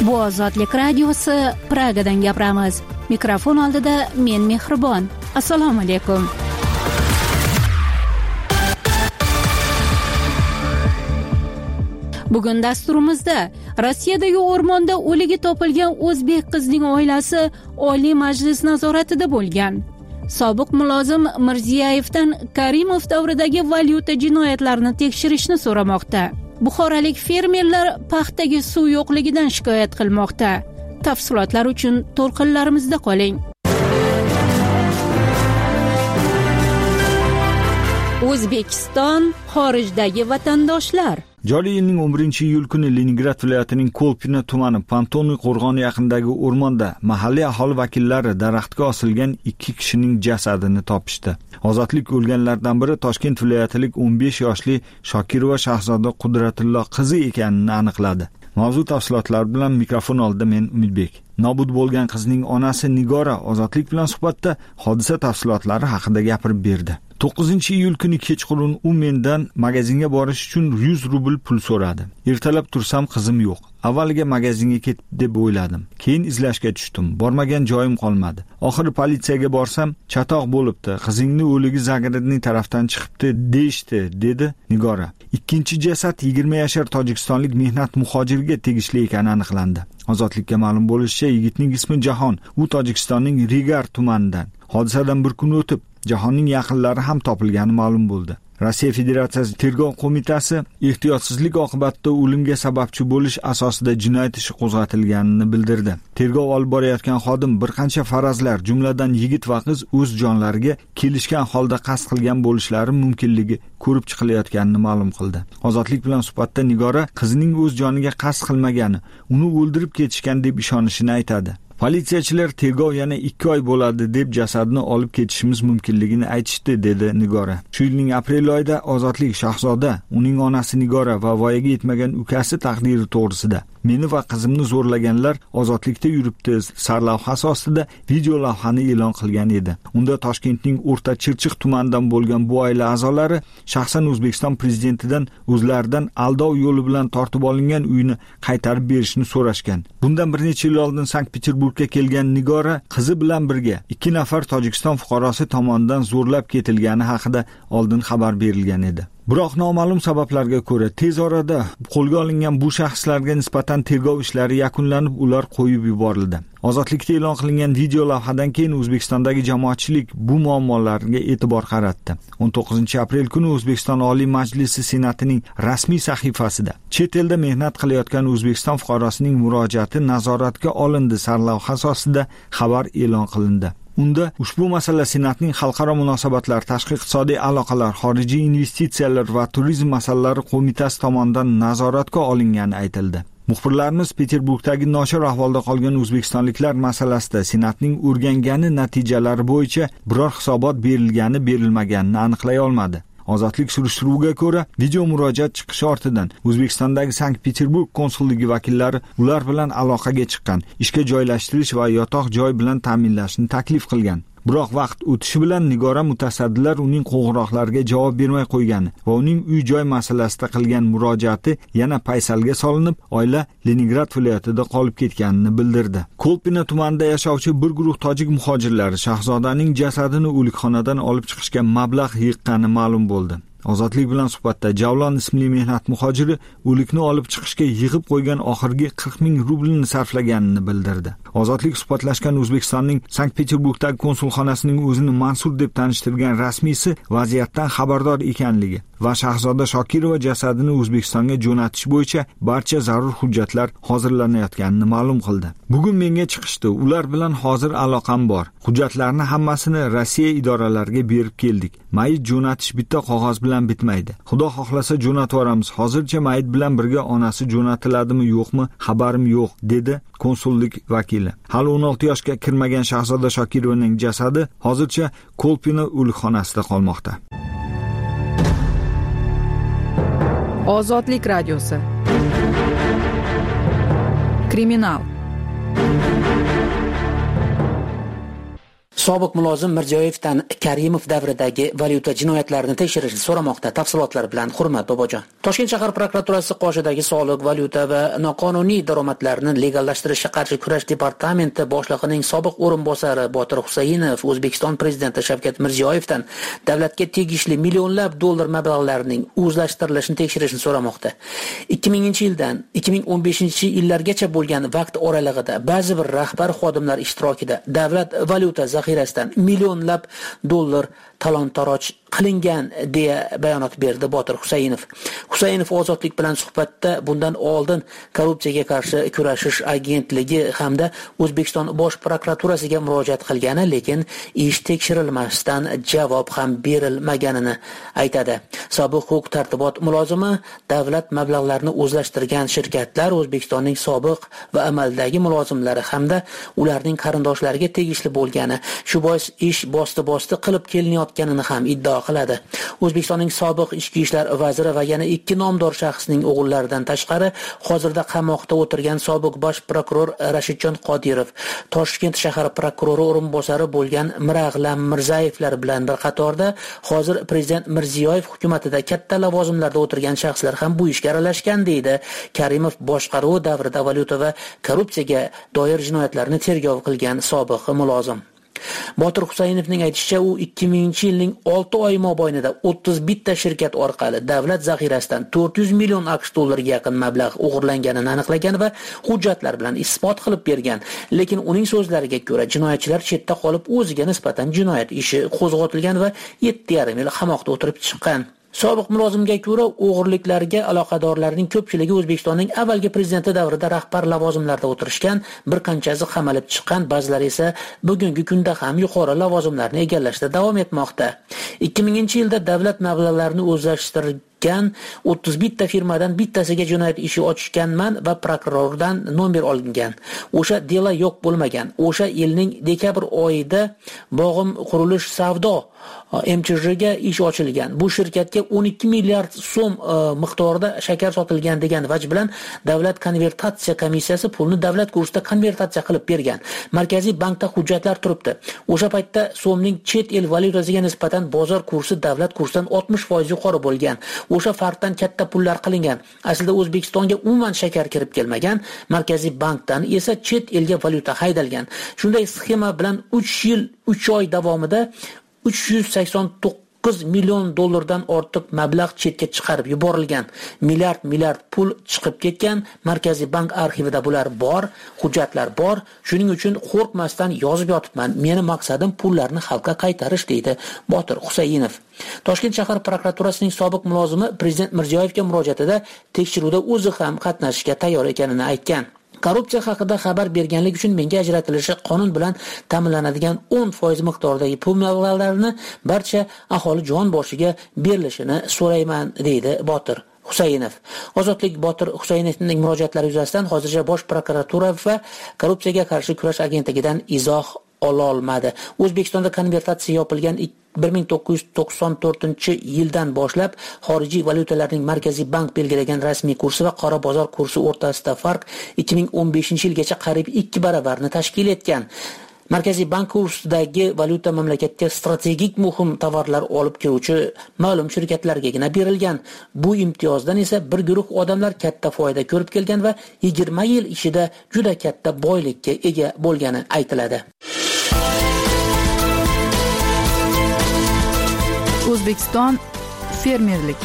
Bu Ozodlik radiosi, Pragadan gapiramiz. Mikrofon oldida men Mehribon. Assalomu alaykum. Bugun dasturimizda Rossiyadagi o'rmonda o'ligi topilgan o'zbek qizning oilasi Oliy Majlis nazoratida bo'lgan. Sobiq mulozim Mirziyevdan Karimov davridagi valyuta jinoyatlarini tekshirishni so'ramoqda. Buxorolik fermerlar paxtaga suv yo'qligidan shikoyat qilmoqda. Tafsilotlar uchun to'lqinlarimizda qoling. O'zbekiston, xorijdagi vatandoshlar. Joriy yilning 11-iyul kuni Leningrad viloyatining Kolpina tumani Pantoniy qo'rg'oni yaqinidagi o'rmonda mahalliy aholi vakillari daraxtga osilgan 2 kishining jasadini topishdi. Ozodlik o'lganlardan biri Toshkent viloyatilik 15 yoshli Shokirova Shahzoda Qudratillo qizi ekanini aniqladi. Mavzu tafsilotlari bilan mikrofon oldida men Umidbek. Nobud bo'lgan qizning onasi Nigora Ozodlik bilan suhbatda hodisa tafsilotlari haqida gapirib berdi. 9-iyul kuni kechqurun u mendan magazinga borish uchun 100 rubl pul so'radi. Ertalab tursam qizim yo'q. Avvaliga magazinga ketdi deb o'yladim. Keyin izlashga tushdim. Bormagan joyim qolmadi. Oxiri politsiyaga borsam, chatoq bo'libdi. Qizingni o'ligi Zagorodniy tarafdan chiqibdi deyishdi, dedi Nigora. Ikkinchi jasad 20 yashar tojikistonlik mehnat muhojiriga tegishli ekani aniqlandi. Ozodlikka ma'lum bo'lishicha, yigitning ismi Jahon. U Tojikistonning Rigar tumanidan. Hodisadan bir kun o'tib, Jahonning yaqinlari ham topilgani ma'lum bo'ldi. Rossiya Federatsiyasi Tergov qo'mitasi ehtiyotsizlik oqibatida o'limga sababchi bo'lish asosida jinoyat ishi qo'zg'atilganini bildirdi. Tergov olib borayotgan xodim bir qancha farazlar, jumladan yigit va qiz o'z jonlariga kelishgan holda qasd qilgan bo'lishlari mumkinligi ko'rib chiqilayotganini ma'lum qildi. Ozodlik bilan suhbatda Nigora qizining o'z joniga qasd qilmagani, uni o'ldirib ketishgan deb ishonishini aytadi. Politsiyachilar tergov yana 2 oy bo'ladi deb jasadni olib ketishimiz mumkinligini aytishdi, dedi Nigora. Shu yilning aprel oyida Ozodlik Shahzoda, uning onasi Nigora va voyaga yetmagan ukasi taqdiri to'g'risida meni va qizimni zo'rlaganlar ozodlikda yuribdi sarlavhasi ostida video lavhani e'lon qilgan edi. Unda Toshkentning O'rta Chirchiq tumanidan bo'lgan bu oila a'zolari shaxsan O'zbekiston prezidentidan o'zlaridan aldov yo'li bilan tortib olingan uyni qaytarib berishni so'rashgan. Bundan bir necha yil oldin Sankt-Peterburgga kelgan Nigora qizi bilan birga 2 nafar Tojikiston fuqarosi tomonidan zo'rlab ketilgani haqida oldin xabar berilgan edi. Biroq noma'lum sabablarga ko'ra tez orada qo'lga olingan bu shaxslarga nisbatan tergov ishlari yakunlanib, ular qo'yib yuborildi. Ozodlikda e'lon qilingan video lavhadan keyin O'zbekistondagi jamoatchilik bu muammolarga e'tibor qaratdi. 19-aprel kuni O'zbekiston Oliy Majlisi Senatining rasmiy sahifasida chet elda mehnat qilayotgan O'zbekiston fuqarosining murojaati nazoratga olindi sarlavhasi ostida xabar e'lon qilindi. Unda ushbu masala Senatning xalqaro munosabatlar, tashqi iqtisodiy aloqalar, xorijiy investitsiyalar va turizm masalalari qo'mitasi tomonidan nazoratga olingani aytildi. Muxbirlarimiz Peterburgdagi nochor ahvolda qolgan o'zbekistonliklar masalasida Senatning o'rgangani natijalari bo'yicha biror hisobot berilmaganini aniqlay olmadi. Ozodlik surishtiruviga ko'ra, video murojaat chiqishi ortidan O'zbekistondagi Sankt-Peterburg konsulligi vakillari ular bilan aloqaga chiqqan, ishga joylashtirish va yotoq joy bilan ta'minlashni taklif qilgan. Biroq vaqt o'tishi bilan Nigora mutasaddilar uning qo'ng'iroqlariga javob bermay qo'ygani va uning uy-joy masalasida qilgan murojaati yana paysalga solinib, oila Leningrad viloyatida qolib ketganini bildirdi. Kolpina tumanida yashovchi bir guruh tojik muhojirlari Shahzodaning jasadini o'likxonadan olib chiqishga mablag' yiqqani ma'lum bo'ldi. Ozodlik bilan suhbatda Javlon ismli mehnat muhojiri o'likni olib chiqishga yig'ib qo'ygan oxirgi 40 ming rublni sarflaganini bildirdi. Ozodlik suhbatlashgan O'zbekistonning Sankt-Peterburgdagi konsulxonasining o'zini Mansur deb tanishtirgan rasmiysi vaziyatdan xabardor ekanligi va Shahzoda Shokirova jasadini O'zbekistonga jo'natish bo'yicha barcha zarur hujjatlar hozirlanayotganini ma'lum qildi. Bugun menga chiqishdi, ular bilan hozir aloqam bor. Hujjatlarni hammasini Rossiya idoralariga berib keldik. Mayit jo'natish bitta qog'oz bilan bitmaydi. Xudo xohlasa jo'natib yuboramiz. Hozircha mayit bilan birga onasi jo'natiladimi yo'qmi xabarim yo'q, dedi konsullik vakili. Hali 16 yoshga kirmagan Shahzoda Shokirovaning jasadi hozircha Kolpina o'likxonasida qolmoqda. Ozodlik radiosi. Kriminal. Sobiq mulozim Mirziyoyevdan Karimov davridagi valyuta jinoyatlarini tekshirishni so'ramoqda. Tafsilotlar bilan Hurmat Bobojon. Toshkent shahar prokuraturasi qoshidagi soliq, valyuta va noqonuniy daromadlarni legallashtirishga qarshi kurash departamenti boshlig'ining sobiq o'rinbosari Botir Husaynov O'zbekiston prezidenti Shavkat Mirziyoyevdan davlatga tegishli millionlab dollar mablag'larning o'zlashtirilishini tekshirishni so'ramoqda. 2000-yildan 2015-yillargacha bo'lgan vaqt oralig'ida ba'zi bir rahbar xodimlar ishtirokida davlat valyuta zaxirasidan millionlab dollar talon-taroj qilingan deya bayonot berdi Botir Husaynov. Husaynov Ozodlik bilan suhbatda bundan oldin korrupsiyaga qarshi kurashish agentligi hamda O'zbekiston bosh prokuraturasiga murojaat qilgani, lekin ish tekshirilmasdan javob ham berilmaganini aytadi. Sobiq huquq-tartibot mulozimi davlat mablag'larini o'zlashtirgan shirkatlar O'zbekistonning sobiq va amaldagi mulozimlari hamda ularning qarindoshlariga tegishli bo'lgani, shu bois ish bosti qilib kelinayotganini ham iddao qiladi. O'zbekistonning sobiq ichki ishlar vaziri va yana 2 nomdor shaxsning o'g'illaridan tashqari hozirda qamoqda o'tirgan sobiq bosh prokuror Rashidjon Qodirov, Toshkent shahar prokurori o'rinbosari bo'lgan Mirag'lam Mirzayevlar bilan bir qatorda hozir prezident Mirziyoyev hukumatida katta lavozimlarda o'tirgan shaxslar ham bu ishga aralashgan deydi Karimov boshqaruvi davrida valyuta va korrupsiyaga doir jinoyatlarni tergov qilgan sobiq mulozim. Botir Husaynovning aytishicha, u 2000-yilning 6 oy mobaynida 31 ta shirkat orqali davlat zaxirasidan 400 million AQSh dollariga yaqin mablag' o'g'irlanganini aniqlagan va hujjatlar bilan isbot qilib bergan. Lekin uning so'zlariga ko'ra, jinoyatchilar chetda qolib o'ziga nisbatan jinoyat ishi qo'zg'atilgan va 7,5 yil qamoqda o'tirib chiqqan. Sobiq mulozimga ko'ra, o'g'irliklarga aloqadorlarning ko'pchiligi O'zbekistonning avvalgi prezidenti davrida rahbar lavozimlarda o'tirishgan, bir qanchasi qamalib chiqqan, ba'zilari esa bugungi kunda ham yuqori lavozimlarni egallashda davom etmoqda. 2000-yilda davlat mablag'larini o'zlashtirgan 31 ta firmadan bittasiga jinoyat ishi ochganman va prokurordan nomer olingan. O'sha delo yo'q bo'lmagan. O'sha yilning dekabr oyida Bog'im qurilish savdo MCHga ish ochilgan. Bu shirkatga 12 milliard so'm miqdorida shakar sotilgan degan vaj bilan davlat konvertatsiya komissiyasi pulni davlat kursida konvertatsiya qilib bergan. Markaziy bankda hujjatlar turibdi. O'sha paytda so'mning chet el valyutasiga nisbatan bozor kursi davlat kursidan 60% yuqori bo'lgan. O'sha farqdan katta pullar qilingan. Aslida O'zbekistonga umuman shakar kirib kelmagan, Markaziy bankdan esa chet elga valyuta haydalgan. Shunday sxema bilan 3 yil 3 oy davomida 389 million dollardan ortiq mablag' chetga chiqarib yuborilgan. Milliard pul chiqib ketgan. Markaziy bank arxivida bular bor, hujjatlar bor. Shuning uchun qo'rqmasdan yozib yotibman. Meni maqsadim pullarni xalqqa qaytarish, deydi Botir Husaynov. Toshkent shahar prokuraturasining sobiq mulozimi prezident Mirziyoyevga murojaatida tekshiruvda o'zi ham qatnashishga tayyor ekanini aytgan. Korrupsiya haqida xabar berganlik uchun menga ajratilishi qonun bilan ta'minlanadigan 10% miqdordagi pul mablag'larini barcha aholi jon boshiga berilishini so'rayman, deydi Botir Husaynov. Ozodlik Botir Husaynovning murojaatlari yuzasidan hozircha bosh prokuratura va korrupsiyaga qarshi kurash agentligidan izoh ololmadi. O'zbekistonda konvertatsiya yopilgan 1994-yildan boshlab xorijiy valyutalarning Markaziy bank belgilagan rasmiy kursi va qora bozor kursi o'rtasida farq 2015-yilgacha qariyb 2 baravarni tashkil etgan. Markaziy bank kursidagi valyuta mamlakatga strategik muhim tovarlar olib keluvchi ma'lum shirkatlargagina berilgan. Bu imtiyozdan esa bir guruh odamlar katta foyda ko'rib kelgan va 20 yil ichida juda katta boylikka ega bo'lgani aytiladi. O'zbekiston fermerlik.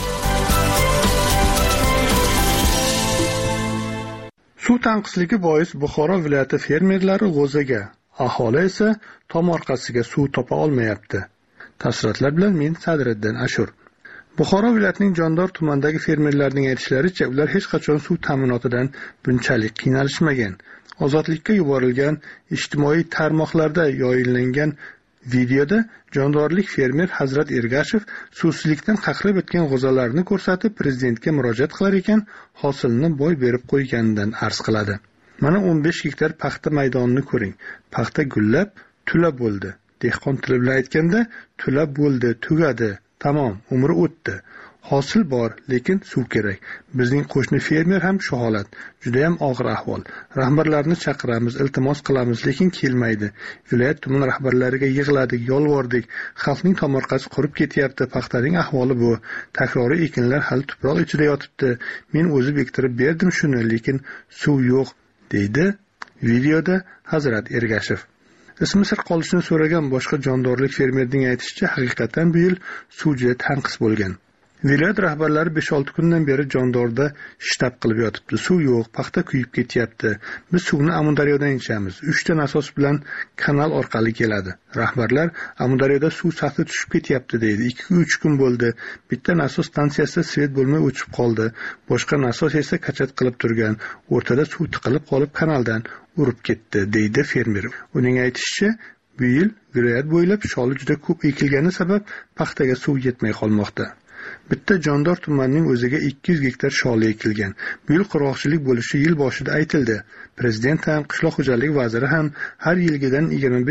Suv tanqisligi bois Buxoro viloyati fermerlari g'o'zaga, aholi esa tomorqasiga suv topa olmayapti. Tafsilotlar bilan men Sadriddin Ashur. Buxoro viloyatining Jondor tumanidagi fermerlarning aytishlaricha, ular hech qachon suv ta'minotidan bunchalik qiynalishmagan. Ozodlikka yuborilgan ijtimoiy tarmoqlarda yoyinlangan videoda jondorlik fermer Hazrat Ergashev suvsizlikdan qaqrab o'tgan g'o'zalarni ko'rsatib, prezidentga murojaat qilar ekan, hosilni boy berib qo'yganidan arz qiladi. Mana 15 gektar paxta maydonini ko'ring. Paxta gullab, tula bo'ldi. Dehqon tili bilan aytganda, tula bo'ldi, tugadi. Tamom, umri o'tdi. Hosil bor, lekin suv kerak. Bizning qo'shni fermer ham shu holat. Juda ham og'ir ahvol. Rahbarlarni chaqiramiz, iltimos qilamiz, lekin kelmaydi. Viloyat tuman rahbarlariga yig'ladik, yolvordik. Xalqning tomorqasi qurib ketyapti. Paxtaning ahvoli bu. Takroriy ekinlar hali tuproq ichida yotibdi. Men o'zim ektirib berdim shuni, lekin suv yo'q, deydi videoda Hazrat Ergashev. Ismi sir qolishini so'ragan boshqa jondorlik fermerning aytishicha, haqiqatan bu yil suv juda tanqis bo'lgan. Viloyat rahbarlari 5-6 kundan beri jondorda shtab qilib yotibdi. Suv yo'q, paxta kuyib ketyapti. Biz suvni Amudaryodan ichamiz. 3 ta nasos bilan kanal orqali keladi. Rahbarlar Amudaryoda suv sathi tushib ketyapti deydi. 2-3 kun bo'ldi. Bitta nasos stansiyasida svet bo'lmay o'chib qoldi. Boshqa nasos esa kachat qilib turgan. O'rtada suv tiqilib qolib kanaldan urib ketdi, deydi fermer. Uning aytishicha, bu yil viloyat bo'ylab sholi juda ko'p ekilgani sabab paxtaga suv yetmay qolmoqda. Bitta Jondor tumanining o'ziga 200 gektar sholi ekilgan. Bu yil qurg'oqchilik bo'lishi yil boshida aytildi. Prezident ham, qishloq xo'jaligi vaziri ham har yilgidan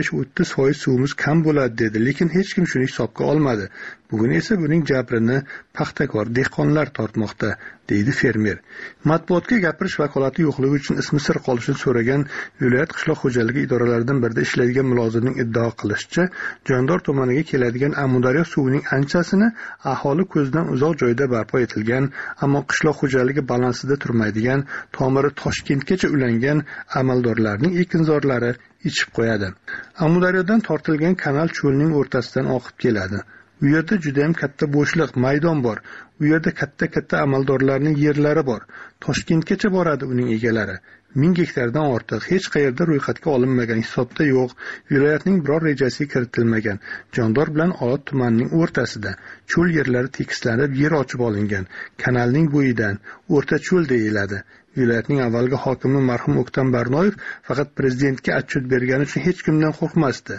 25-30% suvimiz kam bo'ladi dedi, lekin hech kim shuni hisobga olmadi. Bugun esa buning jabrini paxtakor dehqonlar tortmoqda, deydi fermer. Matbuotga gapirish vakolati yo'qligi uchun ismi sir qolishini so'ragan viloyat qishloq xo'jaligi idoralaridan birida ishlaydigan mulozimning iddao qilishicha, Jondor tumaniga keladigan Amudaryo suvining anchasini aholi ko'zdan uzoq joyda barpo etilgan, ammo qishloq xo'jaligi balansida turmaydigan, tomiri Toshkentgacha ulangan amaldorlarning ekinzorlari ichib qo'yadi. Amudaryodan tortilgan kanal cho'lning o'rtasidan oqib keladi. U yerda juda ham katta bo'shliq, maydon bor. U yerda katta amaldorlarning yerlari bor. Toshkentgacha boradi uning egalari. 1000 gektardan ortiq, hech qayerda ro'yxatga olinmagan, hisobda yo'q. Viloyatning biror rejasiga kiritilmagan. Jondor bilan Olot tumanining o'rtasida cho'l yerlari tekislanib, yer ochib olingan. Kanalning bo'yidan o'rta cho'l deyiladi. Viloyatning avvalgi hokimi marhum O'ktam Barnoyev faqat prezidentga atchut bergani uchun hech kimdan qo'rqmasdi.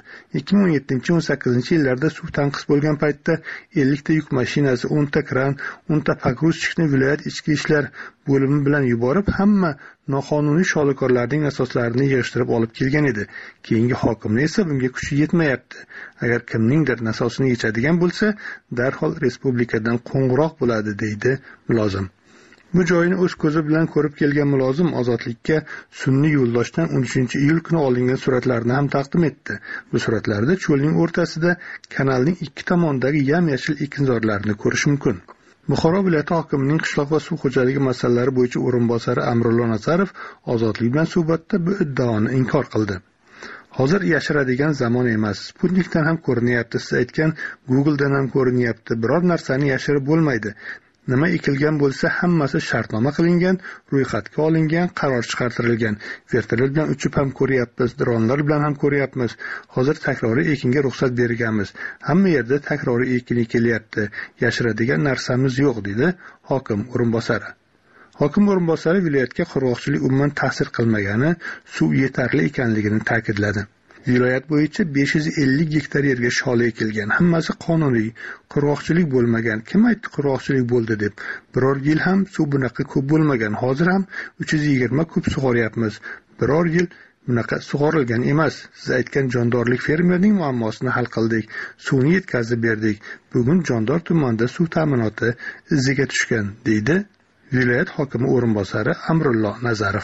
2017-18 yillarda suv tanqis bo'lgan paytda 50 ta yuk mashinasi, 10 ta kran, 10 ta pogruzchikni viloyat ichki ishlar bo'limi bilan yuborib, hamma noqonuniy sholikorlarning asoslarini yig'ishtirib olib kelgan edi. Keyingi hokimning esa bunga kuchi yetmayapti. Agar kimningdir nasosini yechadigan bo'lsa, darhol respublikadan qo'ng'iroq bo'ladi, deydi mulozim. Bu joyini o'z ko'zi bilan ko'rib kelgan mulozim Ozodlikka sun'iy yo'ldoshdan 13-iyul kuni olingan suratlarni ham taqdim etdi. Bu suratlarda cho'lning o'rtasida kanalning ikki tomonidagi yam-yashil ekinzorlarni ko'rish mumkin. Buxoro viloyati hokimining qishloq va suv xo'jaligi masalalari bo'yicha o'rinbosari Amrullo Nazarov Ozodlik bilan suhbatda bu iddaoni inkor qildi. Hozir yashiradigan zamon emas. Sputnikdan ham ko'rinyapti, siz aytgan Googledan ham ko'rinyapti. Biror narsani yashirib bo'lmaydi. Nima ekilgan bo'lsa, hammasi shartnoma qilingan, ro'yxatga olingan, qaror chiqartirilgan. Vertolyot bilan uchib ham ko'ryapmiz, dronlar bilan ham ko'ryapmiz. Hozir takroriy ekinga ruxsat berganmiz. Hamma yerda takroriy ekin ekilyapti. Yashiradigan narsamiz yo'q, dedi hokim o'rinbosari. Hokim o'rinbosari viloyatga qurg'oqchilik umuman ta'sir qilmagani, suv yetarli ekanligini ta'kidladi. Viloyat bo'yicha 550 gektar yerga sholi ekilgan. Hammasi qonuniy, qurg'oqchilik bo'lmagan. Kim aytdi qurg'oqchilik bo'ldi deb? Biror yil ham suv bunaqa ko'p bo'lmagan. Hozir ham 320 kub sug'oryapmiz. Biror yil bunaqa sug'orilgan emas. Siz aytgan jondorlik fermerning muammosini hal qildik. Suvni yetkazib berdik. Bugun Jondor tumanida suv ta'minoti iziga tushgan, deydi viloyat hokimi o'rinbosari Amrullo Nazarov.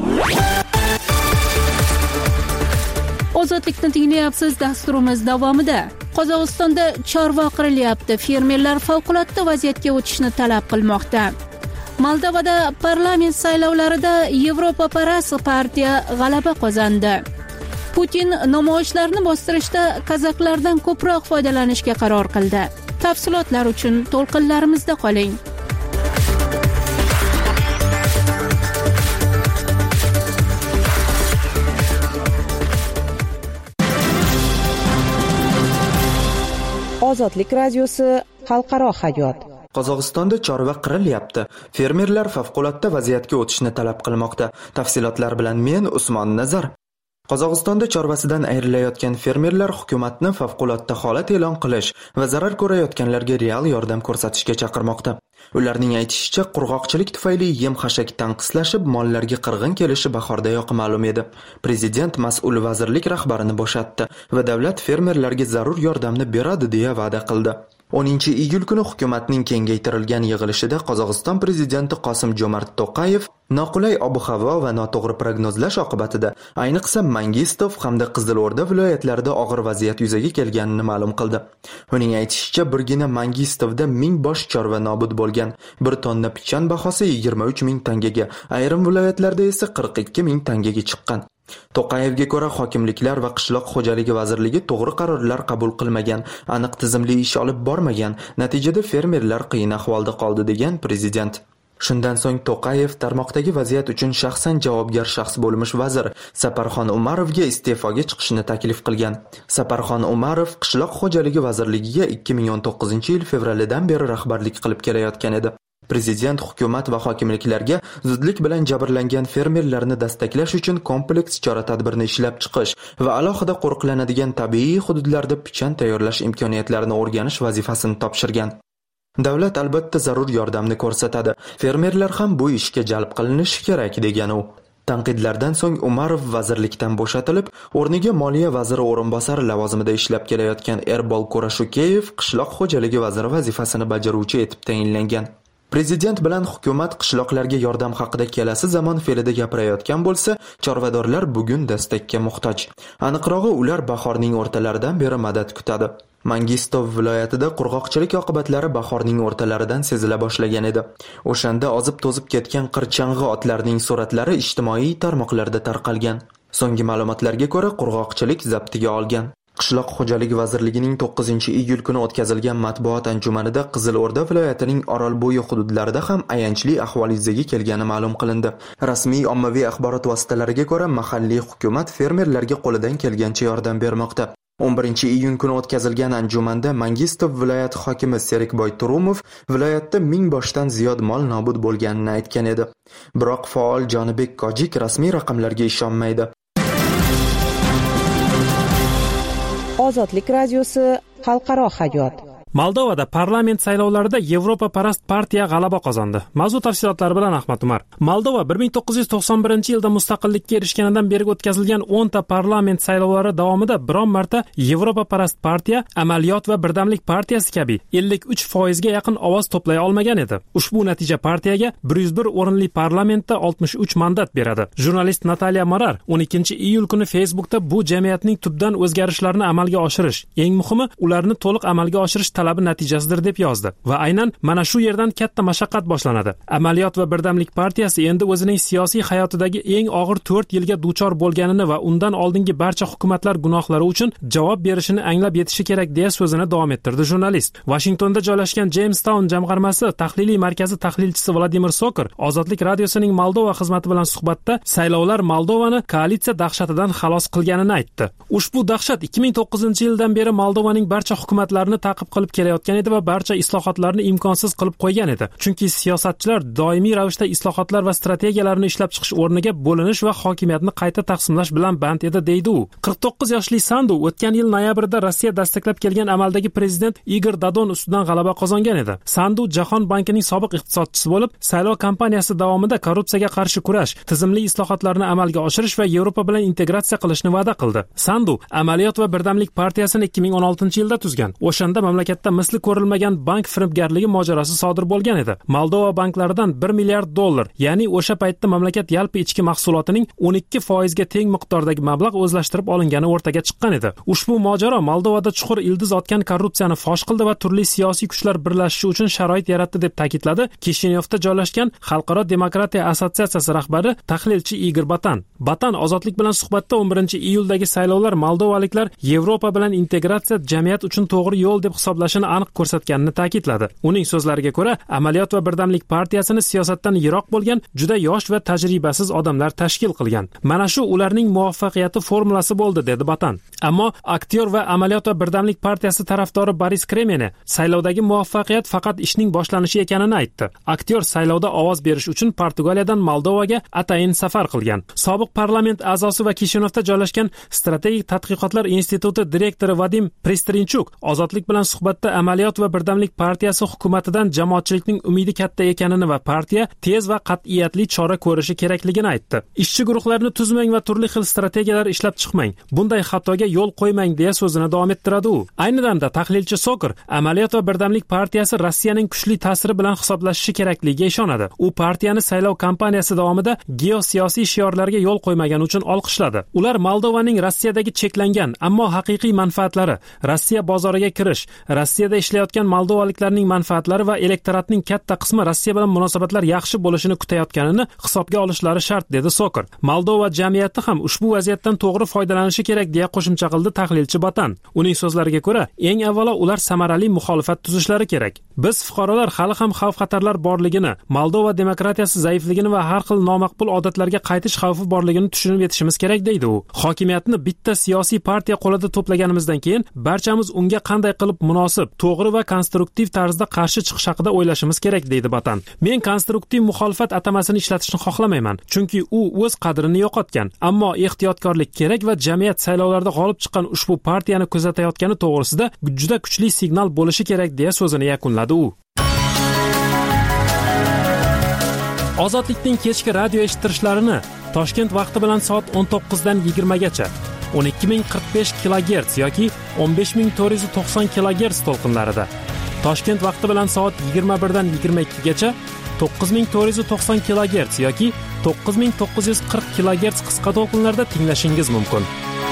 Ozodlikni tinglayapsiz. Dasturimiz davomida Qozog'istonda chorva qirilyapti. Fermerlar favqulodda vaziyatga o'tishni talab qilmoqda. Moldovada parlament saylovlarida Yevropaparast partiya g'alaba qozondi. Putin namoyishlarni bostirishda kazaklardan ko'proq foydalanishga qaror qildi. Tafsilotlar uchun to'lqinlarimizda qoling. Ozodlik radiosi xalqaro hayot. Qozog'istonda chorva qirilyapti. Fermerlar favqulodda vaziyatga o'tishni talab qilmoqda. Tafsilotlar bilan men Usmon Nazar. Qozog'istonda chorvasidan ayrilayotgan fermerlar hukumatni favqulodda holat e'lon qilish va zarar ko'rayotganlarga real yordam ko'rsatishga chaqirmoqda. Ularning aytishicha, qurg'oqchilik tufayli yem-xashak tanqislashib, mollarga qirg'in kelishi bahordayoq ma'lum edi. Prezident mas'ul vazirlik rahbarini bo'shatdi va davlat fermerlarga zarur yordamni beradi deya va'da qildi. 10-iyul kuni hukumatning kengaytirilgan yig'ilishida Qozog'iston prezidenti Qosim-Jo'mart To'qayev noqulay ob-havo va noto'g'ri prognozlash oqibatida ayniqsa Mangistov hamda Qizilo'rda viloyatlarida og'ir vaziyat yuzaga kelganini ma'lum qildi. Uning aytishicha, birgina Mangistovda 1000 bosh chorva nobud bo'lgan. 1 tonna pichan bahosi 23 ming tangaga, ayrim viloyatlarda esa 42 ming tangaga chiqqan. To'qayevga ko'ra, hokimliklar va qishloq xo'jaligi vazirligi to'g'ri qarorlar qabul qilmagan, aniq tizimli ish olib bormagan, natijada fermerlar qiyin ahvolda qoldi degan prezident. Shundan so'ng To'qayev tarmoqdagi vaziyat uchun shaxsan javobgar shaxs bo'lmish vazir Saparxon Umarovga iste'foga chiqishni taklif qilgan. Saparxon Umarov qishloq xo'jaligi vazirligiga 2019-yil fevralidan beri rahbarlik qilib kelayotgan edi. Prezident hukumat va hokimliklarga zudlik bilan jabrlangan fermerlarni dastaqlash uchun kompleks chora-tadbirni ishlab chiqish va alohida qo'riqlanadigan tabiiy hududlarda pichan tayyorlash imkoniyatlarini o'rganish vazifasini topshirgan. Davlat albatta zarur yordamni ko'rsatadi. Fermerlar ham bu ishga jalb qilinishi kerak degan u. Tanqidlardan so'ng Umarov vazirlikdan bo'shatilib, o'rniga moliya vaziri o'rinbosari lavozimida ishlab kelayotgan Erbol Kurashukeyev qishloq xo'jaligi vaziri vazifasini bajaruvchi etib tayinlangan. Prezident bilan hukumat qishloqlarga yordam haqida kelasi zamon fe'lida gapirayotgan bo'lsa, chorvadorlar bugun dastakka muhtoj. Aniqrog'i, ular bahorning o'rtalaridan beri madad kutadi. Mangistov viloyatida qurg'oqchilik oqibatlari bahorning o'rtalaridan sezila boshlagan edi. O'shanda ozib-to'zib ketgan qirchang'i otlarning suratlari ijtimoiy tarmoqlarda tarqalgan. So'nggi ma'lumotlarga ko'ra, qurg'oqchilik zabtiga olgan. Qishloq xo'jaligi vazirligining 9-iyul kuni o'tkazilgan matbuot anjumanida Qizilo'rda viloyatining Orolbo'yi hududlarida ham ayanchli ahvol yuzaga kelgani ma'lum qilindi. Rasmiy ommaviy axborot vositalariga ko'ra, mahalliy hukumat fermerlarga qo'lidan kelgancha yordam bermoqda. 11-iyun kuni o'tkazilgan anjumanda Mangistov viloyati hokimi Serikboy Turumov viloyatda 1000 boshdan ziyod mol nobud bo'lganini aytgan edi. Biroq faol Jonibek Kojik rasmiy raqamlarga ishonmaydi. Ozodlik radiosi xalqaro hayot. Moldovada parlament saylovlarida Yevropa parast partiya g'alaba qozondi. Mavzu tafsilotlari bilan Ahmad Umar. Moldova 1991-yilda mustaqillikka erishganidan beri o'tkazilgan 10 ta parlament saylovlari davomida biron marta Yevropa parast partiya Amaliyot va Birdamlik partiyasi kabi 53% ga yaqin ovoz to'play olmagan edi. Ushbu natija partiyaga 101 o'rinli parlamentda 63 mandat beradi. Jurnalist Natalya Marar 12-iyul kuni Facebookda bu jamiyatning tubdan o'zgarishlarini amalga oshirish, eng muhimi ularni to'liq amalga oshirish talabi natijasidir deb yozdi va aynan mana shu yerdan katta mashaqqat boshlanadi. Amaliyot va Birdamlik partiyasi endi o'zining siyosiy hayotidagi eng og'ir 4 yilga duchor bo'lganini va undan oldingi barcha hukumatlar gunohlari uchun javob berishini anglab yetishi kerak deya so'zini davom ettirdi jurnalist. Washingtonda joylashgan Jamestown jamg'armasi tahliliy markazi tahlilchisi Vladimir Sokor Ozodlik radiosining Moldova xizmati bilan suhbatda saylovlar Moldovani koalitsiya dahshatidan xalos qilganini aytdi. Ushbu dahshat 2009-yildan beri Moldovaning barcha hukumatlarini ta'qib qilib kelayotgan edi va barcha islohotlarni imkonsiz qilib qo'ygan edi. Chunki siyosatchilar doimiy ravishda islohotlar va strategiyalarni ishlab chiqish o'rniga bo'linish va hokimiyatni qayta taqsimlash bilan band edi, deydi u. 49 yoshli Sandu o'tgan yil noyabrda Rossiya dastaklab kelgan amaldagi prezident Igor Dodon ustidan g'alaba qozongan edi. Sandu Jahon bankining sobiq iqtisodchisi bo'lib, saylov kampaniyasi davomida korrupsiyaga qarshi kurash, tizimli islohotlarni amalga oshirish va Yevropa bilan integratsiya qilishni va'da qildi. Sandu Amaliyot va Birdamlik partiyasini 2016-yilda tuzgan. O'shanda mamlakatda misli ko'rilmagan bank firibgarligi mojarosi sodir bo'lgan edi. Moldova banklaridan $1 milliard, ya'ni o'sha paytda mamlakat yalpi ichki mahsulotining 12% ga teng miqdordagi mablag' o'zlashtirib olingani o'rtaga chiqqan edi. Ushbu mojaro Moldovada chuqur ildiz otgan korrupsiyani fosh qildi va turli siyosiy kuchlar birlashishi uchun sharoit yaratdi deb ta'kidladi Kishinyovda joylashgan Xalqaro demokratiya assotsiatsiyasi rahbari tahlilchi Igor Batan. Batan Ozodlik bilan suhbatda 11-iyuldagi saylovlar moldovaliklar Yevropa bilan integratsiya jamiyat uchun to'g'ri yo'l deb hisoblashini aniq ko'rsatganini ta'kidladi. Uning so'zlariga ko'ra, Amaliyot va Birdamlik partiyasini siyosatdan yiroq bo'lgan juda yosh va tajribasiz odamlar tashkil qilgan. Mana shu ularning muvaffaqiyati formulasi bo'ldi, dedi Batan. Ammo aktyor va Amaliyot va Birdamlik partiyasi tarafdori Boris Kremeni saylovdagi muvaffaqiyat faqat ishning boshlanishi ekanini aytdi. Aktyor saylovda ovoz berish uchun Portugaliyadan Moldovaga atayin safar qilgan. Sobiq parlament a'zosi va Kishinyovda joylashgan strategik tadqiqotlar instituti direktori Vadim Pristrinchuk Ozodlik bilan suhbatda suhbatda Amaliyot va birdamlik partiyasi hukumatidan jamoatchilikning umidi katta ekanini va partiya tez va qat'iyatli chora ko'rishi kerakligini aytdi. Ishchi guruhlarni tuzmang va turli xil strategiyalar ishlab chiqmang. Bunday xatoga yo'l qo'ymang deya so'zini davom ettiradi u. Ayni damda tahlilchi Soker Amaliyot va birdamlik partiyasi Rossiyaning kuchli ta'siri bilan hisoblashishi kerakligiga ishonadi. U partiyani saylov kampaniyasi davomida geosiyosiy shiorlarga yo'l qo'ymagani uchun olqishladi. Ular Moldovaning Rossiyadagi cheklangan, ammo haqiqiy manfaatlari, Rossiya bozoriga kirish, Rossiyada ishlayotgan moldovaliklarning manfaatlari va elektoratning katta qismi Rossiya bilan munosabatlar yaxshi bo'lishini kutayotganini hisobga olishlari shart, dedi Soker. Moldova jamiyati ham ushbu vaziyatdan to'g'ri foydalanishi kerak deya qo'shimcha qildi tahlilchi Batan. Uning so'zlariga ko'ra, eng avvalo ular samarali muxolifat tuzishlari kerak. Biz fuqarolar hali ham xavf-xatarlar borligini, Moldova demokratiyasi zaifligini va har xil nomaqbul odatlarga qaytish xavfi borligini tushunib yetishimiz kerak, deydi u. Hokimiyatni bitta siyosiy partiya qo'lida to'plaganimizdan keyin barchamiz unga qanday qilib munosib, to'g'ri va konstruktiv tarzda qarshi chiqish haqida o'ylashimiz kerak, deydi Batan. Men konstruktiv muxolifat atamasini ishlatishni xohlamayman, chunki u o'z qadrini yo'qotgan. Ammo ehtiyotkorlik kerak va jamiyat saylovlarda g'olib chiqqan ushbu partiyani kuzatayotgani to'g'risida juda kuchli signal bo'lishi kerak deya so'zini yakunladi u. Ozodlikning kechki radio eshittirishlarini Toshkent vaqti bilan soat 19 dan 20 gacha 12045 kHz yoki 15490 kHz to'lqinlarida, Toshkent vaqti bilan soat 21 dan 22 gacha 9490 kHz yoki 9940 kHz qisqa to'lqinlarda tinglashingiz mumkin.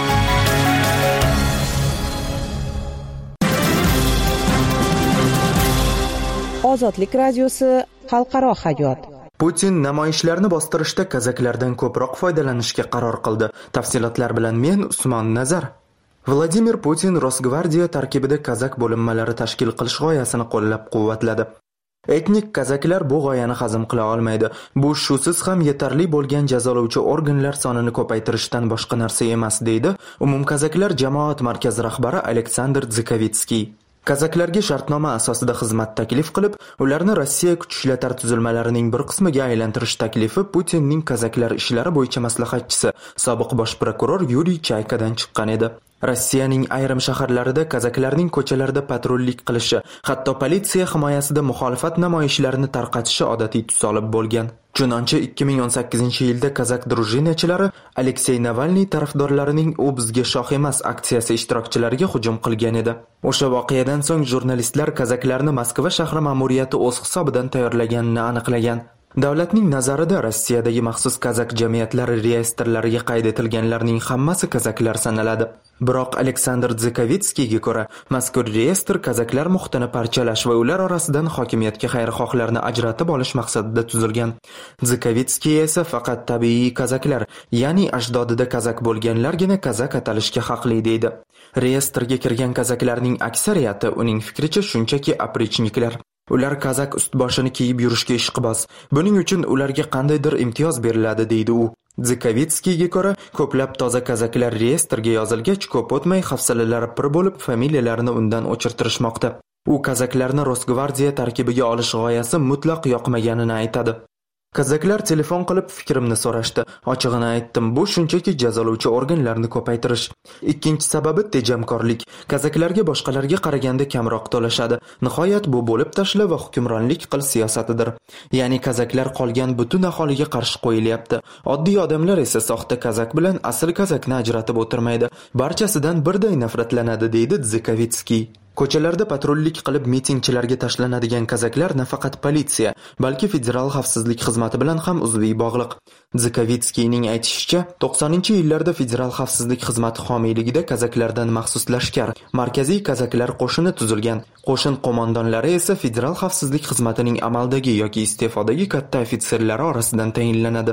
Ozodlik radiosi xalqaro hayot. Putin namoyishlarni bostirishda kazaklardan ko'proq foydalanishga qaror qildi. Tafsilotlar bilan men Usmon Nazar. Vladimir Putin Rosgvardiya tarkibida kazak bo'linmalari tashkil qilish g'oyasini qo'llab-quvvatladi. Etnik kazaklar bu g'oyani hazm qila olmaydi. Bu shusiz ham yetarli bo'lgan jazolovchi organlar sonini ko'paytirishdan boshqa narsa emas, deydi Umumkazaklar jamoat markazi rahbari Aleksandr Dzikovitskiy. Kazaklarga shartnoma asosida xizmat taklif qilib, ularni Rossiya kuch ishlatar tuzilmalarining bir qismiga aylantirish taklifi Putinning kazaklar ishlari bo'yicha maslahatchisi, sobiq bosh prokuror Yuriy Chaykadan chiqqan edi. Rossiyaning ayrim shaharlarida kazaklarning ko'chalarda patrullik qilishi, hatto politsiya himoyasida muxolifat namoyishlarini tarqatishi odatiy tus olib bo'lgan. Chunonchi 2018-yilda kazak drujinachilari Aleksey Navalniy tarafdorlarining "U bizga shoh emas" aksiyasi ishtirokchilariga hujum qilgan edi. O'sha voqeadan so'ng jurnalistlar kazaklarni Moskva shahri ma'muriyati o'z hisobidan tayyorlaganini aniqlagan. Davlatning nazarida Rossiyadagi maxsus kazak jamiyatlari reyestrlariga qayd etilganlarning hammasi kazaklar sanaladi. Biroq Aleksandr Dzikovitskiyga ko'ra, mazkur reyestr kazaklar muhitini parchalash va ular orasidan hokimiyatga xayrixohlarni ajratib olish maqsadida tuzilgan. Dzikovitskiy esa faqat tabiiy kazaklar, ya'ni ajdodida kazak bo'lganlargina kazak atalishga haqli, deydi. Reyestrga kirgan kazaklarning aksariyati uning fikricha shunchaki oprichniklar. Ular kazak ust-boshini kiyib yurishga ishqiboz. Buning uchun ularga qandaydir imtiyoz beriladi, deydi u. Dzikovitskiyga ko'ra, ko'plab toza kazaklar reyestrga yozilgach, ko'p o'tmay hafsalalari pir bo'lib, familiyalarini undan o'chirtirishmoqda. U kazaklarni Rosgvardiya tarkibiga olish g'oyasi mutlaq yoqmaganini aytadi. Kazaklar telefon qilib fikrimni so'rashdi. Ochig'ini aytdim, bu shunchaki jazolovchi organlarni ko'paytirish. Ikkinchi sababi tejamkorlik. Kazaklarga boshqalarga qaraganda kamroq to'lashadi. Nihoyat bu bo'lib tashla va hukmronlik qil siyosatidir. Ya'ni kazaklar qolgan butun aholiga qarshi qo'yilyapti. Oddiy odamlar esa soxta kazak bilan asl kazakni ajratib o'tirmaydi. Barchasidan birday nafratlanadi, deydi Dzikovitskiy. Ko'chalarda patrullik qilib mitingchilarga tashlanadigan kazaklar nafaqat politsiya, balki federal xavfsizlik xizmati bilan ham uzviy bog'liq. Dzikovitskiyning aytishicha, 90-yillarda federal xavfsizlik xizmati homiyligida kazaklardan maxsus lashkar, markaziy kazaklar qo'shini tuzilgan. Qo'shin qo'mondonlari esa federal xavfsizlik xizmatining amaldagi yoki iste'fodagi katta ofitserlari orasidan tayinlanadi.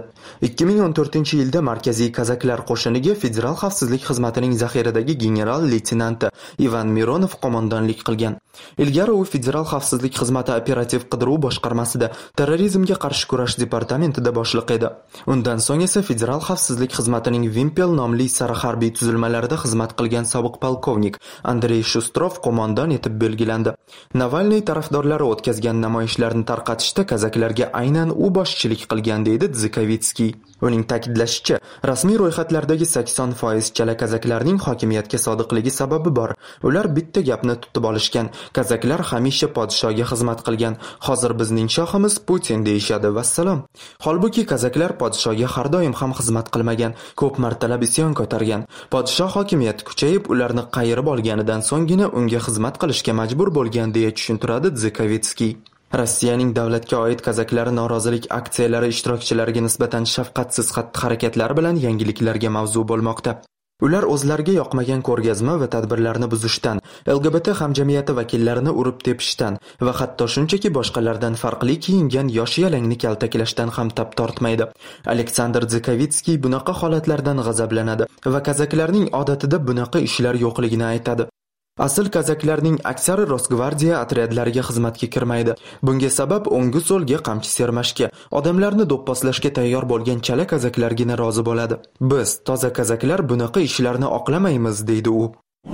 2014-yilda markaziy kazaklar qo'shiniga federal xavfsizlik xizmatining zaxiradagi general-leytenanti Ivan Mironov qo'mondonlik qilgan. Ilgari u federal xavfsizlik xizmati operativ qidiruv boshqarmasida terrorizmga qarshi kurash departamentida boshliq edi. Undan so'ng esa Federal xavfsizlik xizmatining Vimpel nomli sari harbiy tuzilmalarida xizmat qilgan sobiq polkovnik Andrey Shustrov qo'mondon etib belgilandi. Navalniy tarafdorlari o'tkazgan namoyishlarni tarqatishda kazaklarga aynan u boshchilik qilgan deydi Dzikavitskiy. Uning ta'kidlashicha, rasmiy ro'yxatlardagi 80% chala kazaklarning hokimiyatga sodiqligi sababi bor. Ular bitta gapni tutib olishgan. Kazaklar hamisha podshoga xizmat qilgan. Hozir bizning shohimiz Putin deyishadi, vassalom. Holbuki kazaklar podshoga har doim ham xizmat qilmagan, ko'p martalab isyon ko'targan. Podshoh hokimiyati kuchayib, ularni qayirib olganidan so'nggina unga xizmat qilishga majbur bo'lgan deya tushuntiradi Dzikavitskiy. Rossiyaning davlatga oid kazaklari norozilik aksiyalari ishtirokchilariga nisbatan shafqatsiz xatti-harakatlari bilan yangiliklarga mavzu bo'lmoqda. Ular o'zlariga yoqmagan ko'rgazma va tadbirlarni buzishdan, LGBT hamjamiyati vakillarini urib tepishdan va hatto shunchaki boshqalardan farqli kiyingan yosh yalangni kaltaklashdan ham tap tortmaydi. Aleksandr Dzikavitskiy bunaqa holatlardan g'azablanadi va kazaklarning odatida bunaqa ishlar yo'qligini aytadi. Asl kazaklarning aksari Rosgvardiya otryadlariga xizmatga kirmaydi. Bunga sabab o'ngu so'lga qamchi sermashga, odamlarni do'pposlashga tayyor bo'lgan chala kazaklargina rozi bo'ladi. Biz, toza kazaklar, bunaqa ishlarni oqlamaymiz, deydi u.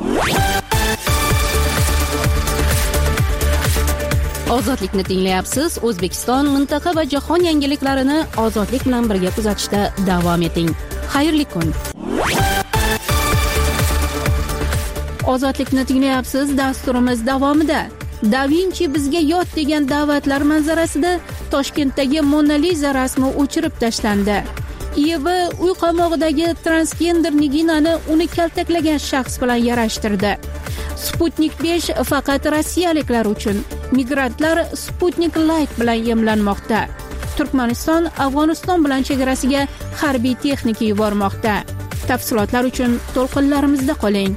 Ozodlikni tinglayapsiz. O'zbekiston, mintaqa va jahon yangiliklarini ozodlik bilan birga kuzatishda davom eting. Xayrli kun. Ozodlikni tinglayapsiz. Dasturimiz davomida Da Vinci bizga yot degan da'vatlar manzarasida Toshkentdagi Mona Lisa rasmi o'chirib tashlandi. Eva uy qamog'idagi transgender Niginani uni kaltaklagan shaxs bilan yarashtirdi. Sputnik 5 faqat rossiyaliklar uchun. Migrantlar Sputnik Light bilan emlanmoqda. Turkmaniston Afg'oniston bilan chegarasiga harbiy texnika yubormoqda. Tafsilotlar uchun to'lqinlarimizda qoling.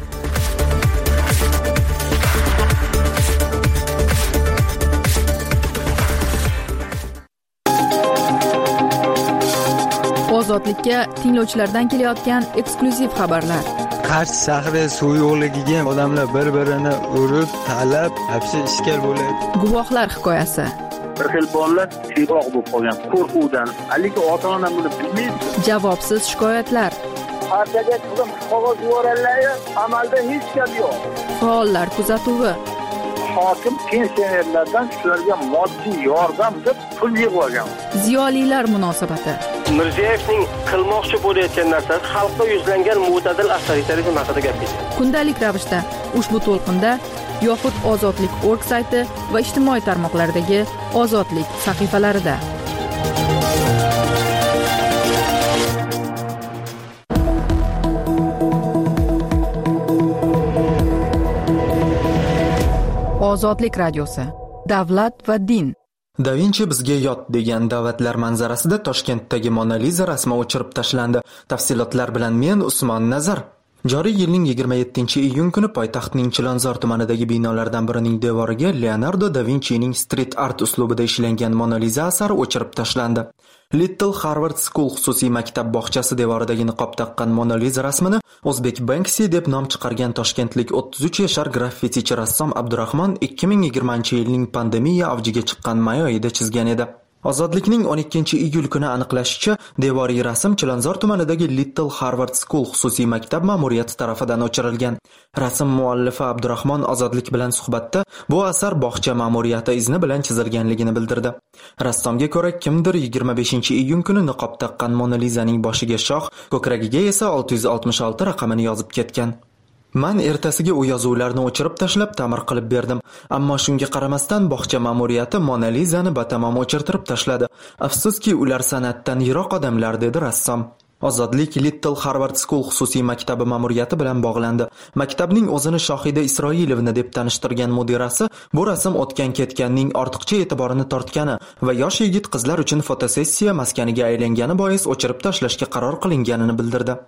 Ozodlikka tinglovchilardan kelayotgan eksklyuziv xabarlar. Qarshi shahri suv yo'qligiga odamlar bir-birini urib, talab, hapsi ishkal bo'ladi. Guvohlar hikoyasi. Bir xil bolalar tiyroq bo'lib qolgan qo'rquvdan. Lekin ota-ona buni bilmaydi. Javobsiz shikoyatlar. Partiyaga qizim qog'oz yuborganlar, amalda hech gap yo'q. Faollar kuzatuvi. Hokim pensionerlardan shularga moddiy yordam deb pul yig'ib olgan. Ziyolilar munosabati. Mirziyoyevning qilmoqchi bo'layotgan narsasi xalqqa yuzlangan mo'tadil avtoritarizm haqida gapirdi. Kundalik ravishda ushbu to'lqinda yoxud ozodlik.org sayti va ijtimoiy tarmoqlardagi ozodlik sahifalarida. Ozodlik radiosi. Davlat va din. Da Vinci bizga yot degan da'vatlar manzarasida Toshkentdagi Mona Lisa rasmi o'chirib tashlandi. Tafsilotlar bilan men Usmon Nazar. Joriy yilning 27-iyun kuni poytaxtning Chilonzor tumanidagi binolardan birining devoriga Leonardo da Vincining street art uslubida ishlangan Mona Lisa asari o'chirib tashlandi. Little Harvard School xususiy maktab bog'chasi devoridagi niqob taqqan Mona Lisa rasmini O'zbek Banksy deb nom chiqargan toshkentlik 33 yashar graffitichi rassom Abdurahmon 2020-yilning pandemiya avjiga chiqqan may oyida chizgan edi. Ozodlikning 12-iyul kuni aniqlashicha, devoriy rasm Chilonzor tumanidagi Little Harvard School xususiy maktab ma'muriyati tarafidan o'chirilgan. Rasm muallifi Abdurahmon Ozodlik bilan suhbatda bu asar bog'cha ma'muriyati izni bilan chizilganligini bildirdi. Rassomga ko'ra, kimdir 25-iyun kuni niqob taqqan Mona Lisaning boshiga shoh, ko'kragiga esa 666 raqamini yozib ketgan. Man ertasiga u yozuvlarni o'chirib tashlab ta'mir qilib berdim, ammo shunga qaramasdan bog'cha ma'muriyati Mona Lisani batamom o'chirtirib tashladi. Afsuski, ular san'atdan yiroq odamlar, dedi rassom. Ozodlik Little Harvard School xususiy maktabi ma'muriyati bilan bog'landi. Maktabning o'zini Shohida Isroilovna deb tanishtirgan mudirasi bu rasm o'tgan-ketganning ortiqcha e'tiborini tortgani va yosh yigit qizlar uchun fotosessiya maskaniga aylangani bois o'chirib tashlashga qaror qilinganini bildirdi.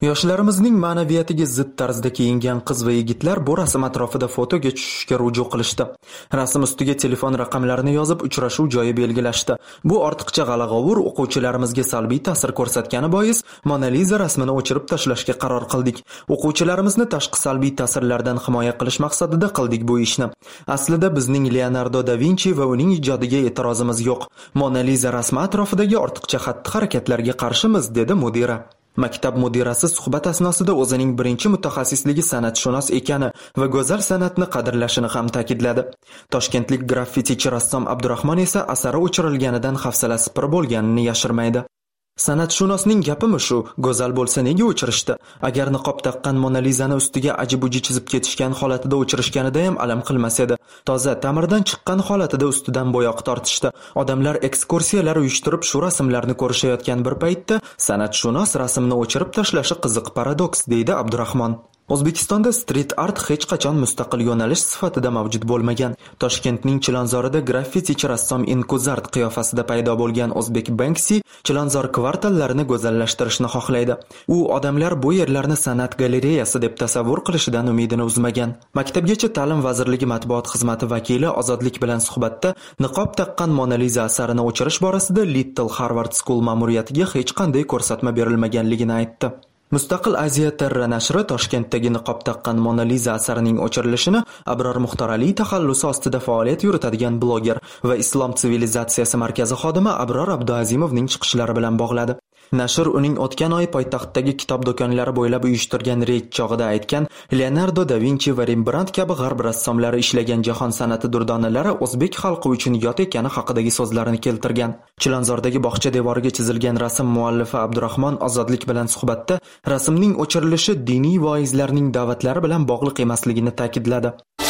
Yoshlarimizning ma'naviyatiga zid tarzda kiyingan qiz va yigitlar bu rasm atrofida fotoga tushishga ruju qilishdi. Rasm ustiga telefon raqamlarini yozib, uchrashuv joyi belgilashdi. Bu ortiqcha g'ala-g'ovur o'quvchilarimizga salbiy ta'sir ko'rsatgani bois Mona Lisa rasmini o'chirib tashlashga qaror qildik. O'quvchilarimizni tashqi salbiy ta'sirlardan himoya qilish maqsadida qildik bu ishni. Aslida bizning Leonardo da Vinci va uning ijodiga e'tirozimiz yo'q. Mona Lisa rasmi atrofidagi ortiqcha xatti-harakatlarga qarshimiz, dedi mudira. Maktab mudirasi suhbat asnosida o'zining birinchi mutaxassisligi san'atshunos ekani va go'zal san'atni qadrlashini ham ta'kidladi. Toshkentlik graffitichi rassom Abdurahmon esa asari o'chirilganidan hafsalasi pir bo'lganini yashirmaydi. San'atshunosning gapimi shu, go'zal bo'lsa nega o'chirishdi? Agar niqob taqqan Mona Lisani ustiga aji-buji chizib ketishgan holatida o'chirishganida ham alam qilmas edi. Toza ta'mirdan chiqqan holatida ustidan bo'yoq tortishdi. Odamlar ekskursiyalar uyushtirib shu rasmlarni ko'rishayotgan bir paytda san'atshunos rasmni o'chirib tashlashi qiziq paradoks, deydi Abdurahmon. O'zbekistonda street art hech qachon mustaqil yo'nalish sifatida mavjud bo'lmagan. Toshkentning Chilonzorida graffitichi rassom Inkuzart qiyofasida paydo bo'lgan o'zbek Banksy Chilonzor kvartallarini go'zallashtirishni xohlaydi. U odamlar bu yerlarni san'at galereyasi deb tasavvur qilishidan umidini uzmagan. Maktabgacha ta'lim vazirligi matbuot xizmati vakili Ozodlik bilan suhbatda niqob taqqan Mona Lisa asarini o'chirish borasida Little Harvard School ma'muriyatiga hech qanday ko'rsatma berilmaganligini aytdi. Mustaqil Aziya Terra nashri Toshkentdagi niqob taqqan Mona Lisa asarining o'chirilishini Abror Muxtoraliy taxallusi ostida faoliyat yuritadigan bloger va Islom sivilizatsiyasi markazi xodimi Abror Abduazimovning chiqishlari bilan bog'ladi. Nashr uning o'tgan oy poytaxtdagi kitob do'konlari bo'ylab uyushtirgan reyd chog'ida aytgan Leonardo da Vinci va Rembrandt kabi g'arb rassomlari ishlagan jahon san'ati durdonalari o'zbek xalqi uchun yot ekani haqidagi so'zlarini keltirgan. Chilonzordagi bog'cha devoriga chizilgan rasm muallifi Abdurahmon Ozodlik bilan suhbatda rasmning o'chirilishi diniy voizlarning da'vatlari bilan bog'liq emasligini ta'kidladi.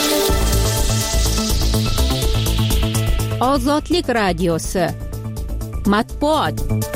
Ozodlik radiosi matbuot.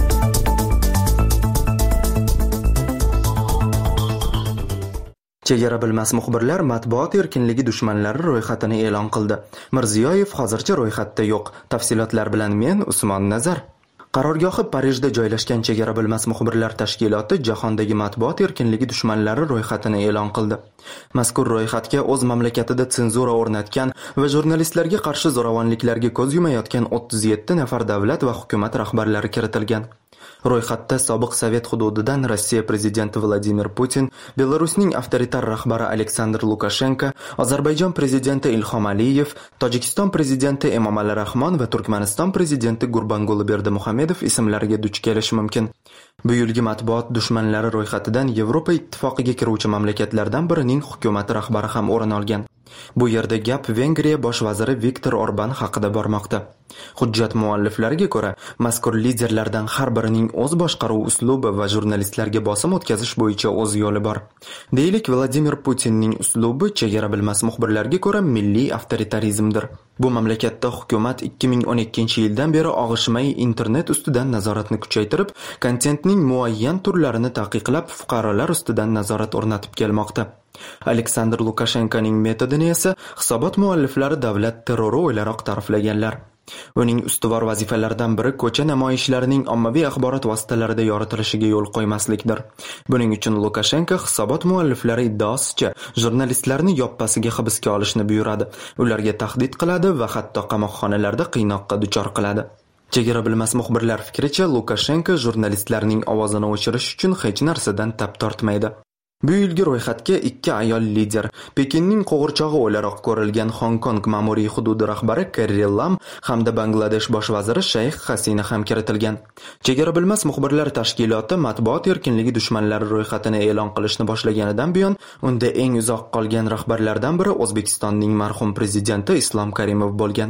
Chegara bilmas muxbirlar matbuot erkinligi dushmanlari ro'yxatini e'lon qildi. Mirziyoyev hozircha ro'yxatda yo'q. Tafsilotlar bilan men Usmon Nazar. Qarorgohi Parijda joylashgan Chegara bilmas muxbirlar tashkiloti jahondagi matbuot erkinligi dushmanlari ro'yxatini e'lon qildi. Mazkur ro'yxatga o'z mamlakatida senzura o'rnatgan va jurnalistlarga qarshi zo'ravonliklarga ko'z yumayotgan 37 nafar davlat va hukumat rahbarlari kiritilgan. Ro'yxatda sobiq Sovet hududidan Rossiya prezidenti Vladimir Putin, Belarusning avtoritar rahbari Aleksandr Lukashenko, Ozarbayjon prezidenti Ilhom Aliyev, Tojikiston prezidenti Emomali Rahmon va Turkmaniston prezidenti Gurbanguli Berdimuhamedov ismlariga duch kelishi mumkin. Bu yilgi matbuot dushmanlari ro'yxatidan Yevropa ittifoqiga kiruvchi mamlakatlardan birining hukumat rahbari ham o'rin olgan. Bu yerda gap Vengriya bosh vaziri Viktor Orban haqida bormoqda. Hujjat mualliflariga ko'ra, mazkur liderlardan har birining o'z boshqaruv uslubi va jurnalistlarga bosim o'tkazish bo'yicha o'z yo'li bor. Deylik, Vladimir Putinning uslubi chegara bilmas muxbirlarga ko'ra milliy avtoritarizmdir. Bu mamlakatda hukumat 2012-yildan beri og'ishmay internet ustidan nazoratni kuchaytirib, kontentning muayyan turlarini taqiqlab, fuqarolar ustidan nazorat o'rnatib kelmoqda. Aleksandr Lukashenkoning metodini esa hisobot mualliflari davlat terrori o'ylaroq ta'riflaganlar. Uning ustuvor vazifalaridan biri ko'cha namoyishlarining ommaviy axborot vositalarida yoritilishiga yo'l qo'ymaslikdir. Buning uchun Lukashenko hisobot mualliflari iddaosicha jurnalistlarni yoppasiga hibsga olishni buyuradi, ularga tahdid qiladi va hatto qamoqxonalarda qiynoqqa duchor qiladi. Chegara bilmas muxbirlar fikricha, Lukashenko jurnalistlarning ovozini o'chirish uchun hech narsadan tap tortmaydi. Bu yilgi ro'yxatga 2 ayol lider, Pekinning qo'g'irchog'i o'laroq ko'rilgan Hong Kong ma'muriy hududi rahbari Carrie Lam hamda Bangladesh bosh vaziri Shayx Hasina ham kiritilgan. Chegara bilmas muxbirlar tashkiloti matbuot erkinligi dushmanlari ro'yxatini e'lon qilishni boshlaganidan buyon unda eng uzoq qolgan rahbarlardan biri O'zbekistonning marhum prezidenti Islom Karimov bo'lgan.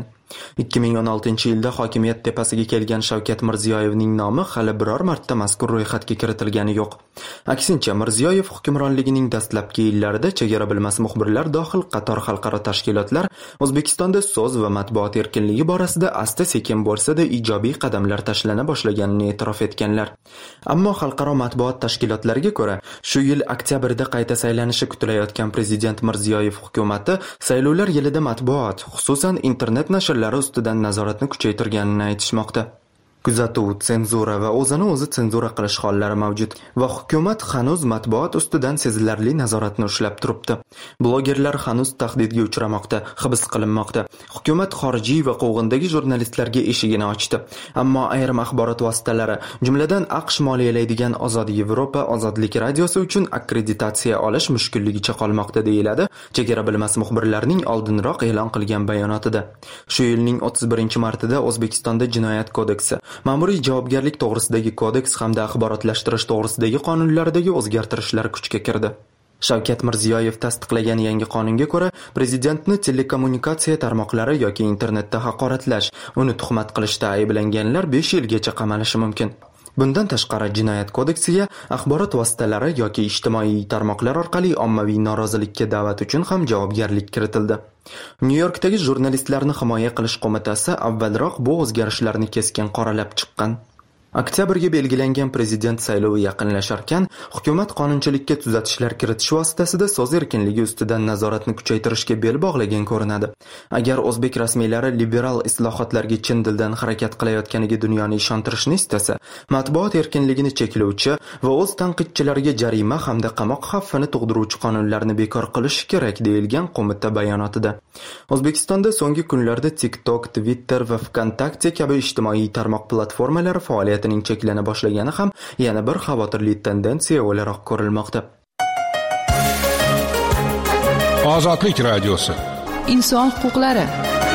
2016-yilda hokimiyat tepasiga kelgan Shavkat Mirziyoyevning nomi hali biror marta mazkur ro'yxatga kiritilgani yo'q. Aksincha, Mirziyoyev hukmronligining dastlabki yillarida chegara bilmas muxbirlar dohil qator xalqaro tashkilotlar O'zbekistonda so'z va matbuot erkinligi borasida asta-sekin bo'lsa-da ijobiy qadamlar tashlana boshlaganini e'tirof etganlar. Ammo xalqaro matbuot tashkilotlariga ko'ra, shu yil oktyabrda qayta saylanishi kutilayotgan prezident Mirziyoyev hukumatı saylovlar yilida matbuot, xususan internet nashrlari ustidan nazoratni kuchaytirganini aytishmoqda. kuzatuv, senzura va o'zini o'zi senzura qilish hollari mavjud va hukumat hanuz matbuot ustidan sezilarli nazoratni ushlab turibdi. Blogerlar hanuz tahdidga uchramoqda, hibs qilinmoqda. Hukumat xorijiy va quvg'indagi jurnalistlarga eshigini ochdi. Ammo ayrim axborot vositalari, jumladan AQSh moliyalaydigan Ozod Yevropa Ozodlik radiosi uchun akkreditatsiya olish mushkulligicha qolmoqda deyiladi chegara bilmas muxbirlarning oldinroq e'lon qilgan bayonotida. Shu yilning 31-martida O'zbekistonda Jinoyat kodeksi, Ma'muriy javobgarlik to'g'risidagi kodeks hamda axborotlashtirish to'g'risidagi qonunlardagi o'zgartirishlar kuchga kirdi. Shavkat Mirziyoyev tasdiqlagan yangi qonunga ko'ra, prezidentni telekommunikatsiya tarmoqlari yoki internetda haqoratlash, uni tuhmat qilishda ayblanganlar 5 yilgacha qamalishi mumkin. Bundan tashqari Jinoyat kodeksiga axborot vositalari yoki ijtimoiy tarmoqlar orqali ommaviy norozilikka da'vat uchun ham javobgarlik kiritildi. Nyu-Yorkdagi jurnalistlarni himoya qilish qo'mitasi avvalroq bu o'zgarishlarni keskin qoralab chiqqan. Oktyabrga belgilangan prezident saylovi yaqinlasharkan, hukumat qonunchilikka tuzatishlar kiritish vositasida so'z erkinligi ustidan nazoratni kuchaytirishga bel bog'lagan ko'rinadi. Agar o'zbek rasmiylari liberal islohotlarga chin dildan harakat qilayotganiga dunyoni ishontirishni istasa, matbuot erkinligini cheklovchi va o'z tanqidchilariga jarima hamda qamoq xavfini tug'diruvchi qonunlarni bekor qilish kerak deyilgan qo'mita bayonotida. O'zbekistonda so'nggi kunlarda TikTok, Twitter va VKontakte kabi ijtimoiy tarmoq platformalari faoliyati cheklana boshlagani ham yana bir xavotirli tendensiya o'laroq ko'rilmoqda. Ozodlik radiosi. Inson huquqlari.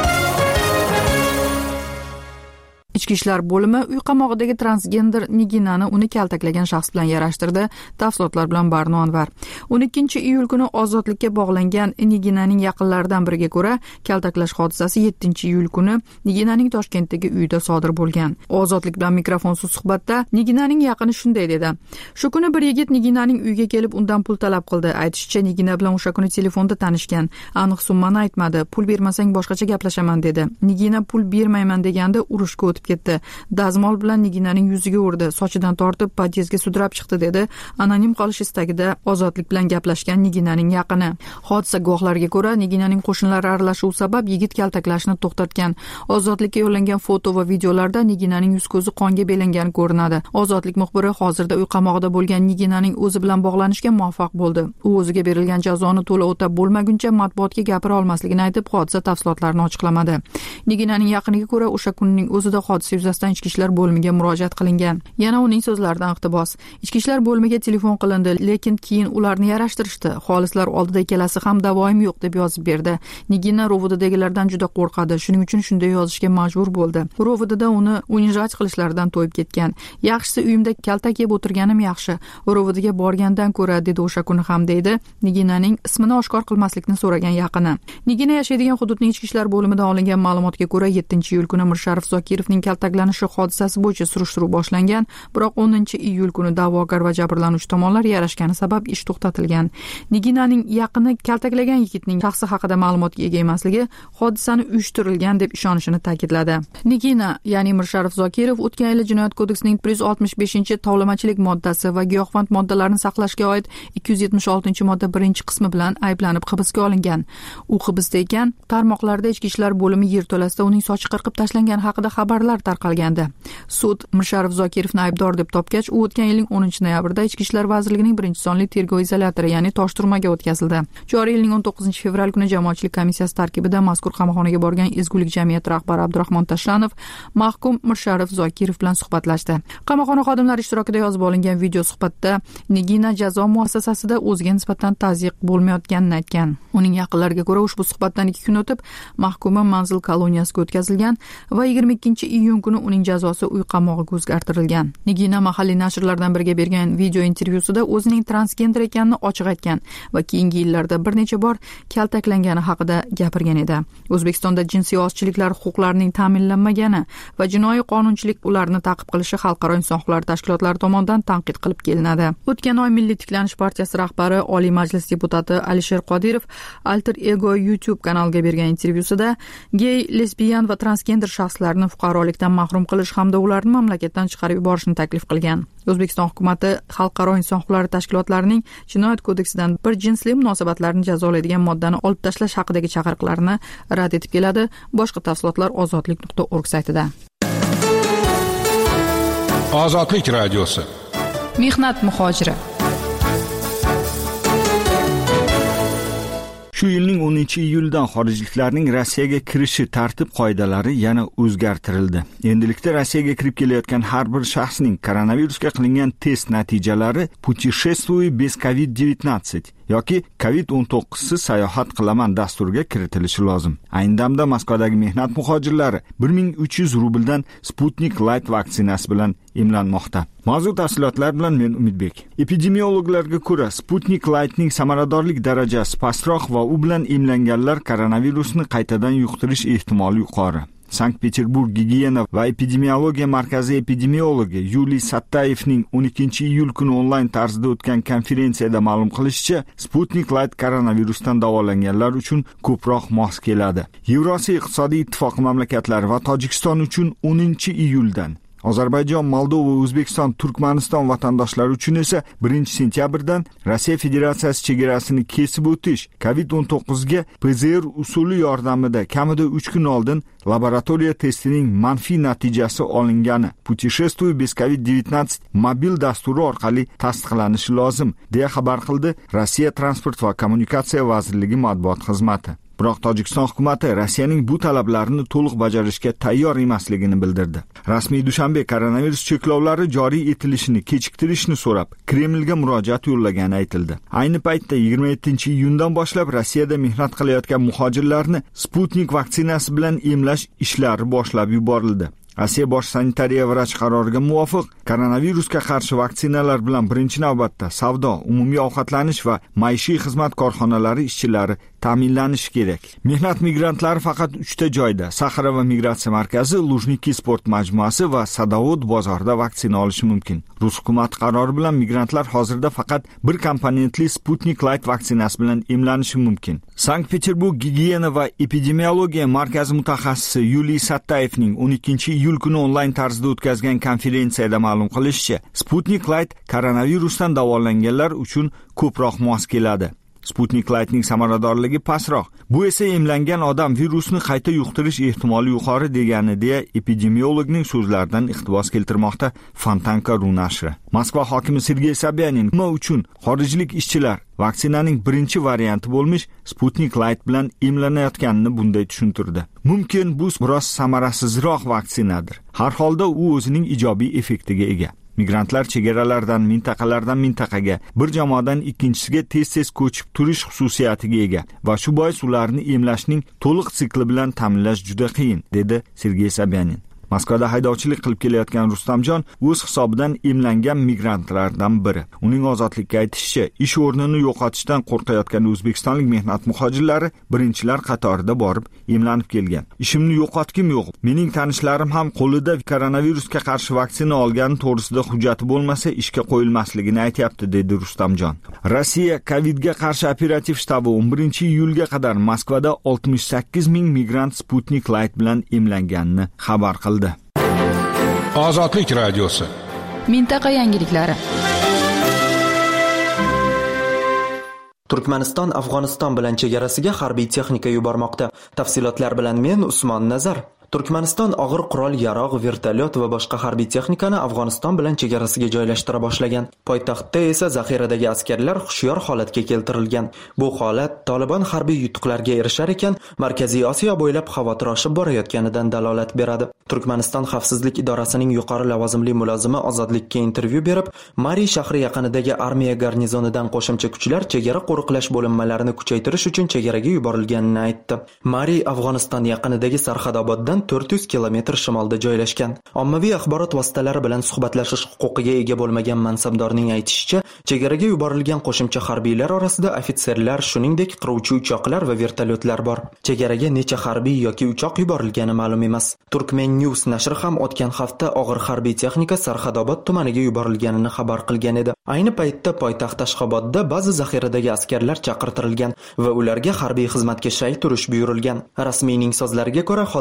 Ichki ishlar bo'limi uy qamog'idagi transgender Niginani uni kaltaklagan shaxs bilan yarashtirdi. Tafsilotlar bilan Barno Anvar. 12-iyul kuni ozodlikka bog'langan Niginaning yaqinlaridan biriga ko'ra, kaltaklash hodisasi 7-iyul kuni Niginaning Toshkentdagi uyida sodir bo'lgan. Ozodlik bilan mikrofonsiz suhbatda Niginaning yaqini shunday dedi: "Shu kuni bir yigit Niginaning uyiga kelib undan pul talab qildi. Aytishicha, Nigina bilan o'sha kuni telefonda tanishgan. Aniq summani aytmadi. Pul bermasang boshqacha gaplashaman dedi. Nigina pul bermayman deganda urushga o'tib ketdi. Dazmol bilan Niginaning yuziga urdi, sochidan tortib podyezdga sudrab chiqdi" dedi anonim qolish istagida ozodlik bilan gaplashgan Niginaning yaqini. Hodisa guvohlariga ko'ra, Niginaning qo'shnilari aralashuvi sabab yigit kaltaklashni to'xtatgan. Ozodlikka yo'llangan foto va videolarda Niginaning yuz-ko'zi qonga belangani ko'rinadi. Ozodlik muxbiri hozirda uy qamog'ida bo'lgan Niginaning o'zi bilan bog'lanishga muvaffaq bo'ldi. U o'ziga berilgan jazoni to'la o'tab bo'lmaguncha matbuotga gapira olmasligini aytib, hodisa tafsilotlarini ochiqlamadi. Niginaning yaqiniga ko'ra, o'sha kunning o'zida hodisa yuzasidan ichki ishlar bo'limiga murojaat qilingan. Yana uning so'zlaridan iqtibos: "Ichki ishlar bo'limiga telefon qilindi, lekin keyin ularni yarashtirishdi. Xolislar oldida ikkalasi ham davoim yo'q" deb yozib berdi. Nigina Rovodadagilardan juda qo'rqadi, shuning uchun shunday yozishga majbur bo'ldi. Rovodada uni unjaj qilishlaridan to'yib ketgan. "Yaxshisi uyimda kaltak yeb o'tirganim yaxshi. Rovodaga borgandan ko'ra" dedi o'sha kuni ham, deydi Niginaning ismini oshkor qilmaslikni so'ragan yaqini. Nigina yashaydigan hududning ichki ishlar bo'limidan olingan ma'lumotga ko'ra, 7-iyul kuni Mirsharif Zokirovning kaltaklanishi hodisasi bo'yicha surishtiruv boshlangan, biroq 10-iyul kuni da'vogar va jabrlanuvchi tomonlar yarashgani sabab ish to'xtatilgan. Niginaning yaqini kaltaklagan yigitning shaxsi haqida ma'lumotga ega emasligi, hodisani uyushtirilgan deb ishonishini ta'kidladi. Nigina, ya'ni Mirsharif Zokirov, o'tgan yil Jinoyat kodeksining 165-tovlamachilik moddasi va giyohvand moddalarni saqlashga oid 276-modda 1-qismi bilan ayblanib hibsga olingan. U hibsda ekan, tarmoqlarda ichki ishlar bo'limi yerto'lasida uning sochi qirqib tashlangan haqida xabarlar tarqalgandi. Sud Mirsharif Zokirovni aybdor deb topgach, u o'tgan yilning 10-noyabrda Ichki ishlar vazirligining 1-sonli tergov izolyatori, ya'ni tosh turmaga o'tkazildi. Joriy yilning 19-fevral kuni jamoatchilik komissiyasi tarkibida mazkur qamoqxonaga borgan Ezgulik jamiyati rahbari Abdurahmon Tashlanov mahkum Mirsharif Zokirov bilan suhbatlashdi. Qamoqxona xodimlari ishtirokida yozib olingan video suhbatda Nigina jazo muassasasida o'ziga nisbatan tazyiq bo'lmayotganini aytgan. Uning yaqinlariga ko'ra, ushbu suhbatdan 2 kun o'tib mahkuma manzil koloniyasiga o'tkazilgan va 22-iyun kuni uning jazosi uy qamog'iga o'zgartirilgan. Nigina mahalliy nashrlardan biriga bergan video intervyusida o'zining transgender ekanini ochiq aytgan va keyingi yillarda bir necha bor kaltaklangani haqida gapirgan edi. O'zbekistonda jinsiy ozchiliklar huquqlarining ta'minlanmagani va jinoiy qonunchilik ularni ta'qib qilishi xalqaro inson huquqlari tashkilotlari tomonidan tanqid qilib kelinadi. O'tgan oy Milliy tiklanish partiyasi rahbari, Oliy Majlis deputati Alisher Qodirov Alter Ego YouTube kanaliga bergan intervyusida gey, lesbiyan va transgender shaxslarni fuqarolikdan mahrum qilish hamda ularni mamlakatdan chiqarib yuborishni taklif qilgan. O'zbekiston hukumatı xalqaro inson huquqlari tashkilotlarining Jinoyat kodeksidan bir jinsli munosabatlarni jazolaydigan moddani olib tashlash haqidagi chaqiriqlarni rad etib keladi. Boshqa tafsilotlar ozodlik.org saytida. Ozodlik radiosi. Mehnat muhojiri. Shu yilning 10-iyuldan xorijliklarning Rossiyaga kirishi tartib-qoidalari yana o'zgartirildi. Endilikda Rossiyaga kirib kelayotgan har bir shaxsning koronavirusga qilingan test natijalari "Путешествуй без COVID-19" yoki COVID-19 siz sayohat qilaman dasturiga kiritilishi lozim. Ayni damda Moskvadagi mehnat muhojirlari 1300 rubldan Sputnik Light vaksinasi bilan emlanmoqda. Mavzu tafsilotlar bilan men Umidbek. Epidemiologlarga ko'ra, Sputnik Lightning samaradorlik darajasi pastroq va u bilan emlanganlar koronavirusni qaytadan yuqtirish ehtimoli yuqori. Sankt-Peterburg gigiyena va epidemiologiya markazi epidemiologi Yuliy Sattayevning 12-iyul kuni onlayn tarzda o'tgan konferensiyada ma'lum qilishicha, Sputnik Light koronavirusdan davolanganlar uchun ko'proq mos keladi. Yevrosiyo iqtisodiy ittifoqi mamlakatlari va Tojikiston uchun 10-iyuldan, Ozarbayjon, Moldova, O'zbekiston, Turkmaniston vatandoshlari uchun esa 1-sentyabrdan Rossiya Federatsiyasi chegarasini kesib o'tish COVID-19 ga PCR usuli yordamida kamida 3 kun oldin laboratoriya testining manfiy natijasi olingani "Путешествуй без COVID-19" mobil dasturi orqali tasdiqlanishi lozim, deya xabar qildi Rossiya Transport va kommunikatsiya vazirligi matbuot xizmati. Biroq Tojikiston hukumati Rossiyaning bu talablarini to'liq bajarishga tayyor emasligini bildirdi. Rasmiy Dushanbe koronavirus cheklovlari joriy etilishini kechiktirishni so'rab Kremlga murojaat yo'llagani aytildi. Ayni paytda 27-iyundan boshlab Rossiyada mehnat qilayotgan muhojirlarni Sputnik vaksinasi bilan emlash ishlari boshlab yuborildi. Rossiya bosh sanitariya vrach qaroriga muvofiq koronavirusga qarshi vaksinalar bilan birinchi navbatda savdo, umumiy ovqatlanish va maishiy xizmat korxonalari ishchilari ta'minlanishi kerak. Mehnat migrantlari faqat 3 ta joyda: Saxara va migratsiya markazi, Lujniki sport majmuasi va Sadovod bozorida vaksina olishi mumkin. Rus hukumati qarori bilan migrantlar hozirda faqat bir komponentli Sputnik Light vaksinasi bilan emlanishi mumkin. Sankt-Peterburg gigiyena va epidemiologiya markazi mutaxassisi Yuliy Sattayevning 12-iyul kuni onlayn tarzda o'tkazgan konferensiyada ma'lum qilishicha, Sputnik Light koronavirusdan davolanganlar uchun ko'proq mos keladi. Sputnik Lightning samaradorligi pastroq. Bu esa emlangan odam virusni qayta yuqtirish ehtimoli yuqori degani, deya epidemiologning so'zlaridan iqtibos keltirmoqda Fontanka.ru nashri. Moskva hokimi Sergey Sobyanin nima uchun xorijlik ishchilar vaksinaning birinchi varianti bo'lmish Sputnik Light bilan emlanayotganini bunday tushuntirdi. Mumkin bu biroz samarasizroq vaksinadir. Har holda u o'zining ijobiy effektiga ega. Migrantlar chegaralardan mintaqaga, bir jamoadan ikkinchisiga tez-tez ko'chib turish xususiyatiga ega va shu bois ularni emlashning to'liq sikli bilan ta'minlash juda qiyin, dedi Sergey Sobyanin. Moskvada haydovchilik qilib kelayotgan Rustamjon o'z hisobidan emlangan migrantlardan biri. Uning ozodlikka aytishicha, ish o'rnini yo'qotishdan qo'rqayotgan o'zbekistonlik mehnat muhojirlari birinchilar qatorida borib emlanib kelgan. Ishimni yo'qotgim yo'q. Mening tanishlarim ham qo'lida koronavirusga qarshi vaksina olgani to'g'risida hujjati bo'lmasa ishga qo'yilmasligini aytayapti, dedi Rustamjon. Rossiya COVIDga qarshi operativ shtabi 11-iyulga qadar Moskvada 68 ming migrant Sputnik Light bilan emlanganini xabar qildi. Ozodlik radiosi. Mintaqa yangiliklari. Turkmaniston Afg'oniston bilan chegarasiga harbiy texnika yubormoqda. Tafsilotlar bilan men Usmon Nazar. Turkmaniston og'ir qurol, yarog', vertolyot va boshqa harbiy texnikani Afg'oniston bilan chegarasiga joylashtira boshlagan. Poytaxtda esa zaxiradagi askarlar hushyor holatga keltirilgan. Bu holat Taliban harbiy yutuqlarga erishar ekan, Markaziy Osiyo bo'ylab xavotir oshib borayotganidan dalolat beradi. Turkmaniston xavfsizlik idorasining yuqori lavozimli mulozimi Ozodlikka intervyu berib, Mari shahri yaqinidagi armiya garnizonidan qo'shimcha kuchlar chegara qo'riqlash bo'linmalarini kuchaytirish uchun chegaraga yuborilganini aytdi. Mari Afg'oniston yaqinidagi Sarxadoboddan 400 kilometr shimolda joylashgan. Ommaviy axborot vositalari bilan suhbatlashish huquqiga ega bo'lmagan mansabdorning aytishicha, chegaraga yuborilgan qo'shimcha harbiylar orasida ofitserlar, shuningdek qiruvchi uchoqlar va vertolyotlar bor. Chegaraga necha harbiy yoki uchoq yuborilgani ma'lum emas. Turkmen News nashri ham o'tgan hafta og'ir harbiy texnika Sarxadobod tumaniga yuborilganini xabar qilgan edi. Ayni paytda poytaxt Ashxobodda ba'zi zaxiradagi askarlar chaqirtirilgan va ularga harbiy xizmatga shay turish buyurilgan. Rasmiyning so'zlariga ko'ra, hozircha faqat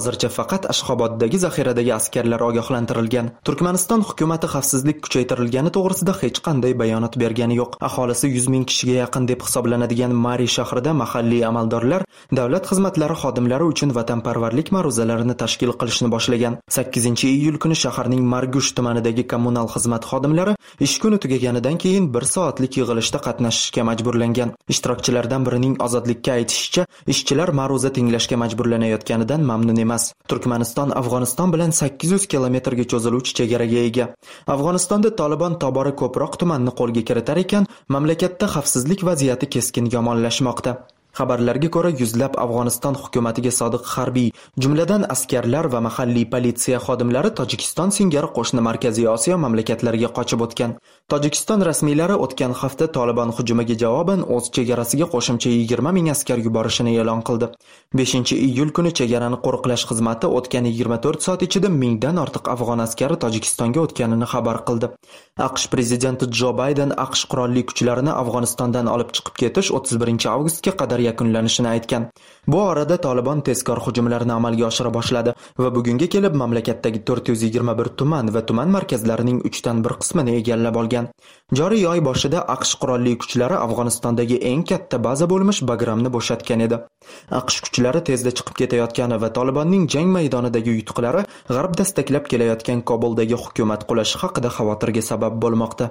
faqat Ashxoboddagi zaxiradagi askarlar ogohlantirilgan. Turkmaniston hukumatı xavfsizlik kuchaytirilgani to'g'risida hech qanday bayonot bergani yo'q. Aholisi 100 ming kishiga yaqin deb hisoblanadigan Mari shahrida mahalliy amaldorlar davlat xizmatlari xodimlari uchun vatanparvarlik ma'ruzalarini tashkil qilishni boshlagan. 8-iyul kuni shaharning Margush tumanidagi kommunal xizmat xodimlari ish kuni tugaganidan keyin 1 soatlik yig'ilishda qatnashishga majburlangan. Ishtirokchilardan birining ozodlikka aytishicha, ishchilar ma'ruza tinglashga majburlanayotganidan mamnun emas. Turkmaniston Afg'oniston bilan 800 kilometrga cho'ziluvchi chegaraga ega. Afg'onistonda Taliban tobora ko'proq tumanni qo'lga kiritar ekan, mamlakatda xavfsizlik vaziyati keskin yomonlashmoqda. Xabarlarga ko'ra, yuzlab Afg'oniston hukumatiga sodiq harbiy, jumladan askarlar va mahalliy politsiya xodimlari Tojikiston singari qo'shni Markaziy Osiyo mamlakatlariga qochib o'tgan. Tojikiston rasmiylari o'tgan hafta Taliban hujumiga javoban o'z chegarasiga qo'shimcha 20 ming askar yuborishini e'lon qildi. 5-iyul kuni chegarani qo'riqlash xizmati o'tgan 24 soat ichida mingdan ortiq afg'on askari Tojikistonga o'tganini xabar qildi. AQSh prezidenti Jo Bayden AQSh qurolli kuchlarini Afg'onistondan olib chiqib ketish 31-avgustga qadar yakunlanishini aytgan. Bu orada Taliban tezkor hujumlarni amalga oshira boshladi va bugunga kelib mamlakatdagi 421 tuman va tuman markazlarining 3dan 1 qismini egallab olgan. Joriy oy boshida AQSh qurolli kuchlari Afg'onistondagi eng katta baza bo'lmish Bagramni bo'shatgan edi. AQSh kuchlari tezda chiqib ketayotgani va Talibanning jang maydonidagi yutuqlari g'arb dastaklab kelayotgan Kobuldagi hukumat qulashi haqida xavotirga sabab bo'lmoqda.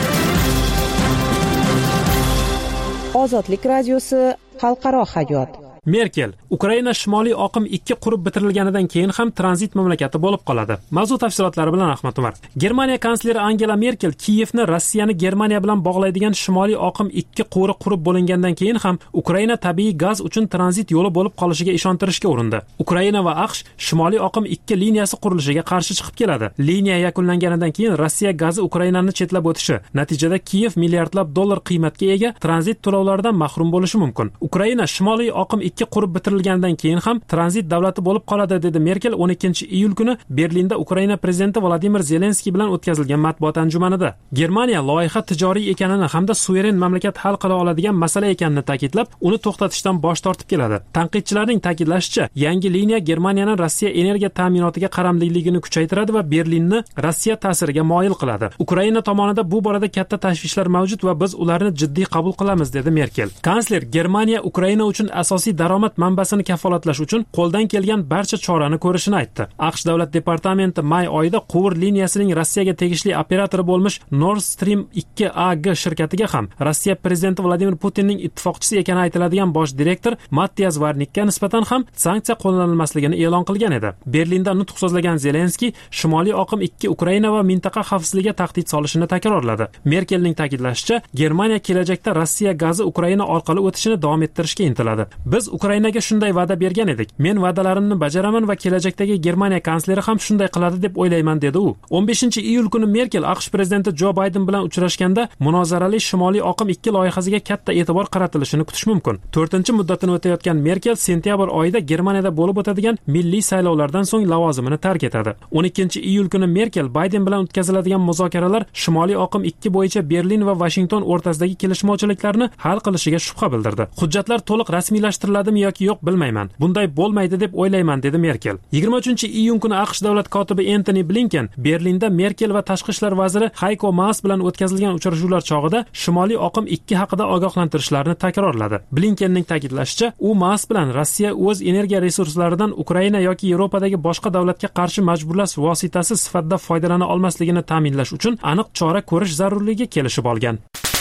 Ozodlik radiosi xalqaro hayot. Merkel Ukraina Shimoliy oqim 2 qurib bitirilganidan keyin ham tranzit mamlakati bo'lib qoladi. Mavzu tafsilotlari bilan Ahmad Umar. Germaniya kansleri Angela Merkel Kiyevni Rossiyani Germaniya bilan bog'laydigan Shimoliy oqim 2 quvuri qurib bo'lingandan keyin ham Ukraina tabiiy gaz uchun tranzit yo'li bo'lib qolishiga ishontirishga urindi. Ukraina va AQSh Shimoliy oqim 2 liniyasi qurilishiga qarshi chiqib keladi. Liniya yakunlanganidan keyin Rossiya gazi Ukrainani chetlab o'tishi, natijada Kiyev milliardlab dollar qiymatga ega tranzit to'lovlaridan mahrum bo'lishi mumkin. Ukraina Shimoliy oqim 2 qurib bitirilgandan keyin ham tranzit davlati bo'lib qoladi, dedi Merkel 12-iyul kuni Berlinda Ukraina prezidenti Vladimir Zelenskiy bilan o'tkazilgan matbuot anjumanida. Germaniya loyiha tijoriy ekanini hamda suveren mamlakat hal qila oladigan masala ekanini ta'kidlab, uni to'xtatishdan bosh tortib keladi. Tanqidchilarning ta'kidlashicha, yangi liniya Germaniyaning Rossiya energiya ta'minotiga qaramliligini kuchaytiradi va Berlinni Rossiya ta'siriga moyil qiladi. Ukraina tomonida bu borada katta tashvishlar mavjud va biz ularni jiddiy qabul qilamiz, dedi Merkel. Kansler Germaniya Ukraina uchun asosiy daromad manbasini kafolatlash uchun qo'ldan kelgan barcha chorani ko'rishini aytdi. AQSh davlat departamenti may oyida quvur liniyasining Rossiyaga tegishli operatori bo'lmish Nord Stream 2 AG shirkatiga ham Rossiya prezidenti Vladimir Putinning ittifoqchisi ekani aytiladigan bosh direktor Matthias Varnikka nisbatan ham sanksiya qo'llanilmasligini e'lon qilgan edi. Berlinda nutq so'zlagan Zelenskiy Shimoliy oqim 2 Ukraina va mintaqa xavfsizligiga tahdid solishini takrorladi. Merkelning ta'kidlashicha, Germaniya kelajakda Rossiya gazi Ukraina orqali o'tishini davom ettirishga intiladi. Biz Ukrainaga shunday va'da bergan edik. Men va'dalarimni bajaraman va kelajakdagi Germaniya kansleri ham shunday qiladi deb o'ylayman, dedi u. 15-iyul kuni Merkel AQSh prezidenti Jo Bayden bilan uchrashganda munozarali Shimoliy oqim 2 loyihasiga katta e'tibor qaratilishini kutish mumkin. 4-muddatini o'tayotgan Merkel sentyabr oyida Germaniyada bo'lib o'tadigan milliy saylovlardan so'ng lavozimini tark etadi. 12-iyul kuni Merkel Bayden bilan o'tkaziladigan muzokaralar Shimoliy oqim 2 bo'yicha Berlin va Washington o'rtasidagi kelishmovchiliklarni hal qilishiga shubha bildirdi. Hujjatlar to'liq rasmiylashtiriladi yoki yo'q bilmayman. Bunday bo'lmaydi deb o'ylayman, dedi Merkel. 23-iyun kuni AQSh davlat kotibi Antony Blinken Berlinda Merkel va tashqi ishlar vaziri Heiko Maas bilan o'tkazilgan uchrashuvlar chog'ida Shimoliy oqim 2 haqida ogohlantirishlarni takrorladi. Blinkenning ta'kidlashicha, u Maas bilan Rossiya o'z energiya resurslaridan Ukraina yoki Yevropadagi boshqa davlatga qarshi majburlash vositasi sifatida foydalana olmasligini ta'minlash uchun aniq chora ko'rish zarurligiga kelishib olgan.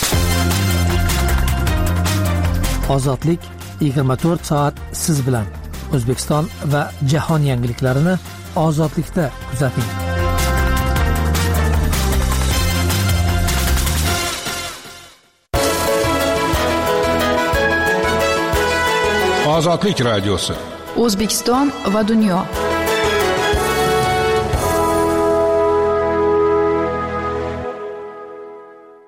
Ozodlik 24 soat siz bilan. O'zbekiston va jahon yangiliklarini ozodlikda kuzating. Ozodlik radiosi. O'zbekiston va dunyo.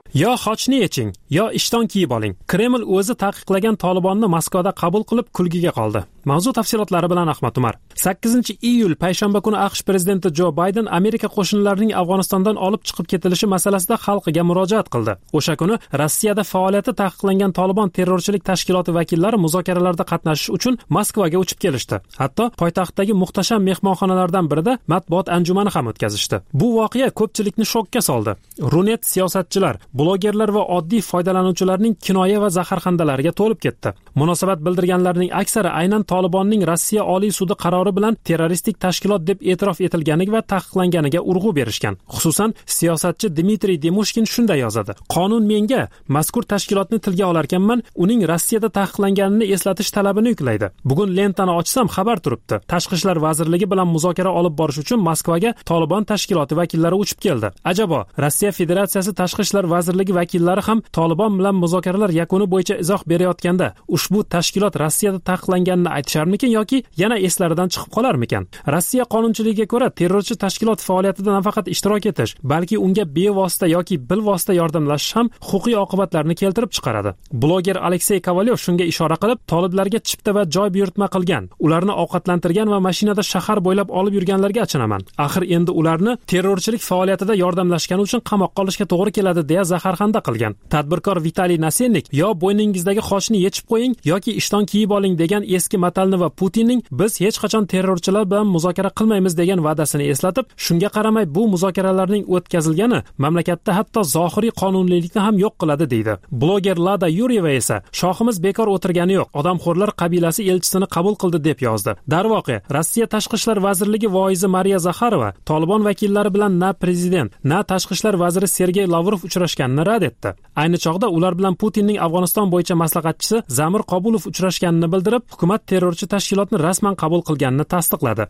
yo xochni yeching, yo ishton kiyib oling. Kreml o'zi taqiqlagan Tolibonni Moskvada qabul qilib kulgiga qoldi. Mavzu tafsilotlari bilan Ahmad Umar. 8-iyul payshanba kuni AQSh prezidenti Jo Bayden Amerika qo'shinlarining Afg'onistondan olib chiqib ketilishi masalasida xalqiga murojaat qildi. O'sha kuni Rossiyada faoliyati taqiqlangan Tolibon terrorchilik tashkiloti vakillari muzokaralarda qatnashish uchun Moskvaga uchib kelishdi. Hatto poytaxtdagi muhtasham mehmonxonalardan birida matbuot anjumani ham o'tkazishdi. Bu voqea ko'pchilikni shokka soldi. Runet siyosatchilar, blogerlar va oddiy foydalanuvchilarning kinoya va zaharxandalariga to'lib ketdi. Munosabat bildirganlarning aksari aynan Tolibonning Rossiya Oliy sudi qarori bilan terroristik tashkilot deb e'tirof etilganiga va taqiqlanganiga urg'u berishgan. Xususan, siyosatchi Dmitriy Demushkin shunday yozadi: "Qonun menga mazkur tashkilotni tilga olarkanman, uning Rossiyada taqiqlanganini eslatish talabini yuklaydi. Bugun lentani ochsam xabar turibdi. Tashqi ishlar vazirligi bilan muzokara olib borish uchun Moskvaga Tolibon tashkiloti vakillari uchib keldi. Ajabo, Rossiya Federatsiyasi tashqi ishlar vazirligi vakillari ham Tolibon bilan muzokaralar yakuni bo'yicha izoh berayotganda ushbu tashkilot Rossiyada taqiqlanganini aytisharmikin yoki yana eslaridan chiqib qolarmikan? Rossiya qonunchiligiga ko'ra terrorchi tashkilot faoliyatida nafaqat ishtirok etish, balki unga bevosita yoki bilvosita yordamlashish ham huquqiy oqibatlarni keltirib chiqaradi. Bloger Aleksey Kovalyev shunga ishora qilib, toliblarga chipta va joy buyurtma qilgan, ularni ovqatlantirgan va mashinada shahar bo'ylab olib yurganlarga achinaman. Axir endi ularni terrorchilik faoliyatida yordamlashgani uchun qamoqqa olishga to'g'ri keladi deya zaharxanda qilgan. Tadbirkor Vitaliy Nasennik yo bo'yningizdagi xochni yechib qo'ying yoki ishton kiyib oling degan eski matalni va Putinning biz hech qachon terrorchilar bilan muzokara qilmaymiz degan va'dasini eslatib, shunga qaramay bu muzokaralarning o'tkazilgani mamlakatda hatto zohiriy qonuniylikni ham yo'q qiladi deydi. Bloger Lada Yuryeva esa shohimiz bekor o'tirgani yo'q, odamxo'rlar qabilasi elchisini qabul qildi deb yozdi. Darvoqe, Rossiya tashqi ishlar vazirligi voizi Mariya Zakharova Tolibon vakillari bilan na prezident, na tashqi ishlar vaziri Sergey Lavrov uchrashganini rad etdi. Ayni chog'da ular bilan Putinning Afg'oniston bo'yicha maslahatchisi Zamir Qobulov uchrashganini bildirib, hukumat terrorchi tashkilotni rasman qabul qilganini tasdiqladi.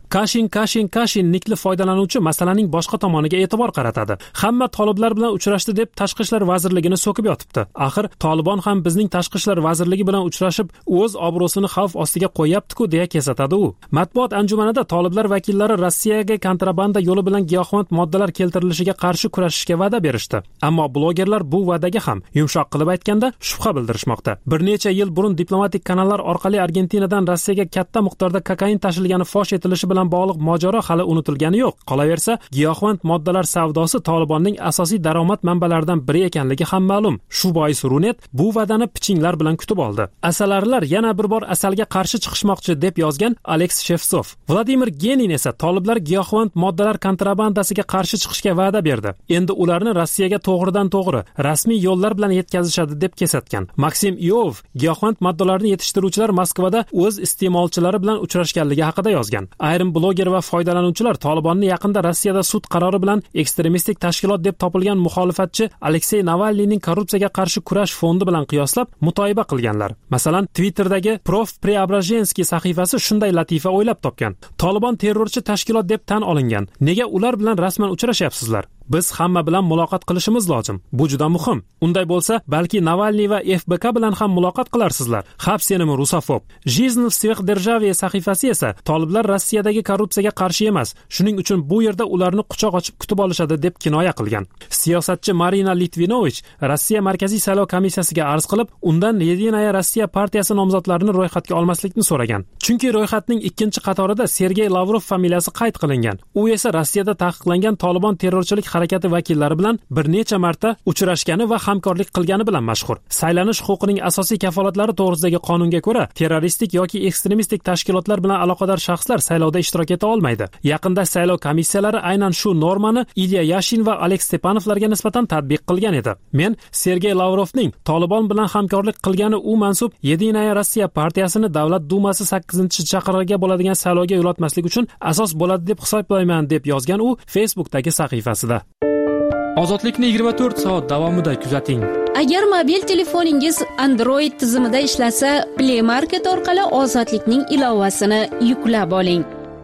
Kashin nikli foydalanuvchi masalaning boshqa tomoniga e'tibor qaratadi. Hamma toliblar bilan uchrashdi deb tashqi ishlar vazirligini so'kib yotibdi. Axir Tolibon ham bizning tashqi ishlar vazirligi bilan uchrashib, o'z obro'sini xavf ostiga qo'yapti-ku deya kesatadi u. Matbuot anjumanida toliblar vakillari Rossiyaga kontrabanda yo'li bilan giyohvand moddalar keltirilishiga qarshi kurashishga va'da berishdi. Ammo blogerlar bu va'daga ham yumshoq qilib aytganda shubha bildirishmoqda. Bir necha yil burun diplomatik kanallar orqali Argentinadan Rossiyaga katta miqdorda kokain tashilgani fosh etilishi bilan bog'liq mojaro hali unutilgani yo'q. Qolaversa, giyohvand moddalar savdosi Tolibonning asosiy daromad manbalaridan biri ekanligi ham ma'lum. Shu bois Runet bu va'dani pichinglar bilan kutib oldi. Asalarilar yana bir bor asalga qarshi chiqishmoqchi deb yozgan Aleks Shevtsov. Vladimir Genin esa toliblar giyohvand moddalar kontrabandasiga qarshi chiqishga va'da berdi. Endi ularni Rossiyaga to'g'ridan-to'g'ri rasmiy yo'llar bilan yetkazishadi deb kesatgan. Maksim Iov giyohvand moddalarni yetishtiruvchilar Moskvada o'z iste'molchilari bilan uchrashganligi haqida yozgan. Ayrim bloger va foydalanuvchilar Tolibonni yaqinda Rossiyada sud qarori bilan ekstremistik tashkilot deb topilgan muxolifatchi Aleksey Navalniyning korrupsiyaga qarshi kurash fondi bilan qiyoslab mutoyiba qilganlar. Masalan, Twitter'dagi Prof Preobrazhenskiy sahifasi shunday latifa o'ylab topgan. Tolibon terrorchi tashkilot deb tan olingan. Nega ular bilan rasman uchrashyapsizlar? Biz hamma bilan muloqot qilishimiz lozim. Bu juda muhim. Unday bo'lsa, balki Navalniy va FBK bilan ham muloqot qilarsizlar. Xavf senimi rusofob. Жизнь в сверхдержаве sahifasi esa toliblar Rossiyadagi korrupsiyaga qarshi emas. Shuning uchun bu yerda ularni quchoq ochib kutib olishadi deb kinoya qilgan. Siyosatchi Marina Litvinovich Rossiya Markaziy saylov komissiyasiga arz qilib, undan Yedinaya Rossiya partiyasi nomzodlarini ro'yxatga olmaslikni so'ragan. Chunki ro'yxatning ikkinchi qatorida Sergey Lavrov familiyasi qayd qilingan. U esa Rossiyada taqiqlangan Tolibon terrorchilik harakati vakillari bilan bir necha marta uchrashgani va hamkorlik qilgani bilan mashhur. Saylanish huquqining asosiy kafolatlari to'g'risidagi qonunga ko'ra, terroristik yoki ekstremistik tashkilotlar bilan aloqador shaxslar saylovda ishtirok eta olmaydi. Yaqinda saylov komissiyalari aynan shu normani Ilya Yashin va Aleks Stepanovlarga nisbatan tatbiq qilgan edi. Men Sergey Lavrovning Tolibon bilan hamkorlik qilgani u mansub Yedinaya Rossiya partiyasini Davlat Dumasi 8-chaqirig'iga bo'ladigan saylovga yo'latmaslik uchun asos bo'ladi deb hisoblayman deb yozgan u Facebookdagi sahifasida. Ozodlikni 24 soat davomida kuzating. Agar mobil telefoningiz Android tizimida ishlasa, Play Market orqali Ozodlikning ilovasini yuklab oling.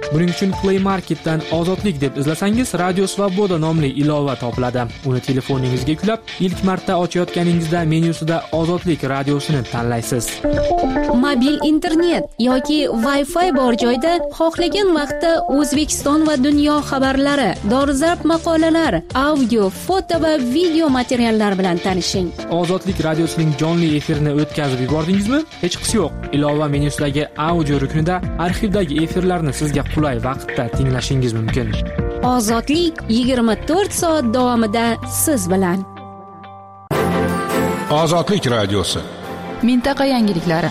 Buning uchun Play Marketdan Ozodlik deb izlasangiz Radio Svoboda nomli ilova topiladi. Uni telefoningizga yuklab, ilk marta ochayotganingizda menyusida Ozodlik radiosini tanlaysiz. Mobil internet yoki Wi-Fi bor joyda xohlagan vaqtda O'zbekiston va dunyo xabarlari, dolzarb maqolalar, audio, foto va video materiallar bilan tanishing. Ozodlik radiosining jonli efirini o'tkazib yubordingizmi? Hech qisi yo'q. Ilova menyusidagi audio ruknida arxivdagi efirlarni sizga qulay vaqtda tinglashingiz mumkin. Ozodlik 24 soat davomida siz bilan. Ozodlik radiosi. Mintaqa yangiliklari.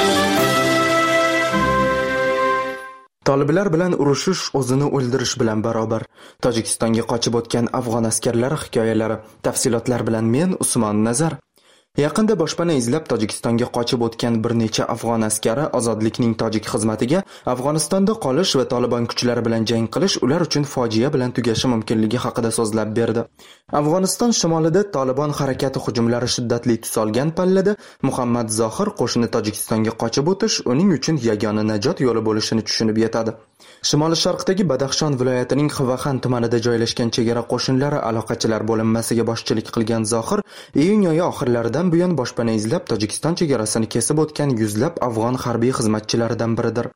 Toliblar bilan urushish o'zini o'ldirish bilan barobar. Tojikistonga qochib o'tgan afg'on askarlari hikoyalari, tafsilotlar bilan men Usmon Nazar. Yaqinda boshpana izlab Tojikistonga qochib o'tgan bir necha afg'on askari Ozodlikning tojik xizmatiga Afg'onistonda qolish va Taliban kuchlari bilan jang qilish ular uchun fojia bilan tugashi mumkinligi haqida so'zlab berdi. Afg'oniston shimolida Taliban harakati hujumlari shiddatli tus olgan pallada Muhammad Zohir qo'shini Tojikistonga qochib o'tish uning uchun yagona najot yo'li bo'lishini tushunib yetadi. Shimoli-sharqdagi Badaxshon viloyatining Xivaxan tumanida joylashgan chegara qo'shinlari aloqachilar bo'linmasiga boshchilik qilgan Zohir iyun oyi oxirlaridan buyon boshpana izlab Tojikiston chegarasini kesib o'tgan yuzlab afg'on harbiy xizmatchilaridan biridir.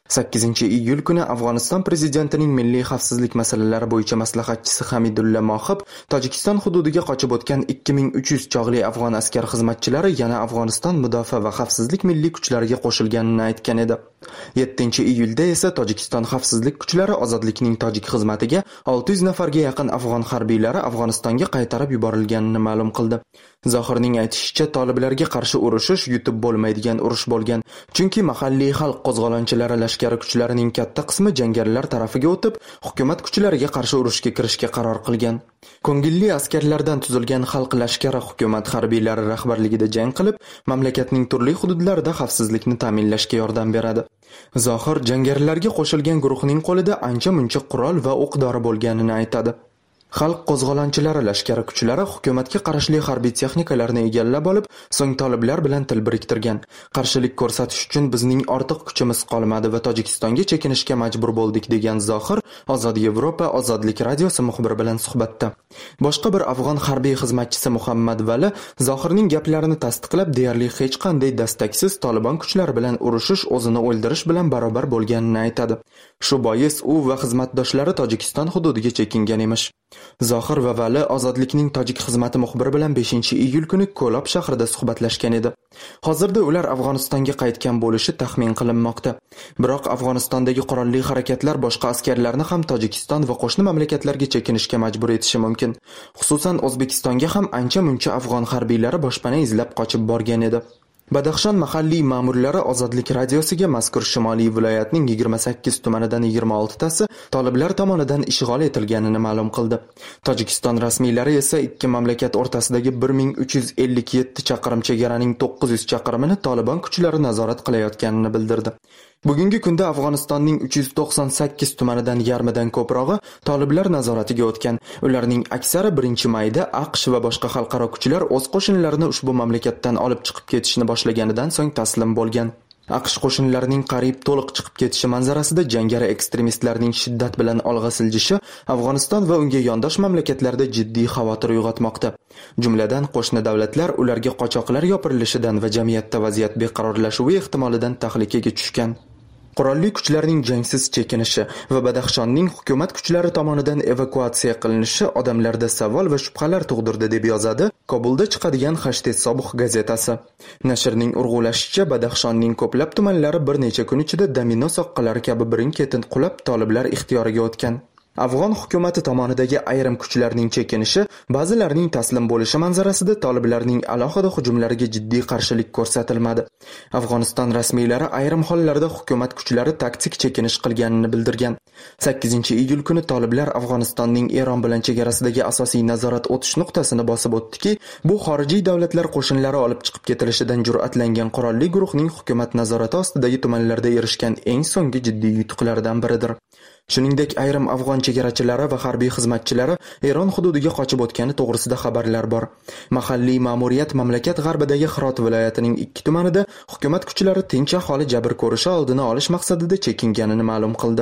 8-iyul kuni Afg'oniston prezidentining milliy xavfsizlik masalalari bo'yicha maslahatchisi Hamidulla Mohib Tojikiston hududiga qochib o'tgan 2300 chog'li afg'on askar xizmatchilari yana Afg'oniston mudofaa va xavfsizlik milliy kuchlariga qo'shilganini aytgan edi. 7-iyulda esa Tojikiston xavfsizlik kuchlari Ozodlikning tojik xizmatiga 600 nafarga yaqin afg'on harbiylari Afg'onistonga qaytarib yuborilganini ma'lum qildi. Zohirning aytishicha, toliblarga qarshi urushish yutib bo'lmaydigan urush bo'lgan, chunki mahalliy xalq qo'zg'olonchilari lashkari kuchlarining katta qismi jangarilar tarafiga o'tib, hukumat kuchlariga qarshi urushga kirishga qaror qilgan. Ko'ngilli askarlardan tuzilgan xalq lashkari hukumat harbiylari rahbarligida jang qilib, mamlakatning turli hududlarida xavfsizlikni ta'minlashga yordam beradi. Zohir jangarilarga qo'shilgan guruhning qo'lida ancha-muncha qurol va o'q-dori bo'lganini aytadi. Xalq qo'zg'olonchilari lashkari kuchlari hukumatga qarashli harbiy texnikalarni egallab olib, so'ng toliblar bilan til biriktirgan. Qarshilik ko'rsatish uchun bizning ortiq kuchimiz qolmadi va Tojikistonga chekinishga majbur bo'ldik, degan Zohir Ozod Yevropa Ozodlik radiosi muxbiri bilan suhbatda. Boshqa bir afg'on harbiy xizmatchisi Muhammad Vali Zohirning gaplarini tasdiqlab, deyarli hech qanday dastaksiz Taliban kuchlari bilan urushish o'zini o'ldirish bilan barobar bo'lganini aytadi. Shu bois u va xizmatdoshlari Tojikiston hududiga chekingan emish. Zohir va Vali Ozodlikning tojik xizmati muxbiri bilan 5-iyul kuni Ko'lob shahrida suhbatlashgan edi. Hozirda ular Afg'onistonga qaytgan bo'lishi taxmin qilinmoqda. Biroq Afg'onistondagi qurolli harakatlar boshqa askarlarni ham Tojikiston va qo'shni mamlakatlarga chekinishga majbur etishi mumkin. Xususan O'zbekistonga ham ancha-muncha afg'on harbiylari boshpana izlab qochib borgan edi. Badaxshon mahalliy ma'murlari Ozodlik radiosiga mazkur shimoliy viloyatning 28 tumanidan 26 tasi toliblar tomonidan ishg'ol etilganini ma'lum qildi. Tojikiston rasmiylari esa ikki mamlakat o'rtasidagi 1357 chaqirim chegaraning 900 chaqirimini Taliban kuchlari nazorat qilayotganini bildirdi. Bugungi kunda Afg'onistonning 398 tumanidan yarmidan ko'prog'i toliblar nazoratiga o'tgan. Ularning aksari 1-mayda AQSh va boshqa xalqaro kuchlar o'z qo'shinlarini ushbu mamlakatdan olib chiqib ketishni boshlaganidan so'ng taslim bo'lgan. AQSh qo'shinlarining qariyb to'liq chiqib ketishi manzarasida jangari ekstremistlarning shiddat bilan olg'a siljishi Afg'oniston va unga yondosh mamlakatlarda jiddiy xavotir uyg'otmoqda. Jumladan qo'shni davlatlar ularga qochoqlar yopirilishidan va jamiyatda vaziyat beqarorlashuvi ehtimolidan tahlikaga tushgan. Qurolli kuchlarning jangsiz chekinishi va Badaxshonning hukumat kuchlari tomonidan evakuatsiya qilinishi odamlarda savol va shubhalar tug'dirdi, deb yozadi Kobulda chiqadigan Hashtet Sobiq gazetasi. Nashrning urg'ulashicha, Badaxshonning ko'plab tumanlari bir necha kun ichida domino soqqalari kabi birin-ketin qulab toliblar ixtiyoriga o'tgan. Afg'on hukumati tomonidagi ayrim kuchlarning chekinishi, ba'zilarining taslim bo'lishi manzarasida toliblarning alohida hujumlariga jiddiy qarshilik ko'rsatilmadi. Afg'oniston rasmiylari ayrim hollarda hukumat kuchlari taktik chekinish qilganini bildirgan. 8-iyul kuni toliblar Afg'onistonning Eron bilan chegarasidagi asosiy nazorat o'tish nuqtasini bosib o'tdiki, bu xorijiy davlatlar qo'shinlari olib chiqib ketilishidan jur'atlangan qurolli guruhning hukumat nazorati ostidagi tumanlarda erishgan eng so'nggi jiddiy yutuqlardan biridir. Shuningdek, ayrim afg'on chegarachilari va harbiy xizmatchilari Eron hududiga qochib o'tgani to'g'risida xabarlar bor. Mahalliy ma'muriyat mamlakat g'arbidagi Hirot viloyatining 2 tumanida hukumat kuchlari tinch aholi jabr ko'rishi oldini olish maqsadida chekinganini ma'lum qildi.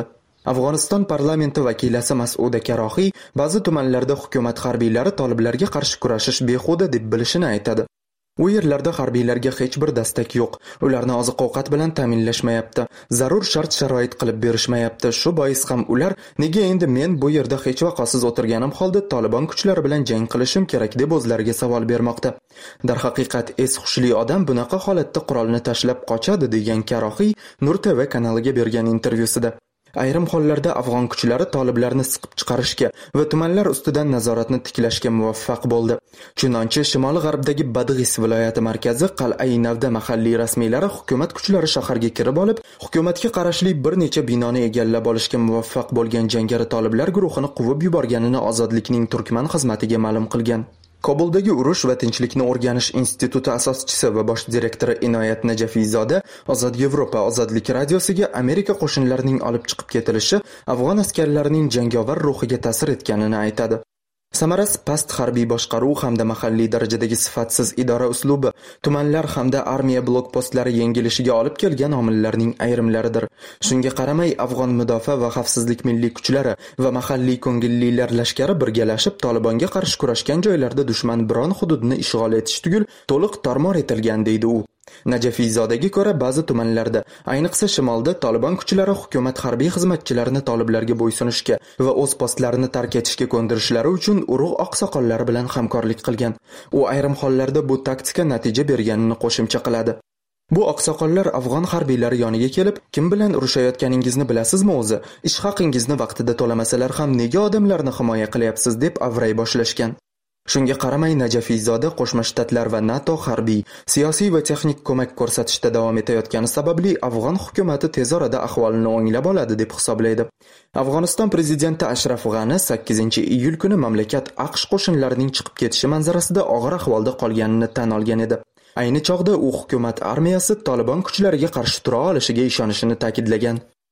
Afg'oniston parlamenti vakilasi Mas'uda Karoxiy ba'zi tumanlarda hukumat harbiylari toliblarga qarshi kurashish behuda deb bilishini aytadi. U yerlarda harbiylarga hech bir dastak yo'q. Ularni oziq-ovqat bilan ta'minlashmayapti. Zarur shart-sharoit qilib berishmayapti. Shu bois ham ular nega endi men bu yerda hech vaqosiz o'tirganim holda Taliban kuchlari bilan jang qilishim kerak deb o'zlariga savol bermoqda. Darhaqiqat es-hushli odam bunaqa holatda qurolni tashlab qochadi degan Karoxiy Nur TV kanaliga bergan intervyusida. Ayrim hollarda afg'on kuchlari toliblarni siqib chiqarishga va tumanlar ustidan nazoratni tiklashga muvaffaq bo'ldi. Chunonchi shimoli-g'arbdagi Badg'is viloyati markazi Qal'ai Navda mahalliy rasmiylari hukumat kuchlari shaharga kirib olib, hukumatga qarashli bir necha binoni egallab olishga muvaffaq bo'lgan jangari toliblar guruhini quvib yuborganini Ozodlikning Turkman xizmatiga ma'lum qilgan. Kobuldagi urush va tinchlikni o'rganish instituti asoschisi va bosh direktori Inoyat Najafiyzoda Ozod Yevropa ozodlik radiosiga Amerika qo'shinlarining olib chiqib ketilishi afg'on askarlarining jangovar ruhiga ta'sir etganini aytadi. Samarasi past harbiy boshqaruv hamda mahalliy darajadagi sifatsiz idora uslubi tumanlar hamda armiya blokpostlari yengilishiga olib kelgan omillarning ayrimlaridir. Shunga qaramay afg'on mudofaa va xavfsizlik milliy kuchlari va mahalliy ko'ngillilar lashkari birgalashib Talibanga qarshi kurashgan joylarda dushman biron hududni ishg'ol etish tugul to'liq tarmor etilgan deydi u. Najafiyzodaga ko'ra ba'zi tumanlarda, ayniqsa shimolda Taliban kuchlari hukumat harbiy xizmatchilarini toliblarga bo'ysunishga va o'z postlarini tark etishga ko'ndirishlari uchun urug' oqsoqollari bilan hamkorlik qilgan. U ayrim hollarda bu taktika natija berganini qo'shimcha qiladi. Bu oqsoqollar afg'on harbiylari yoniga kelib, kim bilan urushayotganingizni bilasizmi o'zi? Ish haqingizni vaqtida to'lamasalar ham nega odamlarni himoya qilyapsiz deb avray boshlashgan. Shunga qaramay Najafiyzoda Qo'shma Shtatlar va NATO harbiy, siyosiy va texnik ko'mak ko'rsatishda davom etayotgani sababli afg'on hukumatı tez orada ahvolini o'nglab oladi deb hisoblaydi. Afg'oniston prezidenti Ashraf G'ani 8-iyul kuni mamlakat AQSh qo'shinlarining chiqib ketishi manzarasida og'ir ahvolda qolganini tan olgan edi. Ayni chog'da u hukumat armiyasi Taliban kuchlariga qarshi tura olishiga ishonishini ta'kidlagan.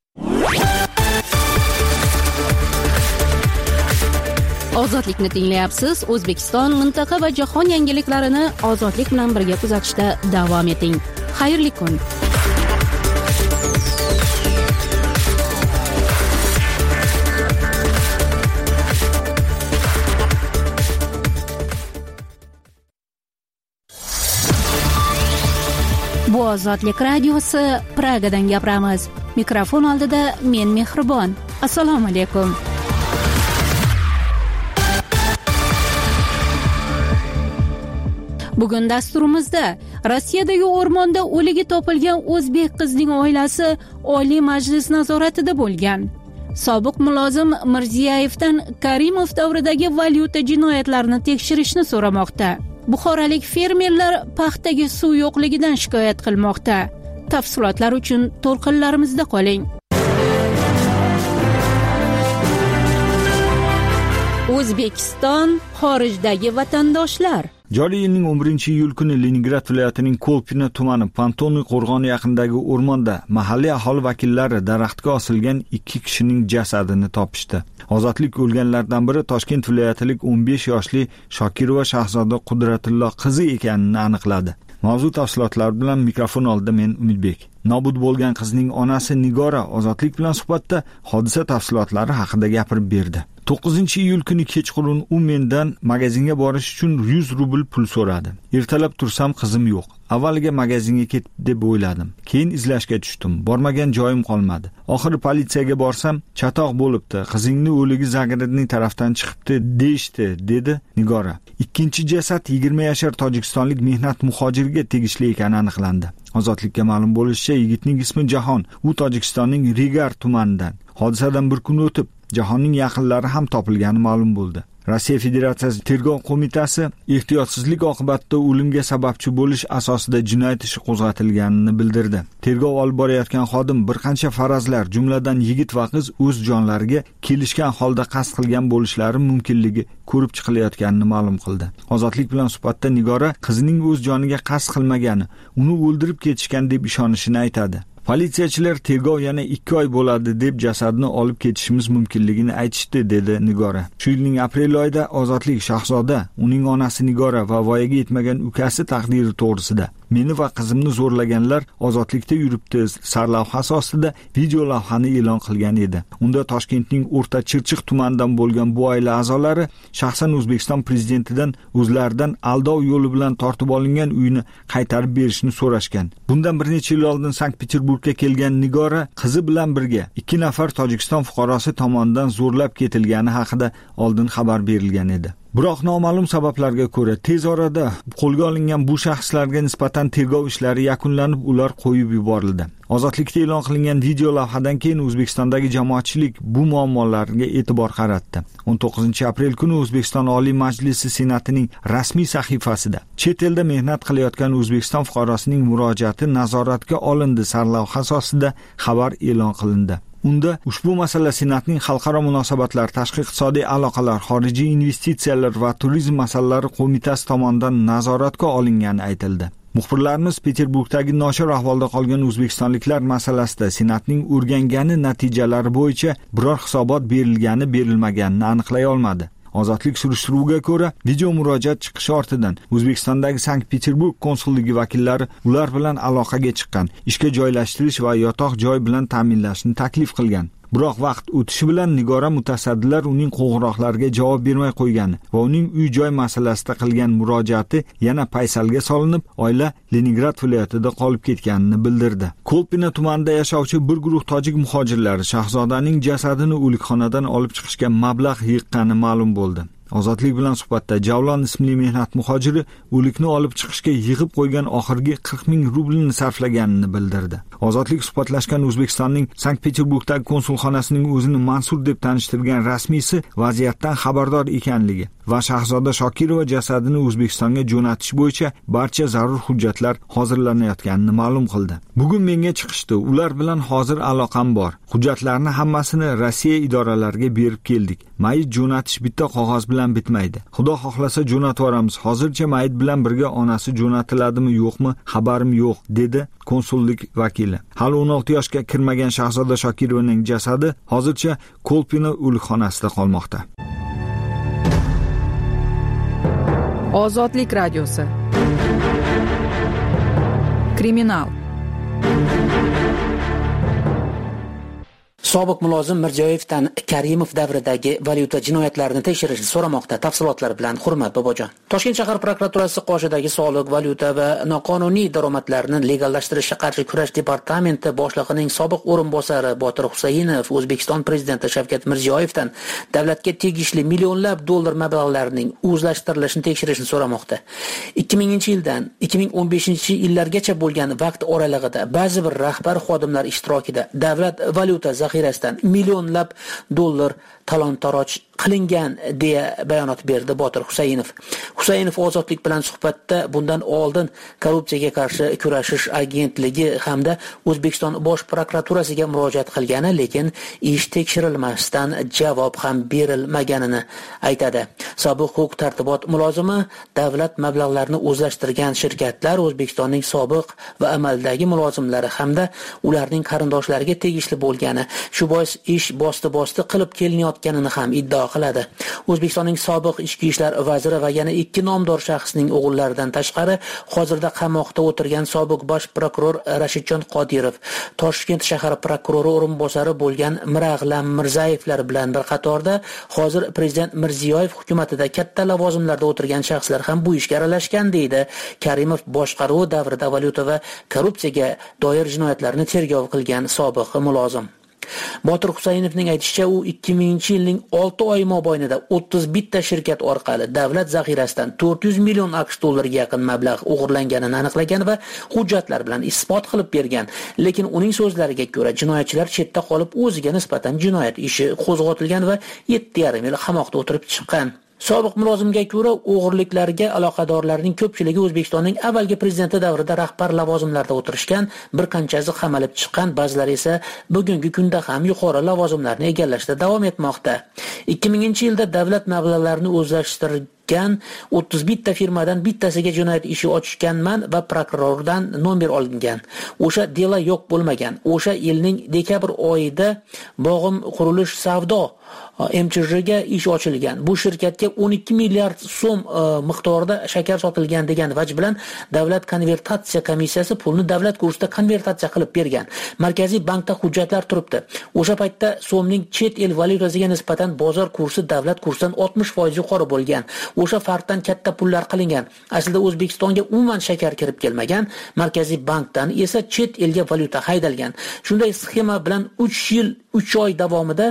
Ozodlikni tinglayapsiz. O'zbekiston, mintaqa va jahon yangiliklarini ozodlik bilan birga kuzatishda davom eting. Xayrli kun. Bu Ozodlik radiosi, Pragadan gapiramiz. Mikrofon oldida men Mehribon. Assalomu alaykum. Bugun dasturimizda Rossiyadagi o'rmonda o'ligi topilgan o'zbek qizning oilasi Oliy Majlis nazoratida bo'lgan. Sobiq mulozim Mirziyevdan Karimov davridagi valyuta jinoyatlarini tekshirishni so'ramoqda. Buxorolik fermerlar paxtaga suv yo'qligidan shikoyat qilmoqda. Tafsilotlar uchun to'lqinlarimizda qoling. O'zbekiston, xorijdagi vatandoshlar. Joriy yilning 11-iyul kuni Leningrad viloyatining Kolpina tumani Pantoniy qo'rg'oni yaqinidagi o'rmonda mahalliy aholi vakillari daraxtga osilgan 2 kishining jasadini topishdi. Ozodlik o'lganlardan biri Toshkent viloyatilik 15 yoshli Shokirova Shahzoda Qudratullo qizi ekanini aniqladi. Mavzu tafsilotlari bilan mikrofon oldida men Umidbek. Nobud bo'lgan qizning onasi Nigora Ozodlik bilan suhbatda hodisa tafsilotlari haqida gapirib berdi. 9-iyul kuni kechqurun u mendan magazinga borish uchun 100 rubl pul so'radi. Ertalab tursam qizim yo'q. Avvaliga magazinga ketdi deb o'yladim. Keyin izlashga tushdim. Bormagan joyim qolmadi. Oxiri politsiyaga borsam, chatoq bo'libdi. Qizingni o'ligi Zagrabning tarafdan chiqibdi deyishdi, dedi Nigora. Ikkinchi jasad 20 yashar tojikistonlik mehnat muhojiriga tegishli ekani aniqlandi. Ozodlikka ma'lum bo'lishicha, yigitning ismi Jahon. U Tojikistonning Rigar tumanidan. Hodisadan bir kun o'tib, Jahonning yaqinlari ham topilgani ma'lum bo'ldi. Rossiya Federatsiyasi Tergov qo'mitasi ehtiyotsizlik oqibatida o'limga sababchi bo'lish asosida jinoyat ishi qo'zg'atilganini bildirdi. Tergov olib borayotgan xodim bir qancha farazlar, jumladan yigit va qiz o'z jonlariga kelishgan holda qasd qilgan bo'lishlari mumkinligi ko'rib chiqilayotganini ma'lum qildi. Ozodlik bilan suhbatda Nigora qizining o'z joniga qasd qilmagani, uni o'ldirib ketishgan deb ishonishini aytadi. Politsiyachilar tergov yana 2 oy bo'ladi deb jasadni olib ketishimiz mumkinligini aytishdi, dedi Nigora. Shu yilning aprel oyida Ozodlik Shahzoda, uning onasi Nigora va voyaga yetmagan ukasi taqdiri to'g'risida "Meni va qizimni zo'rlaganlar ozodlikda yuribdi" sarlavhasi ostida video lavhani e'lon qilgan edi. Unda Toshkentning O'rta Chirchiq tumanidan bo'lgan bu oila a'zolari shaxsan O'zbekiston prezidentidan o'zlaridan aldov yo'li bilan tortib olingan uyni qaytarib berishni so'rashgan. Bundan bir necha yil oldin Sankt-Peterburgga kelgan Nigora qizi bilan birga 2 nafar Tojikiston fuqarosi tomonidan zo'rlab ketilgani haqida oldin xabar berilgan edi. Biroq noma'lum sabablarga ko'ra tez orada qo'lga olingan bu shaxslarga nisbatan tergov ishlari yakunlanib, ular qo'yib yuborildi. Ozodlikda e'lon qilingan video lavhadan keyin O'zbekistondagi jamoatchilik bu muammolarga e'tibor qaratdi. 19-aprel kuni O'zbekiston Oliy Majlisi Senatining rasmiy sahifasida "Chet elda mehnat qilayotgan O'zbekiston fuqarosining murojaati nazoratga olindi" sarlavhasi ostida xabar e'lon qilindi. Unda ushbu masala Senatning xalqaro munosabatlar, tashqi iqtisodiy aloqalar, xorijiy investitsiyalar va turizm masalalari qo'mitasi tomonidan nazoratga olingani aytildi. Muxbirlarimiz Peterburgdagi nochor ahvolda qolgan o'zbekistonliklar masalasida Senatning o'rgangani natijalari bo'yicha biror hisobot berilmaganini aniqlay olmadi. Ozodlik surishtiruviga ko'ra, video murojaat chiqishi ortidan O'zbekistondagi Sankt-Peterburg konsulligi vakillari ular bilan aloqaga chiqqan, ishga joylashtirish va yotoq joy bilan ta'minlashni taklif qilgan. Biroq vaqt o'tishi bilan Nigora mutasaddilar uning qo'ng'iroqlariga javob bermay qo'ygani va uning uy-joy masalasida qilgan murojaati yana paysalga solinib, oila Leningrad viloyatida qolib ketganini bildirdi. Kolpina tumanida yashovchi bir guruh tojik muhojirlari Shahzodaning jasadini o'likxonadan olib chiqishga mablag' yiqqani ma'lum bo'ldi. Ozodlik bilan suhbatda Javlon ismli mehnat muhojiri o'likni olib chiqishga yig'ib qo'ygan oxirgi 40 ming rublni sarflaganini bildirdi. Ozodlik suhbatlashgan O'zbekistonning Sankt-Peterburgdagi konsulxonasining o'zini Mansur deb tanishtirgan rasmiysi vaziyatdan xabardor ekanligi va Shahzoda Shokirova jasadini O'zbekistonga jo'natish bo'yicha barcha zarur hujjatlar hozirlanayotganini ma'lum qildi. Bugun menga chiqishdi, ular bilan hozir aloqam bor. Hujjatlarni hammasini Rossiya idoralariga berib keldik. Mayit jo'natish bitta qog'oz bilan bitmaydi. Xudo xohlasa jo'natvoramiz. Hozircha mayit bilan birga onasi jo'natiladimi yo'qmi xabarim yo'q, dedi konsullik vakili. Hali 16 yoshga kirmagan Shahzoda Shokirovaning jasadi hozircha Kolpina o'likxonasida qolmoqda. Ozodlik radiosi. Kriminal. Sobiq mulozim Mirziyoyevdan Karimov davridagi valyuta jinoyatlarini tekshirishni so'ramoqda. Tafsilotlar bilan Hurmat Bobojon. Toshkent shahar prokuraturasi qoshidagi soliq, valyuta va noqonuniy daromadlarni legallashtirishga qarshi kurash departamenti boshlig'ining sobiq o'rinbosari Botir Husaynov O'zbekiston prezidenti Shavkat Mirziyoyevdan davlatga tegishli millionlab dollar mablag'larining o'zlashtirilishini tekshirishni so'ramoqda. 2000-yildan 2015-yillargacha bo'lgan vaqt oralig'ida ba'zi bir rahbar xodimlar ishtirokida davlat valyuta zaxirasidan millionlab dollar talon-taroj qilingan deya bayonot berdi Botir Husaynov. Husaynov Ozodlik bilan suhbatda bundan oldin korrupsiyaga qarshi kurashish agentligi hamda O'zbekiston bosh prokuraturasiga murojaat qilgani, lekin ish tekshirilmasdan javob ham berilmaganini aytadi. Sobiq huquq-tartibot mulozimi davlat mablag'larini o'zlashtirgan shirkatlar O'zbekistonning sobiq va amaldagi mulozimlari hamda ularning qarindoshlariga tegishli bo'lgani, shu bois ish bosti qilib kelinayotganini ham iddao qiladi. O'zbekistonning sobiq ichki ishlar vaziri va yana 2 nomdor shaxsning o'g'illaridan tashqari hozirda qamoqda o'tirgan sobiq bosh prokuror Rashidjon Qodirov, Toshkent shahar prokurori o'rinbosari bo'lgan Mirag'lam Mirzayevlar bilan bir qatorda hozir prezident Mirziyoyev hukumatida katta lavozimlarda o'tirgan shaxslar ham bu ishga aralashgan, deydi Karimov boshqaruvi davrida valyuta va korrupsiyaga doir jinoyatlarni tergov qilgan sobiq mulozim. Botir Husaynovning aytishicha, u 2000-yilning 6 oy mobaynida 31 ta shirkat orqali davlat zaxirasidan 400 million AQSh dollariga yaqin mablag' o'g'irlanganini aniqlagan va hujjatlar bilan isbot qilib bergan. Lekin uning so'zlariga ko'ra, jinoyatchilar chetda qolib o'ziga nisbatan jinoyat ishi qo'zg'atilgan va 7,5 yil qamoqda o'tirib chiqqan. Sobiq mulozimga ko'ra, o'g'irliklarga aloqadorlarning ko'pchiligi O'zbekistonning avvalgi prezidenti davrida rahbar lavozimlarda o'tirishgan, bir qanchasi qamalib chiqqan, ba'zilari esa bugungi kunda ham yuqori lavozimlarni egallashda davom etmoqda. 2000-yilda davlat mablag'larini ketgan 31 ta firmadan bittasiga jinoyat ishi ochganman va prokurordan nomer olingan. O'sha delo yo'q bo'lmagan. O'sha yilning dekabr oyida Bog'im qurilish savdo MCHga ish ochilgan. Bu shirkatga 12 milliard so'm miqdorida shakar sotilgan degan vaj bilan davlat konvertatsiya komissiyasi pulni davlat kursida konvertatsiya qilib bergan. Markaziy bankda hujjatlar turibdi. O'sha paytda so'mning chet el valyutasiga nisbatan bozor kursi davlat kursidan 60% yuqori bo'lgan. O'sha farqdan katta pullar qilingan. Aslida O'zbekistonga umuman shakar kirib kelmagan. Markaziy bankdan esa chet elga valyuta haydalgan. Shunday sxema bilan 3 oy davomida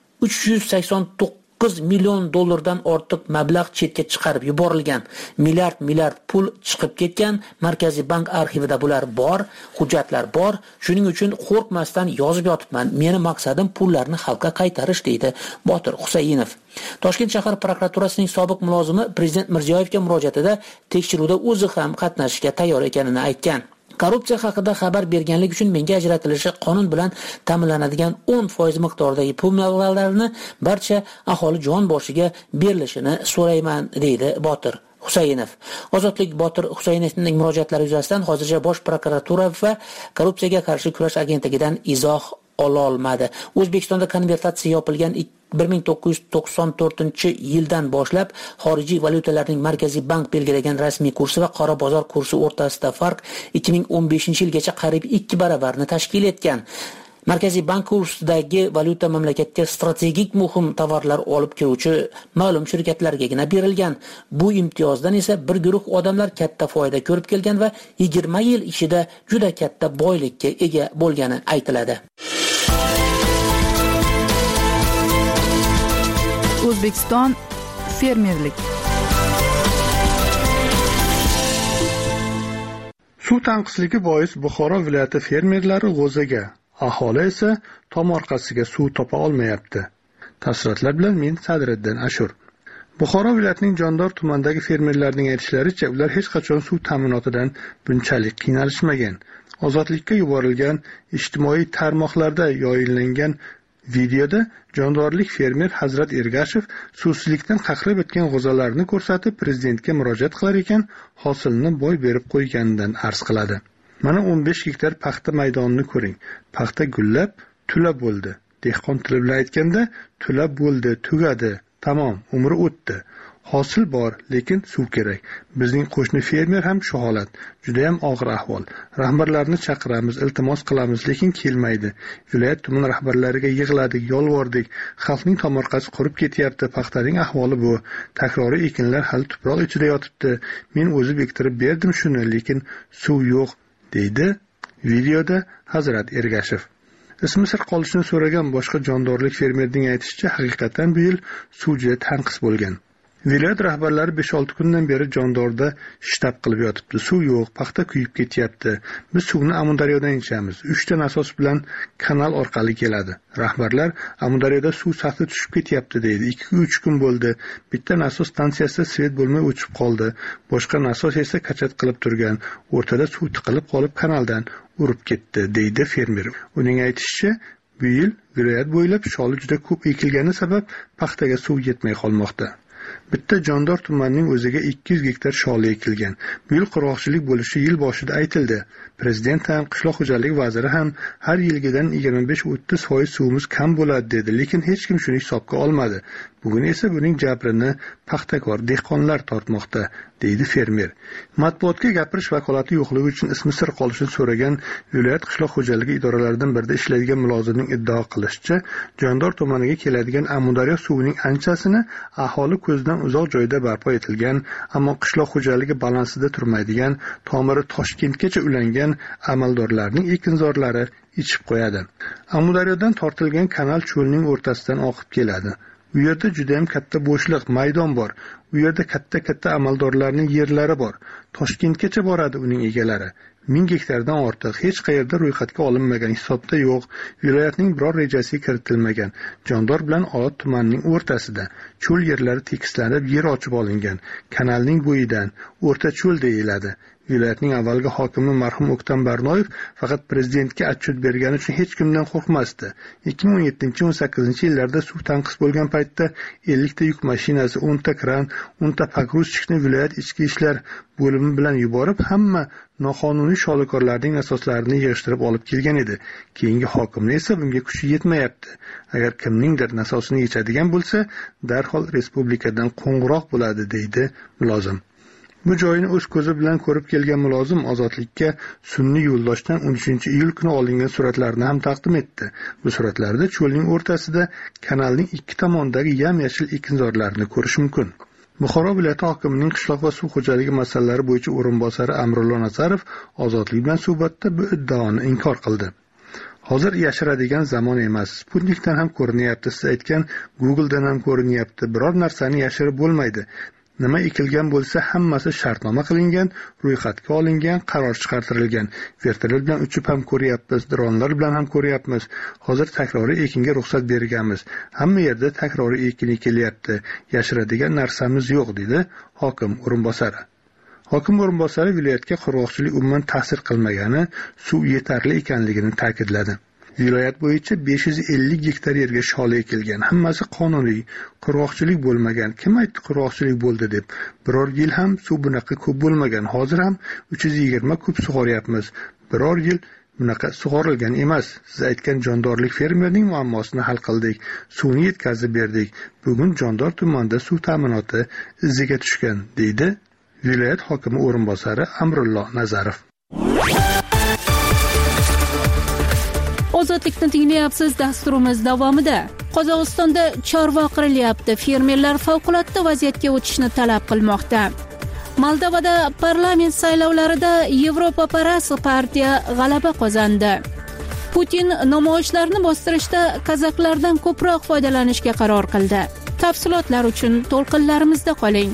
389 million dollardan ortiq mablag' chetga chiqarib yuborilgan. Milliard pul chiqib ketgan. Markaziy bank arxivida bular bor, hujjatlar bor. Shuning uchun qo'rqmasdan yozib yotibman. Meni maqsadim pullarni xalqqa qaytarish, deydi Botir Husaynov. Toshkent shahar prokuraturasining sobiq mulozimi Prezident Mirziyoyevga murojaatida tekshiruvda o'zi ham qatnashishga tayyor ekanini aytgan. Korrupsiya haqida xabar berganlik uchun menga ajratilishi qonun bilan ta'minlanadigan 10% miqdordagi pul mablag'larini barcha aholi jon boshiga berilishini so'rayman, deydi Botir Husaynov. Ozodlik Botir Husaynovning murojaatlari yuzasidan hozircha Bosh prokuratura va Korrupsiyaga qarshi kurash agentligidan izoh ololmadi. O'zbekistonda konvertatsiya yopilgan 1994-yildan boshlab xorijiy valyutalarning Markaziy bank belgilagan rasmiy kursi va qora bozor kursi o'rtasida farq 2015-yilgacha qariyb 2 baravarni tashkil etgan. Markaziy bank kursidagi valyuta mamlakatga strategik muhim tovarlar olib kiruvchi ma'lum shirkatlargagina berilgan. Bu imtiyozdan esa bir guruh odamlar katta foyda ko'rib kelgan va 20 yil ichida juda katta boylikka ega bo'lgani aytiladi. O'zbekiston fermerlik. Suv tanqisligi bois Buxoro viloyati fermerlari g'o'zaga, aholi esa tomorqasiga suv topa olmayapti. Tafsilotlar bilan men Sadriddin Ashur. Buxoro viloyatining Jondor tumanidagi fermerlarning aytishlaricha, ular hech qachon suv ta'minotidan bunchalik qiynalishmagan. Ozodlikka yuborilgan ijtimoiy tarmoqlarda yoyinlangan videoda jondorlik fermer Hazrat Ergashev suvsizlikdan qaqrab o'tgan g'o'zalarni ko'rsatib, prezidentga murojaat qilar ekan, hosilni boy berib qo'yganidan arz qiladi. Mana 15 gektar paxta maydonini ko'ring. Paxta gullab, tula bo'ldi. Dehqon tili bilan aytganda, tula bo'ldi, tugadi. Tamom, umri o'tdi. Hosil bor, lekin suv kerak. Bizning qo'shni fermer ham shu holat. Juda ham og'ir ahvol. Rahbarlarni chaqiramiz, iltimos qilamiz, lekin kelmaydi. Viloyat tuman rahbarlariga yig'ladik, yolvordik. Xalqning tomorqasi qurib ketyapti, paxtaning ahvoli bu. Takroriy ekinlar hali tuproq ichida yotibdi. Men o'zim ektirib berdim shuni, lekin suv yo'q, deydi videoda Hazrat Ergashev. Ismi sir qolishini so'ragan boshqa jondorlik fermerning aytishicha, haqiqatan bu yil suv juda tanqis bo'lgan. Viloyat rahbarlari 5-6 kundan beri Jondorda shtab qilib yotibdi. Suv yo'q, paxta kuyib ketyapti. Biz suvni Amudaryodan ichamiz. 3 ta nasos bilan kanal orqali keladi. Rahbarlar Amudaryoda suv sathi tushib ketyapti deydi. 2-3 kun bo'ldi. Bitta nasos stansiyasida svet bo'lmay o'chib qoldi. Boshqa nasos esa kachat qilib turgan. O'rtada suv tiqilib qolib kanaldan urib ketdi, deydi fermer. Uning aytishicha, bu yil viloyat bo'ylab sholi juda ko'p ekilgani sabab paxtaga suv yetmay qolmoqda. Bitta Jondor tumanining o'ziga 200 gektar sholi ekilgan. Bu yil qurg'oqchilik bo'lishi yil boshida aytildi. Prezident ham, qishloq xo'jaligi vaziri ham har yilgidan 25-30% suvimiz kam bo'ladi dedi, lekin hech kim shuni hisobga olmadi. Bugun esa buning jabrini paxtakor dehqonlar tortmoqda, deydi fermer. Matbuotga gapirish vakolati yo'qligi uchun ismi sir qolishini so'ragan viloyat qishloq xo'jaligi idoralaridan birida ishlaydigan mulozimning iddao qilishicha, Jondor tumaniga keladigan Amudaryo suvining anchasini aholi ko'zdan uzoq joyda barpo etilgan, ammo qishloq xo'jaligi balansida turmaydigan, tomiri Toshkentgacha ulangan amaldorlarning ekinzorlari ichib qo'yadi. Amudaryodan tortilgan kanal cho'lning o'rtasidan oqib keladi. U yerda juda ham katta bo'shliq, maydon bor. U yerda katta amaldorlarning yerlari bor. Toshkentgacha boradi uning egalari. 1000 gektardan ortiq, hech qayerda ro'yxatga olinmagan, hisobda yo'q, viloyatning biror rejasiga kiritilmagan. Jondor bilan Olot tumanining o'rtasida cho'l yerlari tekislanib, yer ochib olingan. Kanalning bo'yidan o'rta cho'l deyiladi. Viloyatning avvalgi hokimi marhum O'ktam Barnoyev faqat prezidentga atchut bergani uchun hech kimdan qo'rqmasdi. 2017-18 yillarda suv tanqis bo'lgan paytda 50 ta yuk mashinasi, 10 ta kran, 10 ta pogruzchikni viloyat ichki ishlar bo'limi bilan yuborib, hamma noqonuniy sholikorlarning asoslarini yig'ishtirib olib kelgan edi. Keyingi hokimning esa bunga kuchi yetmayapti. Agar kimningdir nasosini yechadigan bo'lsa, darhol respublikadan qo'ng'iroq bo'ladi, deydi mulozim. Bu joyini o'z ko'zi bilan ko'rib kelgan mulozim Ozodlikka sun'iy yo'ldoshdan 13-iyul kuni olingan suratlarni ham taqdim etdi. Bu suratlarda cho'lning o'rtasida kanalning ikki tomonidagi yam-yashil ekinzorlarni ko'rish mumkin. Buxoro viloyati hokimining qishloq va suv xo'jaligi masalalari bo'yicha o'rinbosari Amrullo Nazarov Ozodlik bilan suhbatda bu iddaoni inkor qildi. Hozir yashiradigan zamon emas. Sputnikdan ham ko'rinyapti, siz aytgan Googledan ham ko'rinyapti. Biror narsani yashirib bo'lmaydi. Nima ekilgan bo'lsa, hammasi shartnoma qilingan, ro'yxatga olingan, qaror chiqartirilgan. Vertolyot bilan uchib ham ko'ryapmiz, dronlar bilan ham ko'ryapmiz. Hozir takroriy ekinga ruxsat berganmiz. Hamma yerda takroriy ekin ekilyapti. Yashiradigan narsamiz yo'q, dedi hokim o'rinbosari. Hokim o'rinbosari viloyatga qurg'oqchilik umuman ta'sir qilmagani, suv yetarli ekanligini ta'kidladi. Viloyat bo'yicha 550 gektar yerga shola ekilgan. Hammasi qonuniy, qurg'oqchilik bo'lmagan. Kim aytdi qurg'oqchilik bo'ldi deb? Biror yil ham suv bunaqa ko'p bo'lmagan. Hozir ham 320 kub sug'oryapmiz. Biror yil bunaqa sug'orilgan emas. Siz aytgan jondorlik fermerning muammosini hal qildik. Suvni yetkazib berdik. Bugun Jondor tumanida suv ta'minoti iziga tushgan, deydi viloyat hokimi o'rinbosari Amrullo Nazarov. Ozodlikni tinglayapsiz. Dasturimiz davomida Qozog'istonda chorva qirilyapti. Fermerlar favqulodda vaziyatga o'tishni talab qilmoqda. Moldovada parlament saylovlarida Yevropaparast partiya g'alaba qozondi. Putin namoyishlarni bostirishda kazaklardan ko'proq foydalanishga qaror qildi. Tafsilotlar uchun to'lqinlarimizda qoling.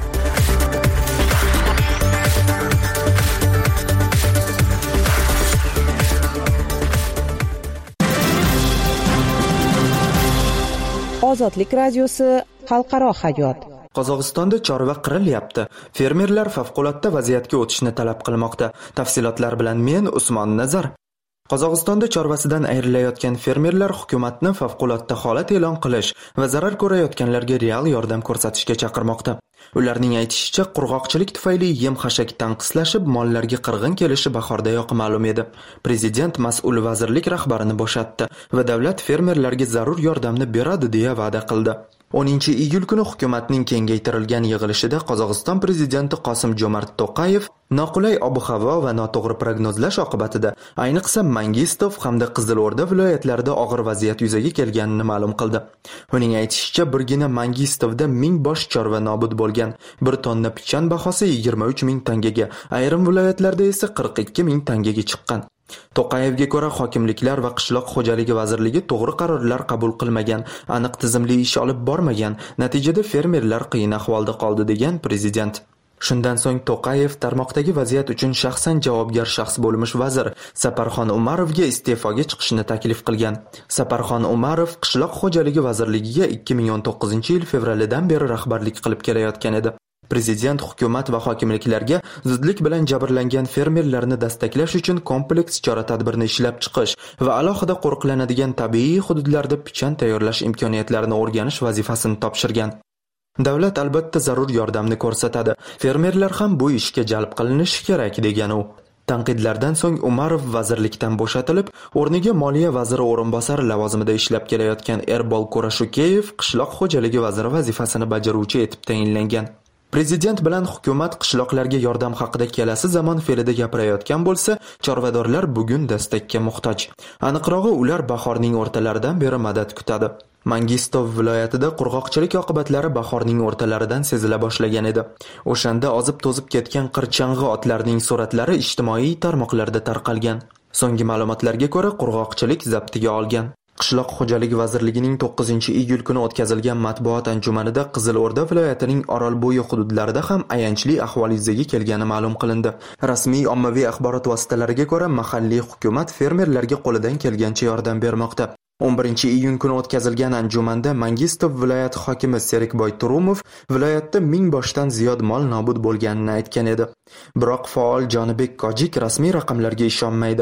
Ozodlik radiosi xalqaro hayot. Qozog'istonda chorva qirilyapti. Fermerlar favqulodda vaziyatga o'tishni talab qilmoqda. Tafsilotlar bilan men Usmon Nazar. Qozog'istonda chorvasidan ayrilayotgan fermerlar hukumatni favqulodda holat e'lon qilish va zarar ko'rayotganlarga real yordam ko'rsatishga chaqirmoqda. Ularning aytishicha, qurg'oqchilik tufayli yem-xashak tanqislashib, mollarga qirg'in kelishi bahordayoq ma'lum edi. Prezident mas'ul vazirlik rahbarini bo'shatdi va davlat fermerlarga zarur yordamni beradi deya va'da qildi. 10-iyul kuni hukumatning kengaytirilgan yig'ilishida Qozog'iston prezidenti Qosim-Jomart To'qayev noqulay ob-havo va noto'g'ri prognozlash oqibatida ayniqsa Mangistov hamda Qizilo'rda viloyatlarida og'ir vaziyat yuzaga kelganini ma'lum qildi. Uning aytishicha, birgina Mangistovda 1000 bosh chorva nobud bo'lgan. 1 tonna pichan bahosi 23 ming tangaga, ayrim viloyatlarda esa 42 ming tangaga chiqqan. To'qayevga ko'ra, hokimliklar va qishloq xo'jaligi vazirligi to'g'ri qarorlar qabul qilmagan, aniq tizimli ish olib bormagan, natijada fermerlar qiyin ahvolda qoldi, degan prezident. Shundan so'ng To'qayev tarmoqdagi vaziyat uchun shaxsan javobgar shaxs bo'lmish vazir Saparxon Umarovga iste'foga chiqishni taklif qilgan. Saparxon Umarov qishloq xo'jaligi vazirligiga 2019-yil fevralidan beri rahbarlik qilib kelayotgan edi. Prezident hukumat va hokimliklarga zudlik bilan jabrlangan fermerlarni dastaqlash uchun kompleks chora-tadbirni ishlab chiqish va alohida qo'riqlanadigan tabiiy hududlarda pichan tayyorlash imkoniyatlarini o'rganish vazifasini topshirgan. Davlat albatta zarur yordamni ko'rsatadi. Fermerlar ham bu ishga jalb qilinishi kerak, degan u. Tanqidlardan so'ng Umarov vazirlikdan bo'shatilib, o'rniga moliya vaziri o'rinbosari lavozimida ishlab kelayotgan Erbol Kurashukeyev qishloq xo'jaligi vaziri vazifasini bajaruvchi etib tayinlangan. Prezident bilan hukumat qishloqlarga yordam haqida kelasi zamon fe'lida gapirayotgan bo'lsa, chorvadorlar bugun dastakka muhtoj. Aniqrog'i, ular bahorning o'rtalaridan beri madad kutadi. Mangistov viloyatida qurg'oqchilik oqibatlari bahorning o'rtalaridan sezila boshlagan edi. O'shanda ozib-to'zib ketgan qirchang'i otlarning suratlari ijtimoiy tarmoqlarda tarqalgan. So'nggi ma'lumotlarga ko'ra, qurg'oqchilik zabtiga olgan. Qishloq xo'jaligi vazirligining 9-iyul kuni o'tkazilgan matbuot anjumanida Qizilo'rda viloyatining Orolbo'yi hududlarida ham ayanchli ahvol yuzaga kelgani ma'lum qilindi. Rasmiy ommaviy axborot vositalariga ko'ra, mahalliy hukumat fermerlarga qo'lidan kelgancha yordam bermoqda. 11-iyun kuni o'tkazilgan anjumanda Mangistov viloyati hokimi Serikboy Turumov viloyatda 1000 boshdan ziyod mol nobud bo'lganini aytgan edi. Biroq faol Jonibek Kojik rasmiy raqamlarga ishonmaydi.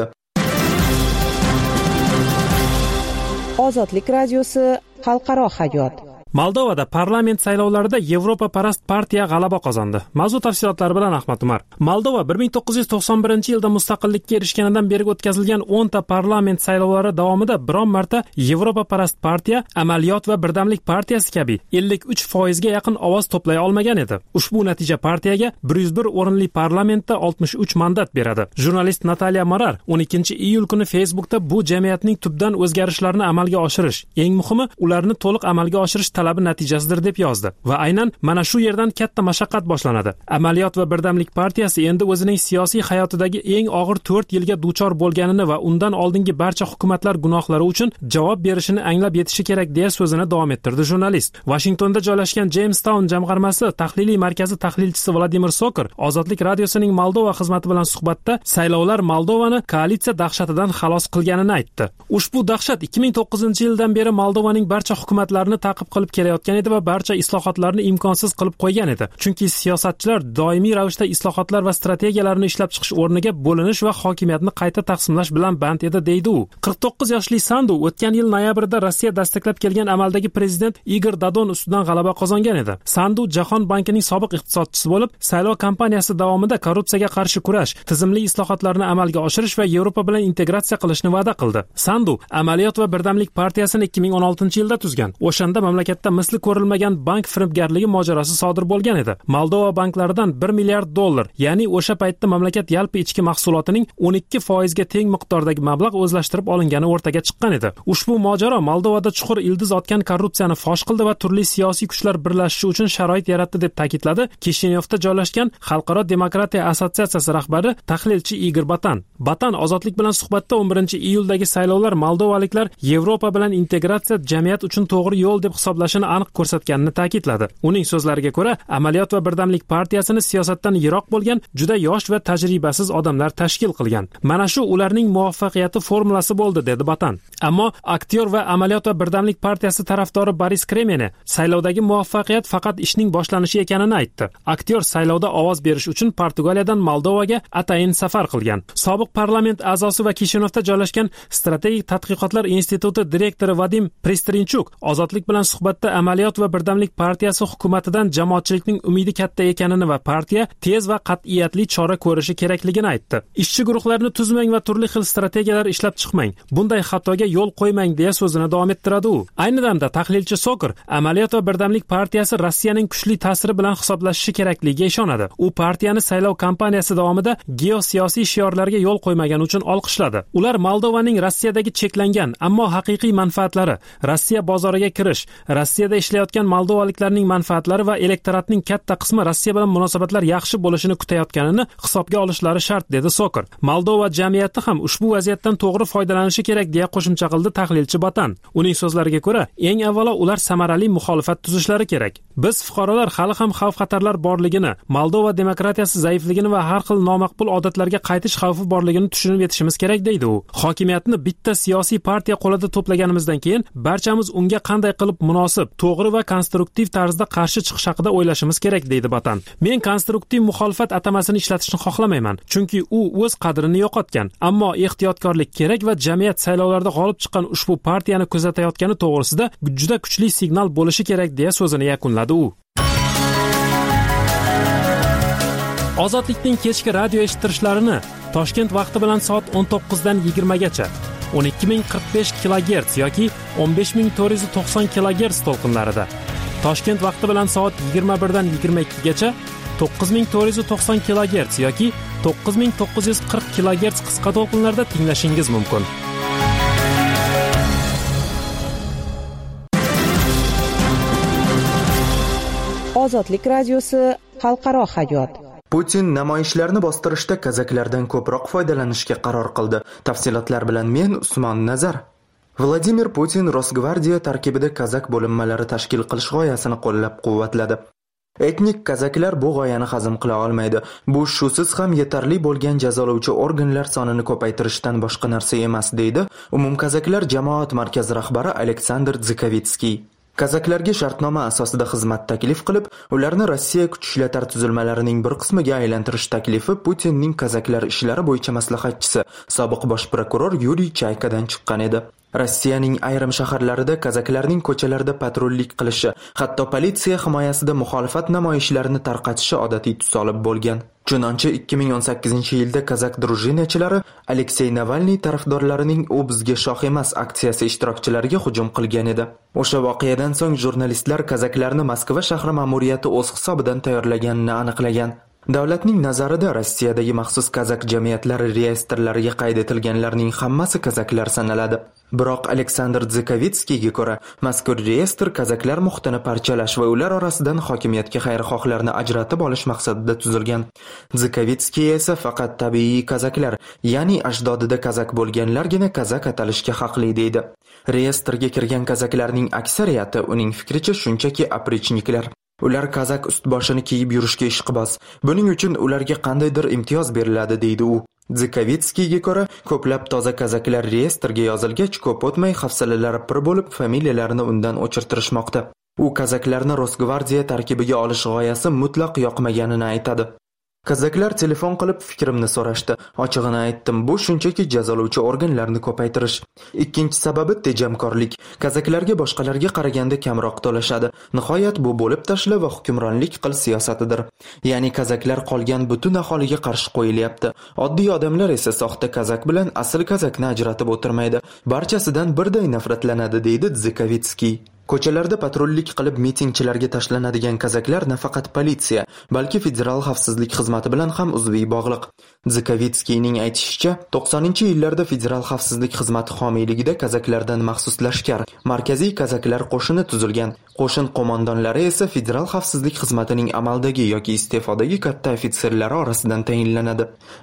Ozodlik radiosi xalqaro hayot. Moldovada parlament saylovlarida Yevropa parast partiya g'alaba qozondi. Mavzu tafsilotlari bilan Ahmad Umar. Moldova 1991-yilda mustaqillikka erishganidan beri o'tkazilgan 10 ta parlament saylovlari davomida biron marta Yevropa parast partiya Amaliyot va birdamlik partiyasi kabi 53% ga yaqin ovoz to'play olmagan edi. Ushbu natija partiyaga 101 o'rinli parlamentda 63 mandat beradi. Jurnalist Natalya Marar 12-iyul kuni Facebookda bu jamiyatning tubdan o'zgarishlarini amalga oshirish, eng muhimi ularni to'liq amalga oshirish talabi natijasidir deb yozdi va aynan mana shu yerdan katta mashaqqat boshlanadi. Amaliyot va birdamlik partiyasi endi o'zining siyosiy hayotidagi eng og'ir 4 yilga duchor bo'lganini va undan oldingi barcha hukumatlar gunohlari uchun javob berishini anglab yetishi kerak deya so'zini davom ettirdi jurnalist. Washingtonda joylashgan Jamestown jamg'armasi tahliliy markazi tahlilchisi Vladimir Sokor Ozodlik radiosining Moldova xizmati bilan suhbatda saylovlar Moldovani koalitsiya dahshatidan xalos qilganini aytdi. Ushbu dahshat 2009-yildan beri Moldovaning barcha hukumatlarini ta'qib qilib kelayotgan edi va barcha islohotlarni imkonsiz qilib qo'ygan edi. Chunki siyosatchilar doimiy ravishda islohotlar va strategiyalarini ishlab chiqish o'rniga bo'linish va hokimiyatni qayta taqsimlash bilan band edi, deydi u. 49 yoshli Sandu o'tgan yil noyabrda Rossiya dastaklab kelgan amaldagi prezident Igor Dodon ustidan g'alaba qozongan edi. Sandu Jahon bankining sobiq iqtisodchisi bo'lib, saylov kampaniyasi davomida korrupsiyaga qarshi kurash, tizimli islohotlarni amalga oshirish va Yevropa bilan integratsiya qilishni va'da qildi. Sandu Amaliyot va birdamlik partiyasini 2016-yilda tuzgan. O'shanda mamlakatda misli ko'rilmagan bank firibgarligi mojarosi sodir bo'lgan edi. Moldova banklaridan $1 milliard, ya'ni o'sha paytda mamlakat yalpi ichki mahsulotining 12% ga teng miqdordagi mablag' o'zlashtirib olingani o'rtaga chiqqan edi. Ushbu mojaro Moldovada chuqur ildiz otgan korrupsiyani fosh qildi va turli siyosiy kuchlar birlashishi uchun sharoit yaratdi deb ta'kidladi Kishinyovda joylashgan Xalqaro demokratiya assotsiatsiyasi rahbari tahlilchi Igor Batan. Batan Ozodlik bilan suhbatda 11-iyuldagi saylovlar moldovaliklar Yevropa bilan integratsiya jamiyat uchun to'g'ri yo'l deb hisoblashini aniq ko'rsatganini ta'kidladi. Uning so'zlariga ko'ra, Amaliyot va birdamlik partiyasini siyosatdan yiroq bo'lgan juda yosh va tajribasiz odamlar tashkil qilgan. Mana shu ularning muvaffaqiyati formulasi bo'ldi, dedi Batan. Ammo aktyor va Amaliyot va birdamlik partiyasi tarafdori Boris Kremene saylovdagi muvaffaqiyat faqat ishning boshlanishi ekanini aytdi. Aktyor saylovda ovoz berish uchun Portugaliyadan Moldovaga atayin safar qilgan. Sobiq parlament a'zosi va Kishinyovda joylashgan strategik tadqiqotlar instituti direktori Vadim Pristrinchuk Ozodlik bilan suhbatda Amaliyot va birdamlik partiyasi hukumatidan jamoatchilikning umidi katta ekanini va partiya tez va qat'iyatli chora ko'rishi kerakligini aytdi. Ishchi guruhlarni tuzmang va turli xil strategiyalar ishlab chiqmang. Bunday xatoga yo'l qo'ymang deya so'zini davom ettiradi u. Ayni damda tahlilchi Sokor Amaliyot va birdamlik partiyasi Rossiyaning kuchli ta'siri bilan hisoblashishi kerakligiga ishonadi. U partiyani saylov kampaniyasi davomida geosiyosiy shiorlarga yo'l qo'ymagani uchun olqishladi. Ular Moldovaning Rossiyadagi cheklangan, ammo haqiqiy manfaatlari, Rossiya bozoriga kirish, Rossiyada ishlayotgan moldovaliklarning manfaatlari va elektoratning katta qismi Rossiya bilan munosabatlar yaxshi bo'lishini kutayotganini hisobga olishlari shart, dedi Sokor. Moldova jamiyati ham ushbu vaziyatdan to'g'ri foydalanishi kerak deya qo'shimcha qildi tahlilchi Batan. Uning so'zlariga ko'ra, eng avvalo ular samarali muxolifat tuzishlari kerak. Biz fuqarolar hali ham xavf-xatarlar borligini, Moldova demokratiyasi zaifligini va har xil nomaqbul odatlarga qaytish xavfi borligini tushunib yetishimiz kerak, deydi u. Hokimiyatni bitta siyosiy partiya qo'lida to'plaganimizdan keyin barchamiz unga qanday qilib munosib, to'g'ri va konstruktiv tarzda qarshi chiqish haqida o'ylashimiz kerak, deydi Batan. Men konstruktiv muxolifat atamasini ishlatishni xohlamayman, chunki u o'z qadrini yo'qotgan. Ammo ehtiyotkorlik kerak va jamiyat saylovlarda g'olib chiqqan ushbu partiyani kuzatayotgani to'g'risida juda kuchli signal bo'lishi kerak deya so'zini yakunladi u. Ozodlikning kechki radio eshittirishlarini Toshkent vaqti bilan soat 19 dan 20 gacha 12045 kHz yoki 15490 kHz to'lqinlarida, Toshkent vaqti bilan soat 21 dan 22 gacha 9490 kHz yoki 9940 kHz qisqa to'lqinlarda tinglashingiz mumkin. Ozodlik radiosi xalqaro hayot. Putin namoyishlarni bostirishda kazaklardan ko'proq foydalanishga qaror qildi. Tafsilotlar bilan men Usmon Nazar. Vladimir Putin Rosgvardiya tarkibida kazak bo'linmalari tashkil qilish g'oyasini qo'llab-quvvatladi. Etnik kazaklar bu g'oyani hazm qila olmaydi. Bu shusiz ham yetarli bo'lgan jazolovchi organlar sonini ko'paytirishdan boshqa narsa emas, deydi umumkazaklar jamoat markazi rahbari Aleksandr Dzikovitskiy. Kazaklarga shartnoma asosida xizmat taklif qilib, ularni Rossiya kuch ishlatar tuzilmalarining bir qismiga aylantirish taklifi Putinning kazaklar ishlari bo'yicha maslahatchisi, sobiq bosh prokuror Yuriy Chaykadan chiqqan edi. Rossiyaning ayrim shaharlarida kazaklarning ko'chalarda patrullik qilishi, hatto politsiya himoyasida muxolifat namoyishlarini tarqatishi odatiy tus olib bo'lgan. Chunonchi 2018-yilda kazak drujinachilari Aleksey Navalniy tarafdorlarining "U bizga shoh emas" aksiyasi ishtirokchilariga hujum qilgan edi. O'sha voqeadan so'ng jurnalistlar kazaklarni Moskva shahri ma'muriyati o'z hisobidan tayyorlaganini aniqlagan. Davlatning nazarida Rossiyadagi maxsus kazak jamiyatlari reyestrlariga qayd etilganlarning hammasi kazaklar sanaladi. Biroq Aleksandr Dzikovitskiyga ko'ra, mazkur reyestr kazaklar muhitini parchalash va ular orasidan hokimiyatga xayrixohlarni ajratib olish maqsadida tuzilgan. Dzikovitskiy esa faqat tabiiy kazaklar, ya'ni ajdodida kazak bo'lganlargina kazak atalishga haqli deydi. Reyestrga kirgan kazaklarning aksariyati uning fikricha shunchaki oprichniklar. Ular kazak ust-boshini kiyib yurishga ishqiboz. Buning uchun ularga qandaydir imtiyoz beriladi deydi u. Dzikovitskiyga ko'ra, ko'plab toza kazaklar reyestrga yozilgach, ko'p o'tmay hafsalalari pir bo'lib, familiyalarini undan o'chirtirishmoqda. U kazaklarni Rosgvardiya tarkibiga olish g'oyasi mutlaq yoqmaganini aytadi. Kazaklar telefon qilib fikrimni so'rashdi. Ochig'ini aytdim, bu shunchaki jazolovchi organlarni ko'paytirish. Ikkinchi sababi tejamkorlik. Kazaklarga boshqalarga qaraganda kamroq to'lashadi. Nihoyat bu bo'lib tashla va hukmronlik qil siyosatidir. Ya'ni kazaklar qolgan butun aholiga qarshi qo'yilyapti. Oddiy odamlar esa soxta kazak bilan asl kazakni ajratib o'tirmaydi. Barchasidan birday nafratlanadi, deydi Dzikovitskiy. Ko'chalarda patrullik qilib mitingchilarga tashlanadigan kazaklar nafaqat politsiya, balki federal xavfsizlik xizmati bilan ham uzviy bog'liq. Dzikovitskiyning aytishicha, 90-yillarda federal xavfsizlik xizmati homiyligida kazaklardan maxsus lashkar, markaziy kazaklar qo'shini tuzilgan. Qo'shin qo'mondonlari esa federal xavfsizlik xizmatining amaldagi yoki iste'fodagi katta ofitserlari orasidan tayinlanadi.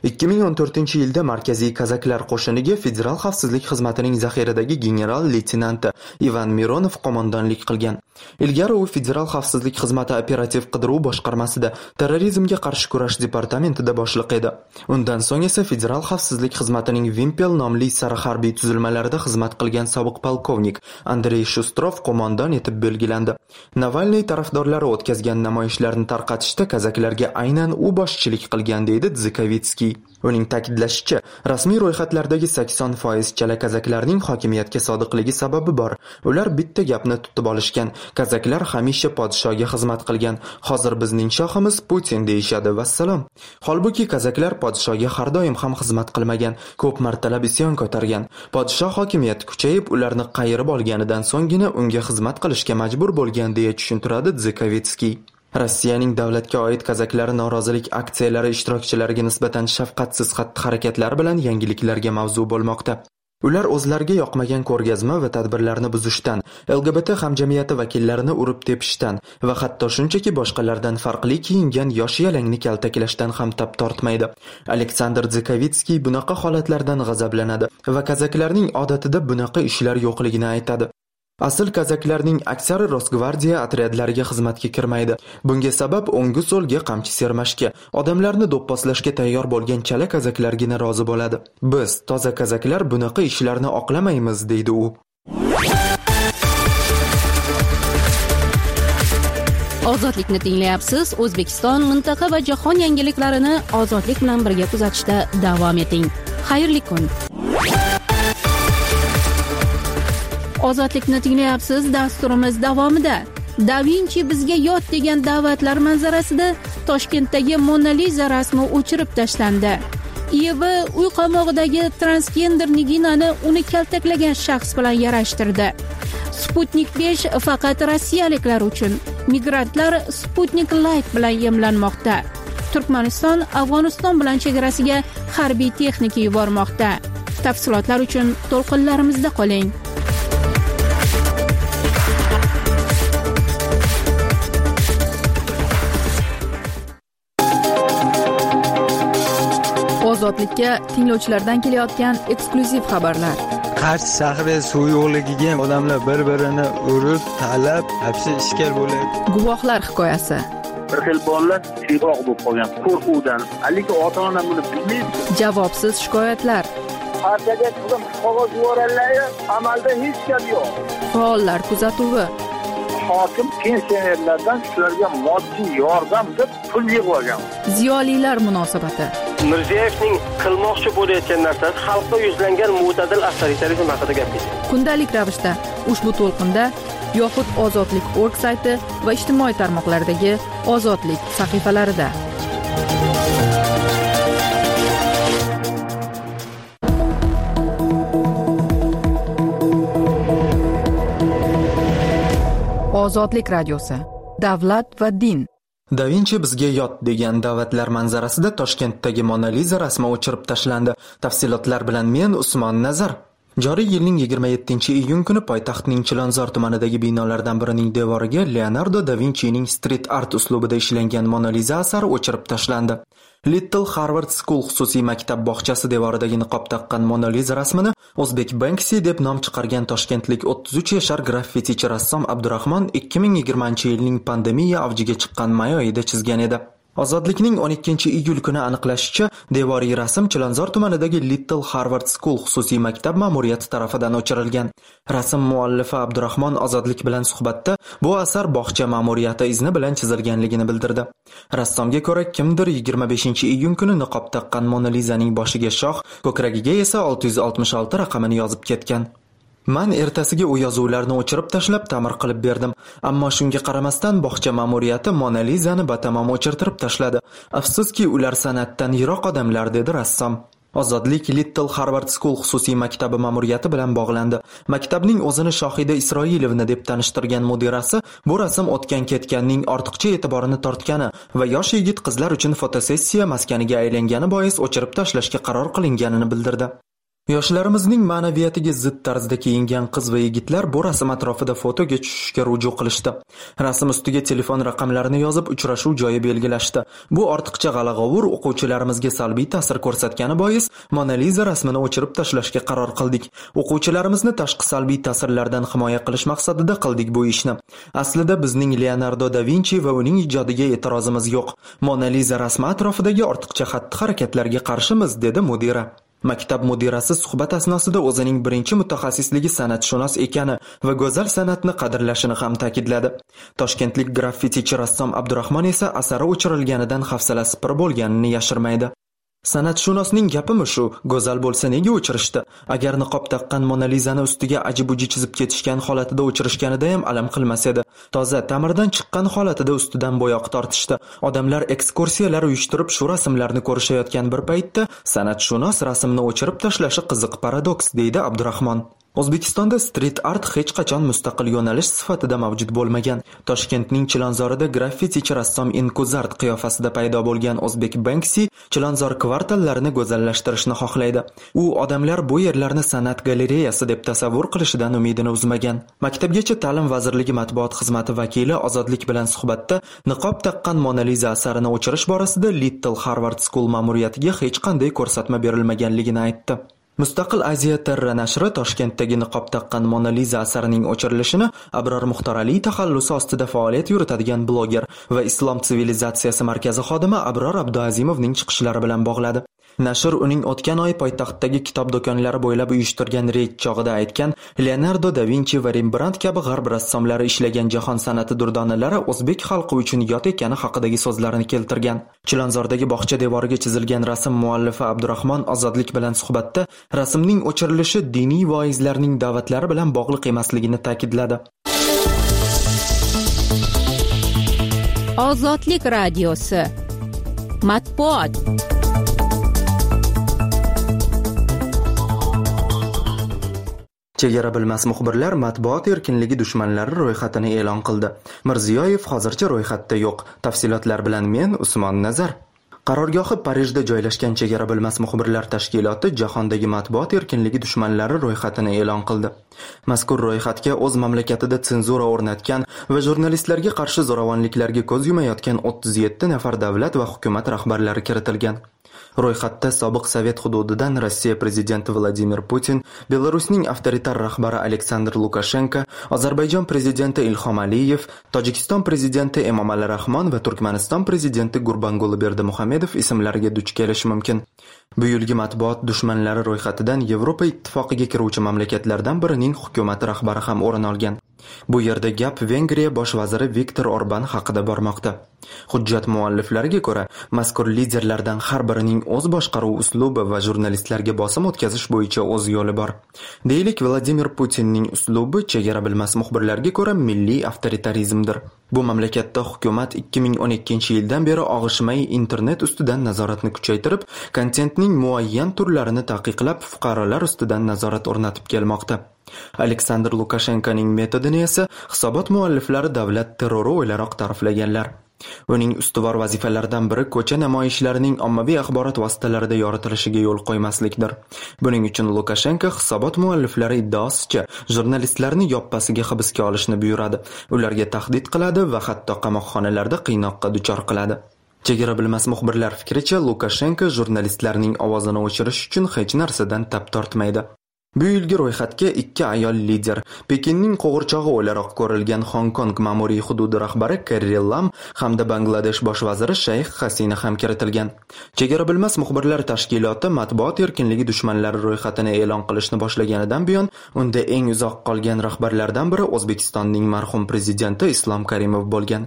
2014-yilda markaziy kazaklar qo'shiniga federal xavfsizlik xizmatining zaxiradagi general-leytenanti Ivan Mironov qo'mondonlik qilgan. Ilgari u federal xavfsizlik xizmati operativ qidiruv boshqarmasida terrorizmga qarshi kurash departamentida boshliq edi. Undan so'ng esa federal xavfsizlik xizmatining Vimpel nomli sari harbiy tuzilmalarida xizmat qilgan sobiq polkovnik Andrey Shustrov qo'mondon etib belgilandi. Navalniy tarafdorlari o'tkazgan namoyishlarni tarqatishda kazaklarga aynan u boshchilik qilgan, deydi Dzikovitskiy. Uning ta'kidlashicha, rasmiy ro'yxatlardagi 80% chala kazaklarning hokimiyatga sodiqligi sababi bor. Ular bitta gapni tutib olishgan. Kazaklar hamisha podshoga xizmat qilgan. Hozir bizning shohimiz Putin deyishadi, vassalom. Holbuki kazaklar podshoga har doim ham xizmat qilmagan, ko'p martalab isyon ko'targan. Podshoh hokimiyati kuchayib, ularni qayirib olganidan so'nggina unga xizmat qilishga majbur bo'lgan, deya tushuntiradi Dzikovitskiy. Rossiyaning davlatga oid kazaklari norozilik aksiyalari ishtirokchilariga nisbatan shafqatsiz xatti-harakatlar bilan yangiliklarga mavzu bo'lmoqda. Ular o'zlariga yoqmagan ko'rgazma va tadbirlarni buzishdan, LGBT hamjamiyati vakillarini urib tepishdan va hatto shunchaki boshqalardan farqli kiyingan yosh yalangni kaltaklashdan ham tap tortmaydi. Aleksandr Dzikovitskiy bunaqa holatlardan g'azablanadi va kazaklarning odatida bunaqa ishlar yo'qligini aytadi. Asl kazaklarning aksari Rosgvardiya otryadlariga xizmatga kirmaydi. Bunga sabab o'ngu so'lga qamchi sermashga, odamlarni do'pposlashga tayyor bo'lgan chala kazaklargina rozi bo'ladi. Biz, toza kazaklar, bunaqa ishlarni oqlamaymiz, deydi u. Ozodlikni tinglayapsiz. O'zbekiston, mintaqa va jahon yangiliklarini ozodlik bilan birga kuzatishda davom eting. Xayrli kun. Ozodlikni tinglayapsiz. Dasturimiz davomida Da Vinci bizga yot degan da'vatlar manzarasida Toshkentdagi Mona Lisa rasmi o'chirib tashlandi. Eva uy qamog'idagi transgender Niginani uni kaltaklagan shaxs bilan yarashtirdi. Sputnik 5 faqat rossiyaliklar uchun. Migrantlar Sputnik Light bilan emlanmoqda. Turkmaniston Afg'oniston bilan chegarasiga harbiy texnika yubormoqda. Tafsilotlar uchun to'lqinlarimizda qoling. Ozodlikka tinglovchilardan kelayotgan eksklyuziv xabarlar. Qarshi shahri suv yo'qligiga odamlar bir-birini urib, talab, hapsi ishkal bo'ladi. Guvohlar hikoyasi. Bir xil bolalar siroq bo'lib qolgan qo'rquvdan. Aliki ota-ona buni bilmaydi. Javobsiz shikoyatlar. Partiyaga qizim qog'oz yuboradilar, amalda hech gap yo'q. Faollar kuzatuvi. Hokim pensionerlardan shularga moddiy yordam deb pul yig'ib olgan. Ziyolilar munosabati. Mirziyoyevning qilmoqchi bo'layotgan narsasi xalqqa yuzlangan mo'tadil avtoritarizm haqida gapirdi. Kundalik ravishda ushbu to'lqinda yoxud ozodlik.org sayti va ijtimoiy tarmoqlardagi ozodlik sahifalarida. Ozodlik radiosi. Davlat va din. Da Vinci bizga yot degan da'vatlar manzarasida Toshkentdagi Mona Lisa rasmi o'chirib tashlandi. Tafsilotlar bilan men Usmon Nazar. Joriy yilning 27-iyun kuni poytaxtning Chilonzor tumanidagi binolardan birining devoriga Leonardo da Vincining street art uslubida ishlangan Mona Lisa asari o'chirib tashlandi. Little Harvard School xususiy maktab bog'chasi devoridagi niqob taqqan Mona Lisa rasmini O'zbek Banksy deb nom chiqargan toshkentlik 33 yashar graffitichi rassom Abdurahmon 2020-yilning pandemiya avjiga chiqqan may oyida chizgan edi. Ozodlikning 12-iyul kuni aniqlashicha, devoriy rasm Chilonzor tumanidagi Little Harvard School xususiy maktab ma'muriyati tarafidan o'chirilgan. Rasm muallifi Abdurahmon Ozodlik bilan suhbatda bu asar bog'cha ma'muriyati izni bilan chizilganligini bildirdi. Rassomga ko'ra, kimdir 25-iyun kuni niqob taqqan Mona Lisaning boshiga shoh, ko'kragiga esa 666 raqamini yozib ketgan. Man ertasiga u yozuvlarni o'chirib tashlab ta'mir qilib berdim, ammo shunga qaramasdan bog'cha ma'muriyati Mona Lisani batamom o'chirtirib tashladi. Afsuski, ular san'atdan yiroq odamlar, dedi rassom. Ozodlik Little Harvard School xususiy maktabi ma'muriyati bilan bog'landi. Maktabning o'zini Shohida Isroilovna deb tanishtirgan mudirasi bu rasm o'tgan-ketganning ortiqcha e'tiborini tortgani va yosh yigit qizlar uchun fotosessiya maskaniga aylangani bois o'chirib tashlashga qaror qilinganini bildirdi. Yoshlarimizning ma'naviyatiga zid tarzda kiyingan qiz va yigitlar bu rasm atrofida fotoga tushishga ruju qilishdi. Rasm ustiga telefon raqamlarini yozib, uchrashuv joyi belgilashdi. Bu ortiqcha g'ala-g'ovur o'quvchilarimizga salbiy ta'sir ko'rsatgani bois Mona Lisa rasmini o'chirib tashlashga qaror qildik. O'quvchilarimizni tashqi salbiy ta'sirlardan himoya qilish maqsadida qildik bu ishni. Aslida bizning Leonardo da Vinci va uning ijodiga e'tirozimiz yo'q. Mona Lisa rasmi atrofidagi ortiqcha xatti-harakatlarga qarshimiz, dedi mudira. Maktab mudirasi suhbat asnosida o'zining birinchi mutaxassisligi san'atshunos ekani va go'zal san'atni qadrlashini ham ta'kidladi. Toshkentlik graffitichi rassom Abdurahmon esa asari o'chirilganidan hafsalasi pir bo'lganini yashirmaydi. San'atshunosning gapimi shu, go'zal bo'lsa nega o'chirishdi? Agar niqob taqqan Mona Lisani ustiga aji-buji chizib ketishgan holatida o'chirishganida ham alam qilmas edi. Toza ta'mirdan chiqqan holatida ustidan bo'yoq tortishdi. Odamlar ekskursiyalar uyushtirib shu rasmlarni ko'rishayotgan bir paytda san'atshunos rasmni o'chirib tashlashi qiziq paradoks, deydi Abdurahmon. O'zbekistonda street art hech qachon mustaqil yo'nalish sifatida mavjud bo'lmagan. Toshkentning Chilonzorida graffitichi rassom Inkuzart qiyofasida paydo bo'lgan O'zbek Banksy Chilonzor kvartallarini go'zallashtirishni xohlaydi. U odamlar bu yerlarni san'at galereyasi deb tasavvur qilishidan umidini uzmagan. Maktabgacha ta'lim vazirligi matbuot xizmati vakili Ozodlik bilan suhbatda niqob taqqan Mona Lisa asarini o'chirish borasida Little Harvard School ma'muriyatiga hech qanday ko'rsatma berilmaganligini aytdi. Mustaqil Aziya Terra nashri Toshkentdagi niqob taqqan Mona Lisa asarining o'chirilishini Abror Muxtoraliy taxallusi ostida faoliyat yuritadigan bloger va Islom sivilizatsiyasi markazi xodimi Abror Abduazimovning chiqishlari bilan bog'ladi. Nashr uning o'tgan oy poytaxtdagi kitob do'konlari bo'ylab uyushtirgan reyd chog'ida aytgan Leonardo da Vinci va Rembrandt kabi g'arb rassomlari ishlagan jahon san'ati durdonalari o'zbek xalqi uchun yot ekani haqidagi so'zlarini keltirgan. Chilonzordagi bog'cha devoriga chizilgan rasm muallifi Abdurahmon Ozodlik bilan suhbatda rasmning o'chirilishi diniy voizlarning da'vatlari bilan bog'liq emasligini ta'kidladi. Ozodlik radiosi matbuot. Chegara bilmas muxbirlar matbuot erkinligi dushmanlari ro'yxatini e'lon qildi. Mirziyoyev hozircha ro'yxatda yo'q. Tafsilotlar bilan men Usmon Nazar. Qarorgohi Parijda joylashgan Chegara bilmas muxbirlar tashkiloti jahondagi matbuot erkinligi dushmanlari ro'yxatini e'lon qildi. Mazkur ro'yxatga o'z mamlakatida senzura o'rnatgan va jurnalistlarga qarshi zo'ravonliklarga ko'z yumayotgan 37 nafar davlat va hukumat rahbarlari kiritilgan. Ro'yxatda sobiq Sovet hududidan Rossiya prezidenti Vladimir Putin, Belarusning avtoritar rahbari Aleksandr Lukashenko, Ozarbayjon prezidenti Ilhom Aliyev, Tojikiston prezidenti Emomali Rahmon va Turkmaniston prezidenti Gurbanguli Berdimuhamedov ismlariga duch kelish mumkin. Bu yilgi matbuot dushmanlari ro'yxatidan Yevropa ittifoqiga kiruvchi mamlakatlardan birining hukumati rahbari ham o'rin olgan. Bu yerda gap Vengriya bosh vaziri Viktor Orban haqida bormoqda. Hujjat mualliflariga ko'ra, mazkur liderlardan har birining o'z boshqaruv uslubi va jurnalistlarga bosim o'tkazish bo'yicha o'z yo'li bor. Deylik, Vladimir Putinning uslubi chegara bilmas muxbirlarga ko'ra milliy avtoritarizmdir. Bu mamlakatda hukumat 2012-yildan beri og'ishmay internet ustidan nazoratni kuchaytirib, kontentning muayyan turlarini taqiqlab, fuqarolar ustidan nazorat o'rnatib kelmoqda. Aleksandr Lukashenkoning metodini esa hisobot mualliflari davlat terrori o'ylaroq ta'riflaganlar. Uning ustuvor vazifalaridan biri ko'cha namoyishlarining ommaviy axborot vositalarida yoritilishiga yo'l qo'ymaslikdir. Buning uchun Lukashenko hisobot mualliflari iddaosicha jurnalistlarni yoppasiga hibsga olishni buyuradi, ularga tahdid qiladi va hatto qamoqxonalarda qiynoqqa duchor qiladi. Chegara bilmas muxbirlar fikricha, Lukashenko jurnalistlarning ovozini o'chirish uchun hech narsadan tap tortmaydi. Bu yilgi ro'yxatga 2 ayol lider, Pekinning qo'g'irchog'i o'laroq ko'rilgan Hong Kong ma'muriy hududi rahbari Carrie Lam hamda Bangladesh bosh vaziri Shayx Hasina ham kiritilgan. Chegara bilmas muxbirlar tashkiloti matbuot erkinligi dushmanlari ro'yxatini e'lon qilishni boshlaganidan buyon unda eng uzoq qolgan rahbarlardan biri O'zbekistonning marhum prezidenti Islom Karimov bo'lgan.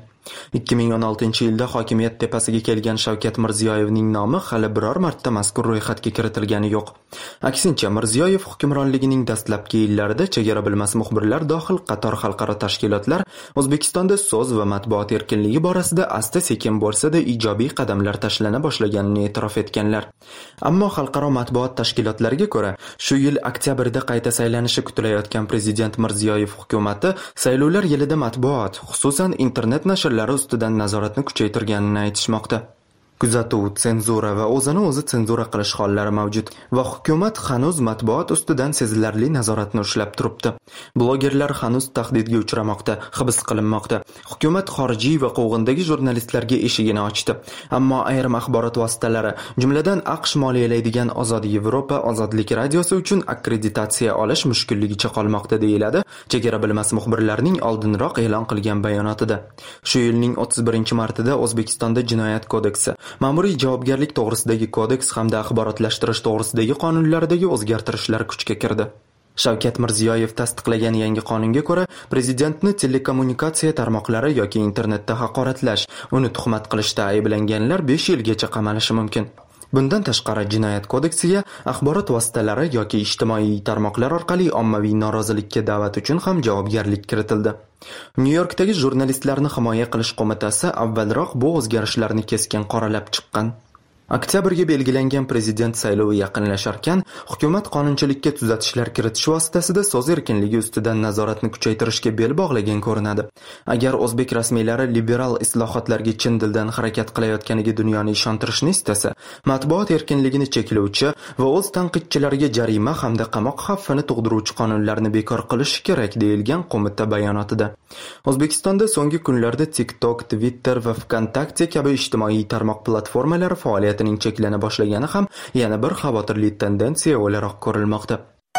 2016-yilda hokimiyat tepasiga kelgan Shavkat Mirziyoyevning nomi hali biror marta mazkur ro'yxatga kiritilgani yo'q. Aksincha, Mirziyoyev hukmronligining dastlabki yillarida chegara bilmas muxbirlar dohil qator xalqaro tashkilotlar O'zbekistonda so'z va matbuot erkinligi borasida asta-sekin bo'lsa-da ijobiy qadamlar tashlana boshlaganini e'tirof etganlar. Ammo xalqaro matbuot tashkilotlariga ko'ra, shu yil oktyabrda qayta saylanishi kutilayotgan prezident Mirziyoyev hukumati saylovlar yilida matbuot, xususan internet nashrlari ustidan nazoratni kuchaytirganini aytishmoqda. Kuzatuv, senzura va o'zini o'zi senzura qilish hollari mavjud va hukumat hanuz matbuot ustidan sezilarli nazoratni ushlab turibdi. Blogerlar hanuz tahdidga uchramoqda, hibs qilinmoqda. Hukumat xorijiy va quvg'indagi jurnalistlarga eshigini ochdi. Ammo ayrim axborot vositalari, jumladan AQSh moliyalaydigan Ozod Yevropa Ozodlik radiosi uchun akkreditatsiya olish mushkulligicha qolmoqda deyiladi chegara bilmas muxbirlarning oldinroq e'lon qilgan bayonotida. Shu yilning 31-martida O'zbekistonda Jinoyat kodeksi, ma'muriy javobgarlik to'g'risidagi kodeks hamda axborotlashtirish to'g'risidagi qonunlardagi o'zgartirishlar kuchga kirdi. Shavkat Mirziyoyev tasdiqlagan yangi qonunga ko'ra, prezidentni telekommunikatsiya tarmoqlari yoki internetda haqoratlash, uni tuhmat qilishda ayblanganlar 5 yilgacha qamalishi mumkin. Bundan tashqari Jinoyat kodeksiga axborot vositalari yoki ijtimoiy tarmoqlar orqali ommaviy norozilikka da'vat uchun ham javobgarlik kiritildi. Nyu-Yorkdagi jurnalistlarni himoya qilish qo'mitasi avvalroq bu o'zgarishlarni keskin qoralab chiqqan. Oktyabrga belgilangan prezident saylovi yaqinlasharkan, hukumat qonunchilikka tuzatishlar kiritish vositasida so'z erkinligi ustidan nazoratni kuchaytirishga bel bog'lagan ko'rinadi. Agar o'zbek rasmiylari liberal islohotlarga chin dildan harakat qilayotganiga dunyoni ishontirishni istasa, matbuot erkinligini cheklovchi va o'z tanqidchilariga jarima hamda qamoq xavfini tug'diruvchi qonunlarni bekor qilish kerak deyilgan qo'mita bayonotida. O'zbekistonda so'nggi kunlarda TikTok, Twitter va VKontakte kabi ijtimoiy tarmoq platformalari faoliyat cheklana boshlagani ham yana bir xavotirli tendensiya o'laroq ko'rilmoqda.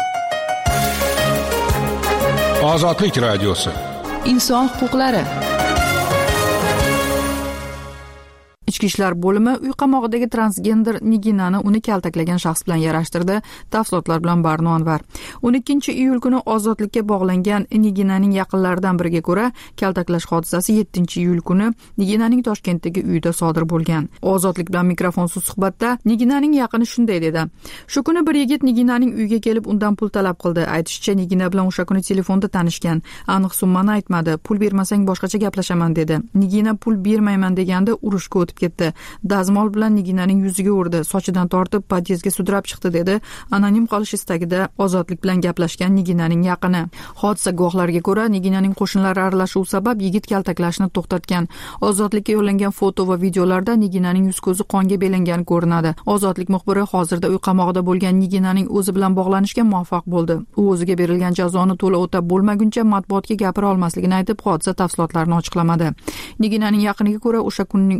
Ozodlik radiosi. Inson huquqlari. Ichki ishlar bo'limi uy qamog'idagi transgender Niginani uni kaltaklagan shaxs bilan yarashtirdi. Tafsilotlar bilan Barno Anvar. 12-iyul kuni ozodlikka bog'langan Niginaning yaqinlaridan biriga ko'ra, kaltaklash hodisasi 7-iyul kuni Niginaning Toshkentdagi uyida sodir bo'lgan. Ozodlik bilan mikrofonsiz suhbatda Niginaning yaqini shunday dedi: "Shu kuni bir yigit Niginaning uyiga kelib undan pul talab qildi. Aytishicha, Nigina bilan o'sha kuni telefonda tanishgan. Aniq summani aytmadi. Pul bermasang boshqacha gaplashaman dedi. Nigina pul bermayman deganda urushga o'tib ketdi. Dazmol bilan Niginaning yuziga urdi, sochidan tortib podyezdga sudrab chiqdi" dedi anonim qolish istagida ozodlik bilan gaplashgan Niginaning yaqini. Hodisa guvohlariga ko'ra, Niginaning qo'shnilari aralashuvi sabab yigit kaltaklashni to'xtatgan. Ozodlikka yo'llangan foto va videolarda Niginaning yuz ko'zi qonga belangani ko'rinadi. Ozodlik muxbiri hozirda uy qamoqida bo'lgan Niginaning o'zi bilan bog'lanishga muvaffaq bo'ldi. U o'ziga berilgan jazoni to'la o'tab bo'lmaguncha matbuotga gapira olmasligini aytib, hodisa tafsilotlarini ochiqlamadi. Niginaning yaqiniga ko'ra, o'sha kunning o'zida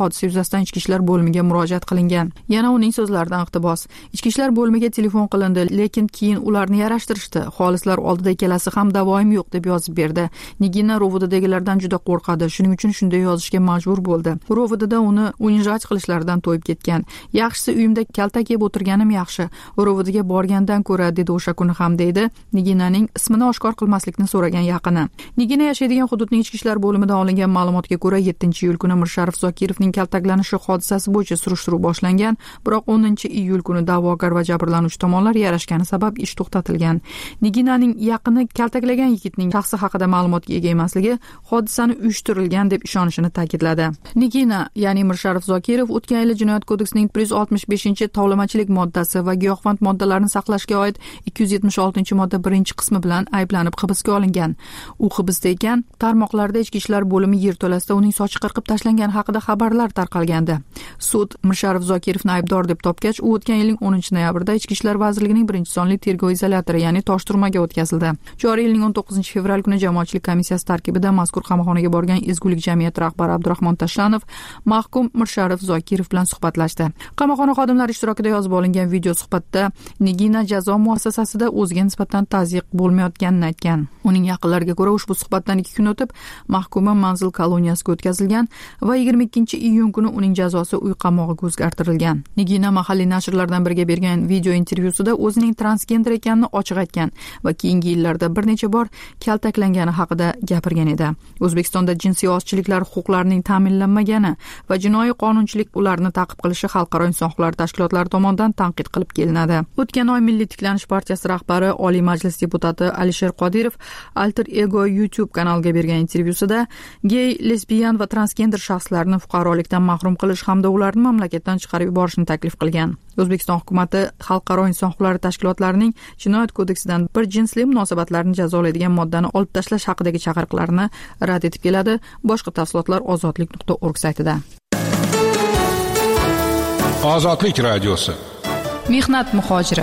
hodisa yuzasidan ichki ishlar bo'limiga murojaat qilingan. Yana uning so'zlaridan iqtibos: ichki ishlar bo'limiga telefon qilindi, lekin keyin ularni yarashtirishdi. Xolislar oldida ikkalasi ham davoim yo'q deb yozib berdi. Nigina ro'vidagilardan juda qo'rqadi, shuning uchun shunday yozishga majbur bo'ldi. Ro'vidada uni unjaj qilishlaridan to'yib ketgan. Yaxshisi uyimda kaltak yeb o'tirganim yaxshi. Ro'vidaga borgandan ko'ra, dedi o'sha kuni ham, deydi Niginaning ismini oshkor qilmaslikni so'ragan yaqini. Nigina yashaydigan hududning ichki ishlar bo'limida olingan ma'lumotga ko'ra 7-iyul kuni Mirsharif Zokirovning kaltaklanishi hodisasi bo'yicha surishtiruv boshlangan, biroq 10-iyul kuni da'vogar va jabrlanuvchi tomonlar yarashgani sabab ish to'xtatilgan. Niginaning yaqini kaltaklagan yigitning shaxsi haqida ma'lumotga ega emasligi hodisani uyushtirilgan deb ishonishini ta'kidladi. Nigina, ya'ni Mirsharif Zokirov o'tgan yil Jinoyat kodeksining 165-tovlamachilik moddasi va giyohvand moddalarni saqlashga oid 276-modda 1-qismi bilan ayblanib hibsga olingan. U hibsda ekan, tarmoqlarda ichki ishlar bo'limi yerto'lasida uning sochi qirqib tashlangan haqida xabarlar tarqalgandi. Sud Mirsharif Zokirovni aybdor deb topgach, u o'tgan yilning 10-noyabrda Ichki ishlar vazirligining 1-sonli tergov izolyatori, ya'ni Toshturmaga o'tkazildi. Joriy yilning 19-fevral kuni jamoatchilik komissiyasi tarkibida mazkur qamoqxonaga borgan Ezgulik jamiyati rahbari Abdurahmon Tashlanov mahkum Mirsharif Zokirov bilan suhbatlashdi. Qamoqxona xodimlari ishtirokida yozib olingan video suhbatda Nigina jazo muassasasida o'ziga nisbatan tazyiq bo'lmayotganini aytgan. Uning yaqinlariga ko'ra, ushbu suhbatdan 2 kun o'tib mahkuma manzil koloniyasiga o'tkazilgan va 22-iyun kuni uning jazosi uy qamog'iga o'zgartirilgan. Nigina mahalliy nashrlardan biriga bergan video intervyusida o'zining transgender ekanini ochiq aytgan va keyingi yillarda bir necha bor kaltaklangani haqida gapirgan edi. O'zbekistonda jinsiy ozchiliklar huquqlarining ta'minlanmagani va jinoiy qonunchilik ularni ta'qib qilishi xalqaro inson huquqlari tashkilotlari tomonidan tanqid qilib kelinadi. O'tgan oy Milliy tiklanish partiyasi rahbari, Oliy Majlis deputati Alisher Qodirov Alter Ego YouTube kanaliga bergan intervyusida gey, lesbiyan va transgender shaxslarni fuqarolikdan mahrum qilish hamda ularni mamlakatdan chiqarib yuborishni taklif qilgan. O'zbekiston hukumatı xalqaro inson huquqlari tashkilotlarining Jinoyat kodeksidan bir jinsli munosabatlarni jazolaydigan moddani olib tashlash haqidagi chaqiriqlarni rad etib keladi. Boshqa tafsilotlar ozodlik.org saytida. Ozodlik radiosi. Mehnat muhojiri.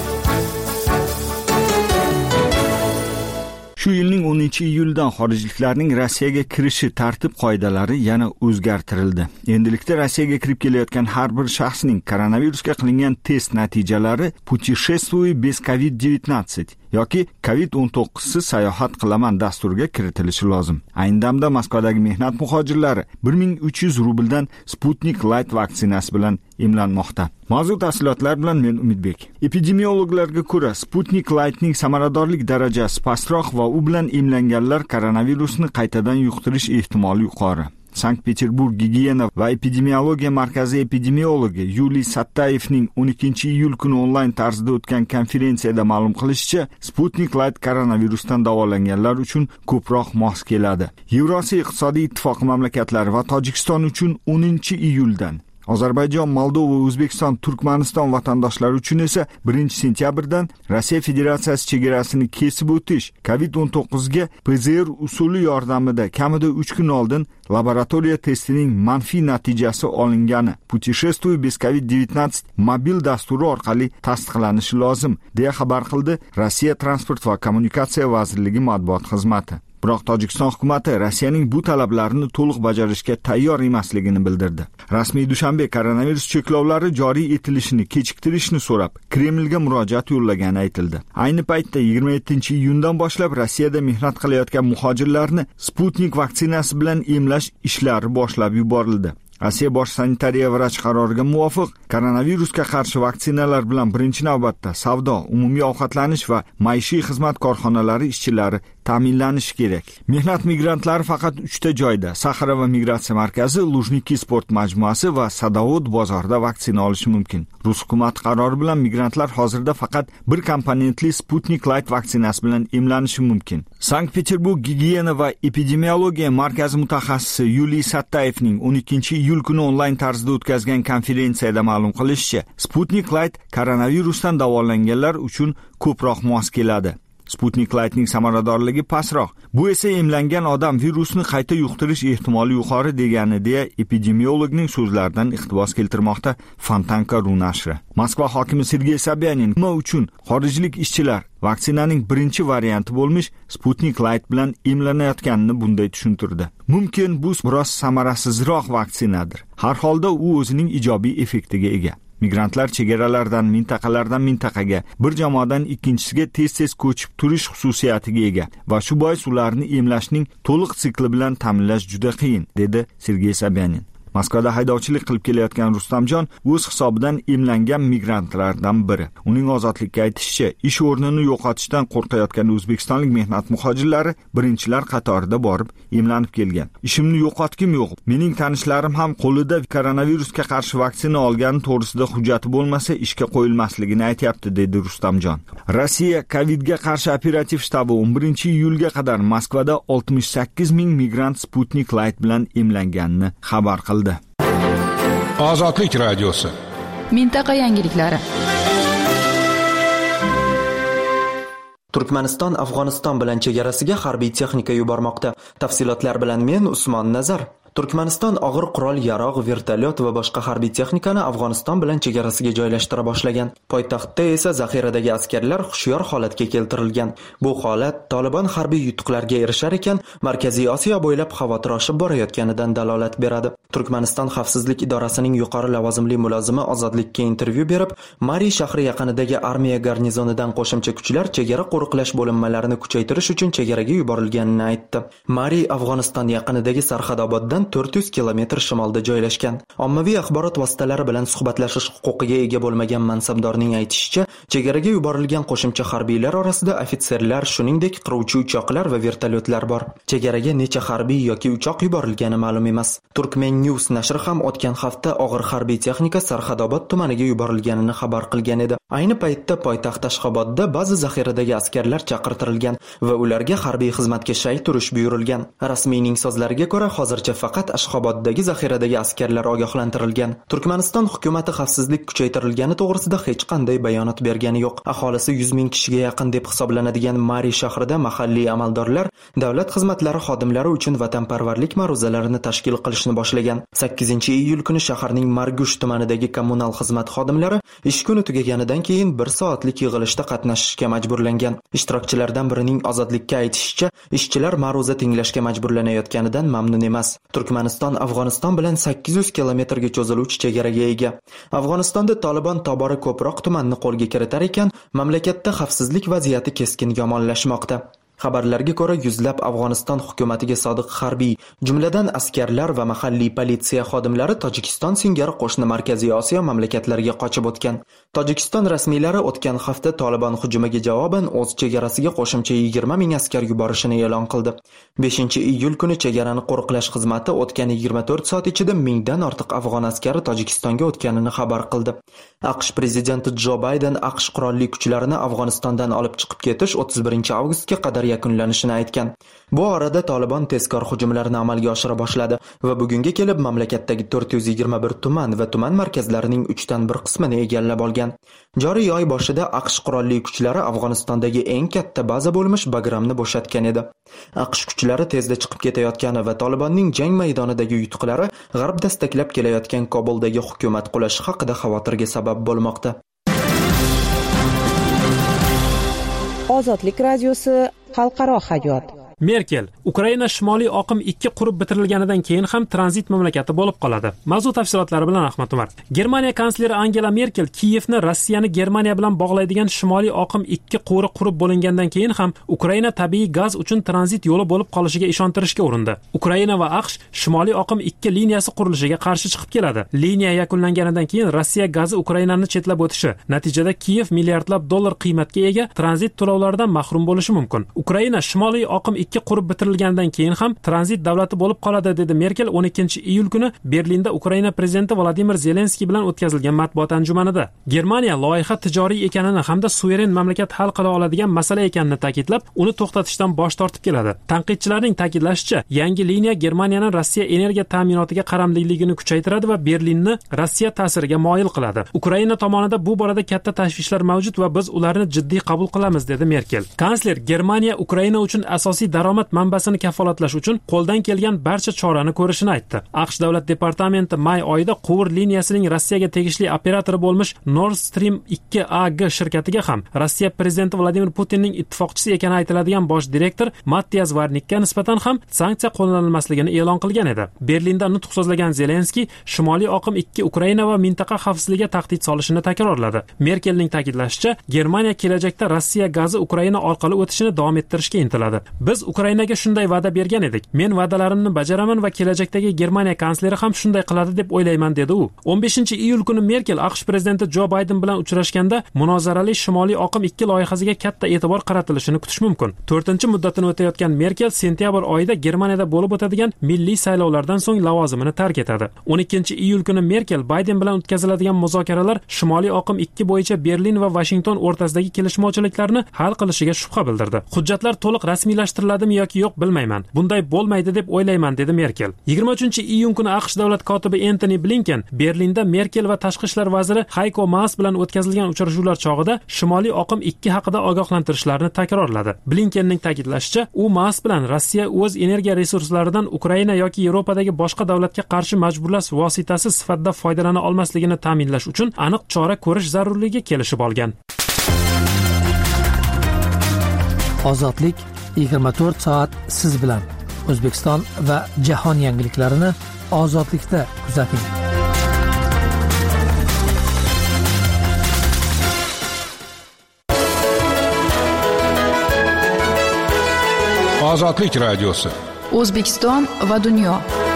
Shu yilning 10-iyuldan xorijliklarning Rossiyaga kirishi tartib-qoidalari yana o'zgartirildi. Endilikda Rossiyaga kirib kelayotgan har bir shaxsning koronavirusga qilingan test natijalari "Путешествуй без COVID-19" yoki COVID-19siz sayohat qilaman dasturiga kiritilishi lozim. Ayni damda Moskvadagi mehnat muhojirlari 1300 rubldan Sputnik Light vaksinasi bilan emlanmoqda. Mavzu tafsilotlar bilan men Umidbek. Epidemiologlarga ko'ra, Sputnik Lightning samaradorlik darajasi pastroq va u bilan emlanganlar koronavirusni qaytadan yuqtirish ehtimoli yuqori. Sankt-Peterburg gigiyena va epidemiologiya markazi epidemiologi Yuliy Sattayevning 12-iyul kuni onlayn tarzda o'tgan konferensiyada ma'lum qilishicha, Sputnik Light koronavirusdan davolanganlar uchun ko'proq mos keladi. Yevrosiyo iqtisodiy ittifoqi mamlakatlari va Tojikiston uchun 10-iyuldan, Ozarbayjon, Moldova, O'zbekiston, Turkmaniston vatandoshlari uchun esa 1-sentyabrdan Rossiya Federatsiyasi chegarasini kesib o'tish COVID-19 ga PCR usuli yordamida kamida 3 kun oldin laboratoriya testining manfiy natijasi olingani "Путешествуй без COVID-19" mobil dasturi orqali tasdiqlanishi lozim, deya xabar qildi Rossiya Transport va kommunikatsiya vazirligi matbuot xizmati. Biroq Tojikiston hukumati Rossiyaning bu talablarini to'liq bajarishga tayyor emasligini bildirdi. Rasmiy Dushanbe koronavirus cheklovlari joriy etilishini kechiktirishni so'rab Kremlga murojaat yo'llagani aytildi. Ayni paytda 27-iyundan boshlab Rossiyada mehnat qilayotgan muhojirlarni Sputnik vaksinasi bilan emlash ishlari boshlab yuborildi. Rossiya bosh sanitariya vrach qaroriga muvofiq koronavirusga qarshi vaksinalar bilan birinchi navbatda savdo, umumiy ovqatlanish va maishiy xizmat korxonalari ishchilari ta'minlanishi kerak. Mehnat migrantlari faqat 3 ta joyda: Saxara va migratsiya markazi, Lujniki sport majmuasi va Sadovod bozorida vaksina olishi mumkin. Rus hukumati qarori bilan migrantlar hozirda faqat bir komponentli Sputnik Light vaksinasi bilan emlanishi mumkin. Sankt-Peterburg gigiyena va epidemiologiya markazi mutaxassisi Yuliy Sattayevning 12-iyul kuni onlayn tarzda o'tkazgan konferensiyada ma'lum qilishicha, Sputnik Light koronavirusdan davolanganlar uchun ko'proq mos keladi. Sputnik Lightning samaradorligi pastroq. Bu esa emlangan odam virusni qayta yuqtirish ehtimoli yuqori degani deya epidemiologning so'zlaridan iqtibos keltirmoqda Fontanka.ru nashri. Moskva hokimi Sergey Sobyanin nima uchun xorijlik ishchilar vaksinaning birinchi varianti bo'lmish Sputnik Light bilan emlanayotganini bunday tushuntirdi. Mumkin bu biroz samarasizroq vaksinadir. Har holda u o'zining ijobiy effektiga ega. Migrantlar chegaralardan mintaqaga, bir jamoadan ikkinchisiga tez-tez ko'chib turish xususiyatiga ega va shu bois ularni emlashning to'liq sikli bilan ta'minlash juda qiyin, dedi Sergey Sobyanin. Moskvada haydovchilik qilib kelayotgan Rustamjon o'z hisobidan emlangan migrantlardan biri. Uning ozodlikka aytishicha, ish o'rnini yo'qotishdan qo'rqayotgan o'zbekistonlik mehnat muhojirlari birinchilar qatorida borib emlanib kelgan. Ishimni yo'qotgim yo'q. Mening tanishlarim ham qo'lida koronavirusga qarshi vaksina olgani to'g'risida hujjati bo'lmasa ishga qo'yilmasligini aytayapti, dedi Rustamjon. Rossiya Covidga qarshi operativ shtabi 11-iyulga qadar Moskvada 68,000 migrant Sputnik Light bilan emlanganini xabar qildi. Ozodlik radiosi. Mintaqa yangiliklari. Turkmaniston Afg'oniston bilan chegarasiga harbiy texnika yubormoqda. Tafsilotlar bilan men Usmon Nazar. Turkmaniston og'ir qurol yarog', vertolyot va boshqa harbiy texnikani Afg'oniston bilan chegarasiga joylashtira boshlagan. Poytaxtda esa zaxiradagi askarlar hushyor holatga keltirilgan. Bu holat Taliban harbiy yutuqlarga erishar ekan, Markaziy Osiyo bo'ylab xavotir oshib borayotganidan dalolat beradi. Turkmaniston xavfsizlik idorasining yuqori lavozimli mulozimi Ozodlikka intervyu berib, Mari shahri yaqinidagi armiya garnizonidan qo'shimcha kuchlar chegara qo'riqlash bo'linmalarini kuchaytirish uchun chegaraga yuborilganini aytdi. Mari Afg'oniston yaqinidagi Sarxadoboddan 400 kilometr shimolda joylashgan. Ommaviy axborot vositalari bilan suhbatlashish huquqiga ega bo'lmagan mansabdorning aytishicha, chegaraga yuborilgan qo'shimcha harbiylar orasida ofitserlar, shuningdek qiruvchi uchoqlar va vertolyotlar bor. Chegaraga necha harbiy yoki uchoq yuborilgani ma'lum emas. Turkmen News nashri ham o'tgan hafta og'ir harbiy texnika Sarxadobod tumaniga yuborilganini xabar qilgan edi. Ayni paytda poytaxt Ashxobodda ba'zi zaxiradagi askarlar chaqirtirilgan va ularga harbiy xizmatga shay turish buyurilgan. Rasmiyning so'zlariga ko'ra, hozircha faqat Ashxoboddagi zaxiradagi askarlar ogohlantirilgan. Turkmaniston hukumatı xavfsizlik kuchaytirilgani to'g'risida hech qanday bayonot bergani yo'q. Aholisi 100,000 kishiga yaqin deb hisoblanadigan Mari shahrida mahalliy amaldorlar davlat xizmatlari xodimlari uchun vatanparvarlik ma'ruzalarini tashkil qilishni boshlagan. 8-iyul kuni shaharning Margush tumanidagi kommunal xizmat xodimlari ish kuni tugaganidan keyin 1 soatlik yig'ilishda qatnashishga majburlangan. Ishtirokchilardan birining Ozodlikka aytishicha, ishchilar ma'ruza tinglashga majburlanayotganidan mamnun emas. Turkmaniston Afg'oniston bilan 800 kilometrga cho'ziluvchi chegaraga ega. Afg'onistonda Taliban tobora ko'proq tumanni qo'lga kiritar ekan, mamlakatda xavfsizlik vaziyati keskin yomonlashmoqda. Xabarlarga ko'ra, yuzlab Afg'oniston hukumatiga sodiq harbiy, jumladan askarlar va mahalliy politsiya xodimlari Tojikiston singari qo'shni Markaziy Osiyo mamlakatlariga qochib o'tgan. Tojikiston rasmiylari o'tgan hafta Taliban hujumiga javoban o'z chegarasiga qo'shimcha 20,000 askar yuborishini e'lon qildi. 5-iyul kuni chegarani qo'riqlash xizmati o'tgan 24 soat ichida 1000 dan ortiq afg'on askari Tojikistonga o'tganini xabar qildi. AQSh prezidenti Jo Bayden AQSh qurolli kuchlarini Afg'onistondan olib chiqib ketish 31 avgustga qadar yakunlanishini aytgan. Bu orada Taliban tezkor hujumlarni amalga oshira boshladi va bugunga kelib mamlakatdagi 421 tuman va tuman markazlarining 3dan 1 qismini egallab olgan. Joriy oy boshida AQSh qurolli kuchlari Afg'onistondagi eng katta baza bo'lmish Bagramni bo'shatgan edi. AQSh kuchlari tezda chiqib ketayotgani va Talibanning jang maydonidagi yutuqlari g'arb dastaklab kelayotgan Kobuldagi hukumat qulashi haqida xavotirga sabab bo'lmoqda. Ozodlik radiosi xalqaro hayot. Merkel Ukraina shimoliy oqim 2 qurib bitirilganidan keyin ham tranzit mamlakati bo'lib qoladi. Mavzu tafsilotlari bilan Ahmad Umar. Germaniya kansleri Angela Merkel Kiyevni Rossiyani Germaniya bilan bog'laydigan shimoliy oqim 2 quvri qurib bo'lingandan keyin ham Ukraina tabiiy gaz uchun tranzit yo'li bo'lib qolishiga ishontirishga urindi. Ukraina va AQSh shimoliy oqim 2 liniyasi qurilishiga qarshi chiqib keladi. Liniya yakunlanganidan keyin Rossiya gazi Ukrainani chetlab o'tishi, natijada Kiyev milliardlab dollar qiymatga ega tranzit to'lovlaridan mahrum bo'lishi mumkin. Ukraina shimoliy oqim 2 qurib bitirilgandan keyin ham tranzit davlati bo'lib qoladi, dedi Merkel 12-iyul kuni Berlinda Ukraina prezidenti Vladimir Zelenskiy bilan o'tkazilgan matbuot anjumanida. Germaniya loyiha tijoriy ekanini hamda suveren mamlakat hal qila oladigan masala ekanini ta'kidlab, uni to'xtatishdan bosh tortib keladi. Tanqidchilarning ta'kidlashicha, yangi liniya Germaniyaning Rossiya energiya ta'minotiga qaramliligini kuchaytiradi va Berlinni Rossiya ta'siriga moyil qiladi. Ukraina tomonida bu borada katta tashvishlar mavjud va biz ularni jiddiy qabul qilamiz, dedi Merkel. Kansler Germaniya Ukraina uchun asosiy daromad manbasini kafolatlash uchun qo'ldan kelgan barcha chorani ko'rishini aytdi. AQSh davlat departamenti may oyida quvur liniyasining Rossiyaga tegishli operatori bo'lmish Nord Stream 2 AG shirkatiga ham Rossiya prezidenti Vladimir Putinning ittifoqchisi ekani aytiladigan bosh direktor Matthias Varnikka nisbatan ham sanksiya qo'llanilmasligini e'lon qilgan edi. Berlinda nutq so'zlagan Zelenskiy Shimoliy oqim 2 Ukraina va mintaqa xavfsizligiga tahdid solishini takrorladi. Merkelning ta'kidlashicha, Germaniya kelajakda Rossiya gazi Ukraina orqali o'tishini davom ettirishga intiladi. Biz Ukrainaga shunday va'da bergan edik. Men va'dalarimni bajaraman va kelajakdagi Germaniya kansleri ham shunday qiladi deb o'ylayman, dedi u. 15-iyul kuni Merkel AQSh prezidenti Jo Bayden bilan uchrashganda munozarali Shimoliy oqim 2 loyihasiga katta e'tibor qaratilishini kutish mumkin. 4-muddatini o'tayotgan Merkel sentyabr oyida Germaniyada bo'lib o'tadigan milliy saylovlardan so'ng lavozimini tark etadi. 12-iyul kuni Merkel Bayden bilan o'tkaziladigan muzokaralar Shimoliy oqim 2 bo'yicha Berlin va Washington o'rtasidagi kelishmovchiliklarni hal qilishiga shubha bildirdi. Hujjatlar to'liq rasmiylashtiriladi yoki yo'q bilmayman. Bunday bo'lmaydi deb o'ylayman, dedi Merkel. 23-iyun kuni AQSh davlat kotibi Antony Blinken Berlinda Merkel va tashqi ishlar vaziri Heiko Maas bilan o'tkazilgan uchrashuvlar chog'ida Shimoliy oqim 2 haqida ogohlantirishlarni takrorladi. Blinkenning ta'kidlashicha, u Maas bilan Rossiya o'z energiya resurslaridan Ukraina yoki Yevropadagi boshqa davlatga qarshi majburlash vositasi sifatida foydalana olmasligini ta'minlash uchun aniq chora ko'rish zarurligiga kelishib olgan. Ozodlik 24 soat siz bilan. O'zbekiston va jahon yangiliklarini ozodlikda kuzating. Ozodlik radiosi. O'zbekiston va dunyo.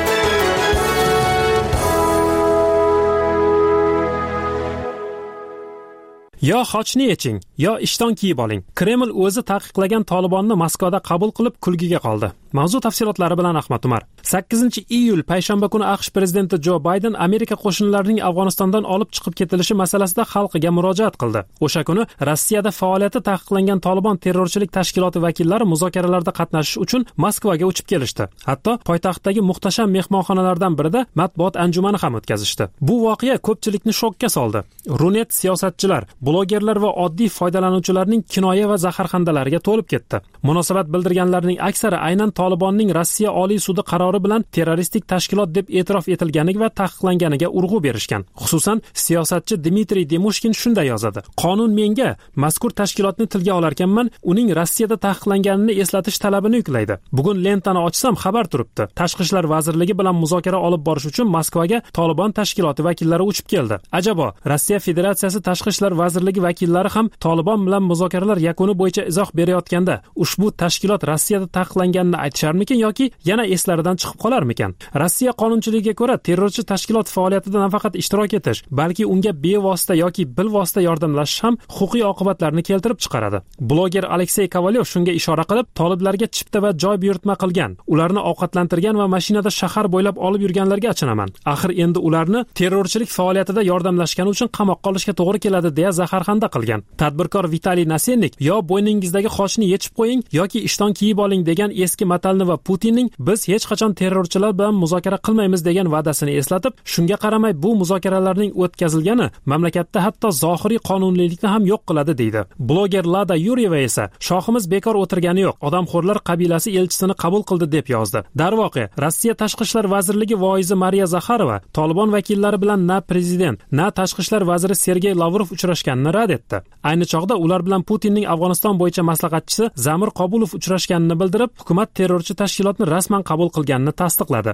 Yo xochni yeching, yo ishton kiyib oling. Kreml o'zi taqiqlagan Tolibonni Moskvada qabul qilib kulgiga qoldi. Mavzu tafsilotlari bilan Ahmad Umar. 8-iyul payshanba kuni AQSh prezidenti Jo Bayden Amerika qo'shinlarining Afg'onistondan olib chiqib ketilishi masalasida xalqiga murojaat qildi. O'sha kuni Rossiyada faoliyati taqiqlangan Tolibon terrorchilik tashkiloti vakillari muzokaralarda qatnashish uchun Moskvaga uchib kelishdi. Hatto poytaxtdagi muhtasham mehmonxonalardan birida matbuot anjumani ham o'tkazishdi. Bu voqea ko'pchilikni shokka soldi. Runet siyosatchilar, blogerlar va oddiy foydalanuvchilarning kinoya va zaharxandalariga to'lib ketdi. Munosabat bildirganlarning aksari aynan Tolibonning Rossiya Oliy sudi qarori bilan terroristik tashkilot deb e'tirof etilganiga va taqiqlanganiga urg'u berishgan. Xususan, siyosatchi Dmitriy Demushkin shunday yozadi: "Qonun menga mazkur tashkilotni tilga olarkanman, uning Rossiyada taqiqlanganini eslatish talabini yuklaydi. Bugun lentani ochsam xabar turibdi. Tashqi ishlar vazirligi bilan muzokara olib borish uchun Moskvaga Tolibon tashkiloti vakillari uchib keldi. Ajabo, Rossiya Federatsiyasi tashqi ishlar vazirligi vakillari ham Tolibon bilan muzokaralar yakuni bo'yicha izoh berayotganda ushbu tashkilot Rossiyada taqiqlanganini aytisharmikin yoki yana eslaridan chiqib qolarmikan? Rossiya qonunchiligiga ko'ra terrorchi tashkilot faoliyatida nafaqat ishtirok etish, balki unga bevosita yoki bilvosita yordamlashish ham huquqiy oqibatlarni keltirib chiqaradi. Bloger Aleksey Kovalyev shunga ishora qilib, toliblarga chipta va joy buyurtma qilgan, ularni ovqatlantirgan va mashinada shahar bo'ylab olib yurganlarga achinaman. Axir endi ularni terrorchilik faoliyatida yordamlashgani uchun qamoqqa olishga to'g'ri keladi deya zaharxanda qilgan. Tadbirkor Vitaliy Nasennik yo bo'yningizdagi xochni yechib qo'ying yoki ishton kiyib oling degan eski matalni va Putinning biz hech qachon terrorchilar bilan muzokara qilmaymiz degan va'dasini eslatib, shunga qaramay bu muzokaralarning o'tkazilgani mamlakatda hatto zohiriy qonuniylikni ham yo'q qiladi deydi. Bloger Lada Yuryeva esa shohimiz bekor o'tirgani yo'q, odamxo'rlar qabilasi elchisini qabul qildi deb yozdi. Darvoqe, Rossiya tashqi ishlar vazirligi voizi Mariya Zakharova Tolibon vakillari bilan na prezident, na tashqi ishlar vaziri Sergey Lavrov uchrashganini rad etdi. Ayni chog'da ular bilan Putinning Afg'oniston bo'yicha maslahatchisi Zamir Qobulov uchrashganini bildirib, hukumat terrorchi tashkilotni rasman qabul qilganini tasdiqladi.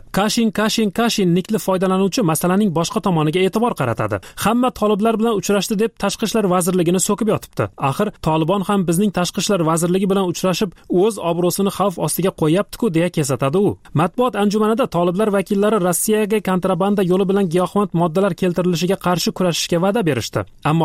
Kashin nikli foydalanuvchi masalaning boshqa tomoniga e'tibor qaratadi. Hamma toliblar bilan uchrashdi deb tashqi ishlar vazirligini so'kib yotibdi. Axir Tolibon ham bizning tashqi ishlar vazirligi bilan uchrashib, o'z obro'sini xavf ostiga qo'yapti-ku deya kesatadi u. Matbuot anjumanida toliblar vakillari Rossiyaga kontrabanda yo'li bilan giyohvand moddalar keltirilishiga qarshi kurashishga va'da berishdi. Ammo bloger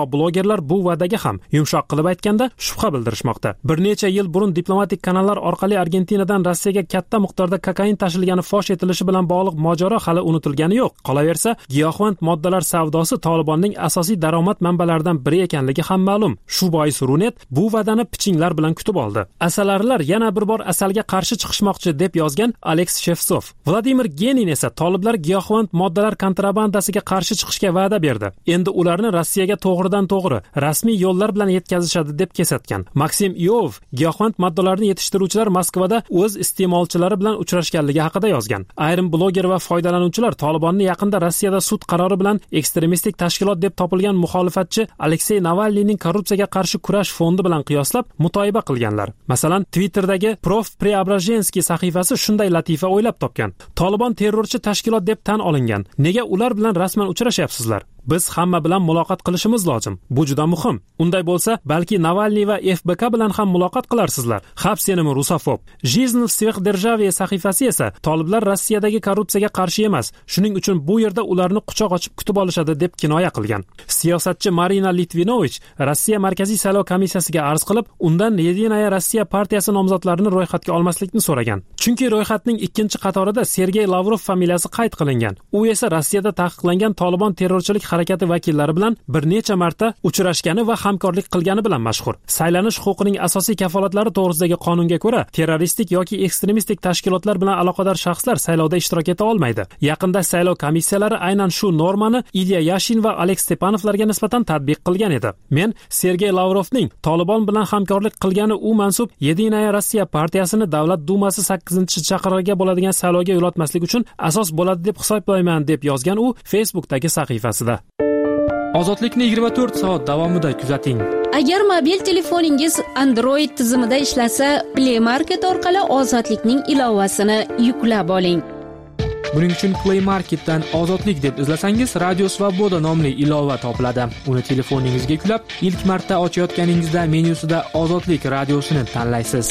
blogerlar bu va'daga ham yumshoq qilib aytganda shubha bildirishmoqda. Bir necha yil burun diplomatik kanallar orqali Argentinadan Rossiyaga katta miqdorda kokain tashilgani fosh etilishi bilan bog'liq mojaro hali unutilgani yo'q. Qolaversa, giyohvand moddalar savdosi Tolibonning asosiy daromad manbalaridan biri ekanligi ham ma'lum. Shu bois Runet bu va'dani pichinglar bilan kutib oldi. Asalarilar yana bir bor asalga qarshi chiqishmoqchi deb yozgan Alex Shevtsov. Vladimir Genin esa toliblar giyohvand moddalar kontrabandasiga qarshi chiqishga va'da berdi. Endi ularni Rossiyaga to'g'ridan-to'g'ri rasmiy yo'llar bilan yetkazishadi deb kesatgan. Maksim Iov giyohvand moddalarni yetishtiruvchilar Moskvada o'z iste'molchilari bilan uchrashganligi haqida yozgan. Ayrim bloger va foydalanuvchilar Tolibonni yaqinda Rossiyada sud qarori bilan ekstremistik tashkilot deb topilgan muxolifatchi Aleksey Navalniyning korrupsiyaga qarshi kurash fondi bilan qiyoslab mutoyiba qilganlar. Masalan, Twitter'dagi Prof Preobrazhenskiy sahifasi shunday latifa o'ylab topgan. Tolibon terrorchi tashkilot deb tan olingan. Nega ular bilan rasman uchrashyapsizlar? Biz hamma bilan muloqot qilishimiz lozim. Bu juda muhim. Unday bo'lsa, balki Navalniy va FBK bilan ham muloqot qilarsizlar. Xavf senimi rusofob. Жизнь в сверхдержаве sahifasi esa toliblar Rossiyadagi korrupsiyaga qarshi emas. Shuning uchun bu yerda ularni quchoq ochib kutib olishadi deb kinoya qilgan. Siyosatchi Marina Litvinovich Rossiya Markaziy saylov komissiyasiga arz qilib, undan Yedinaya Rossiya partiyasi nomzodlarini ro'yxatga olmaslikni so'ragan. Chunki ro'yxatning ikkinchi qatorida Sergey Lavrov familiyasi qayd qilingan. U esa Rossiyada taqiqlangan Tolibon terrorchilik harakati vakillari bilan bir necha marta uchrashgani va hamkorlik qilgani bilan mashhur. Saylanish huquqining asosiy kafolatlari to'g'risidagi qonunga ko'ra, terroristik yoki ekstremistik tashkilotlar bilan aloqador shaxslar saylovda ishtirok eta olmaydi. Yaqinda saylov komissiyalari aynan shu normani Ilya Yashin va Alex Stepanovlarga nisbatan tatbiq qilgan edi. Men Sergey Lavrovning Tolibon bilan hamkorlik qilgani u mansub Yedinaya Rossiya partiyasini Davlat Dumasi 8-chaqirig'iga bo'ladigan saylovga yo'latmaslik uchun asos bo'ladi deb hisoblayman deb yozgan u Facebook'dagi sahifasida. Ozodlikni 24 soat davomida kuzating. Agar mobil telefoningiz Android tizimida ishlasa, Play Market orqali Ozodlikning ilovasini yuklab oling. Buning uchun Play Marketdan Ozodlik deb izlasangiz, Radio Svoboda nomli ilova topiladi. Uni telefoningizga yuklab, ilk marta ochayotganingizda menyusida Ozodlik radiosini tanlaysiz.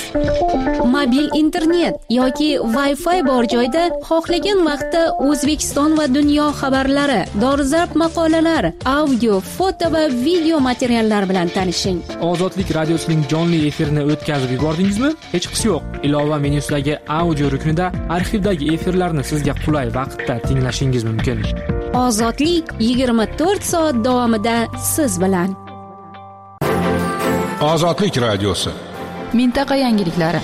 Mobil internet yoki Wi-Fi bor joyda xohlagan vaqtda O'zbekiston va dunyo xabarlari, dolzarb maqolalar, audio, foto va video materiallar bilan tanishing. Ozodlik radiosining jonli efirini o'tkazib yubordingizmi? Hech qisi yo'q. Ilova menyusidagi audio ruknida arxivdagi efirlarni sizga qulay vaqtda tinglashingiz mumkin. Ozodlik 24 soat davomida siz bilan. Ozodlik radiosi. Mintaqa yangiliklari.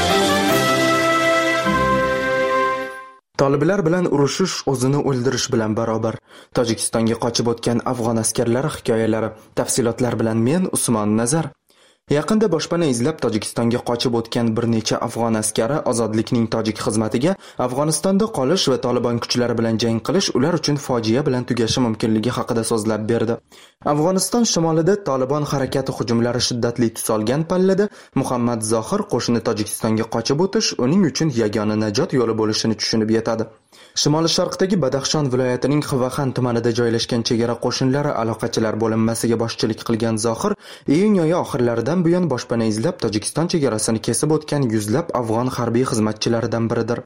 Toliblar bilan urushish o'zini o'ldirish bilan barobar. Tojikistonga qochib o'tgan afg'on askarlari hikoyalari. Tafsilotlar bilan men Usmon Nazar. Yaqinda boshpana izlab Tojikistonga qochib o'tgan bir necha afg'on askari ozodlikning tojik xizmatiga Afg'onistonda qolish va Tolibon kuchlari bilan jang qilish ular uchun fojia bilan tugashi mumkinligi haqida so'zlab berdi. Afg'oniston shimolida Tolibon harakati hujumlari shiddatli tus olgan pallada Muhammad Zohir qo'shini Tojikistonga qochib o'tish uning uchun yagona najot yo'li bo'lishini tushunib yetadi. Shimoli sharqdagi Badaxshon viloyatining Xivaxan tumanida joylashgan chegara qo'shinlari aloqachilar bo'linmasiga boshchilik qilgan Zohir iyun oyi oxirlaridan buyon boshpana izlab Tojikiston chegarasini kesib o'tgan yuzlab afg'on harbiy xizmatchilaridan biridir.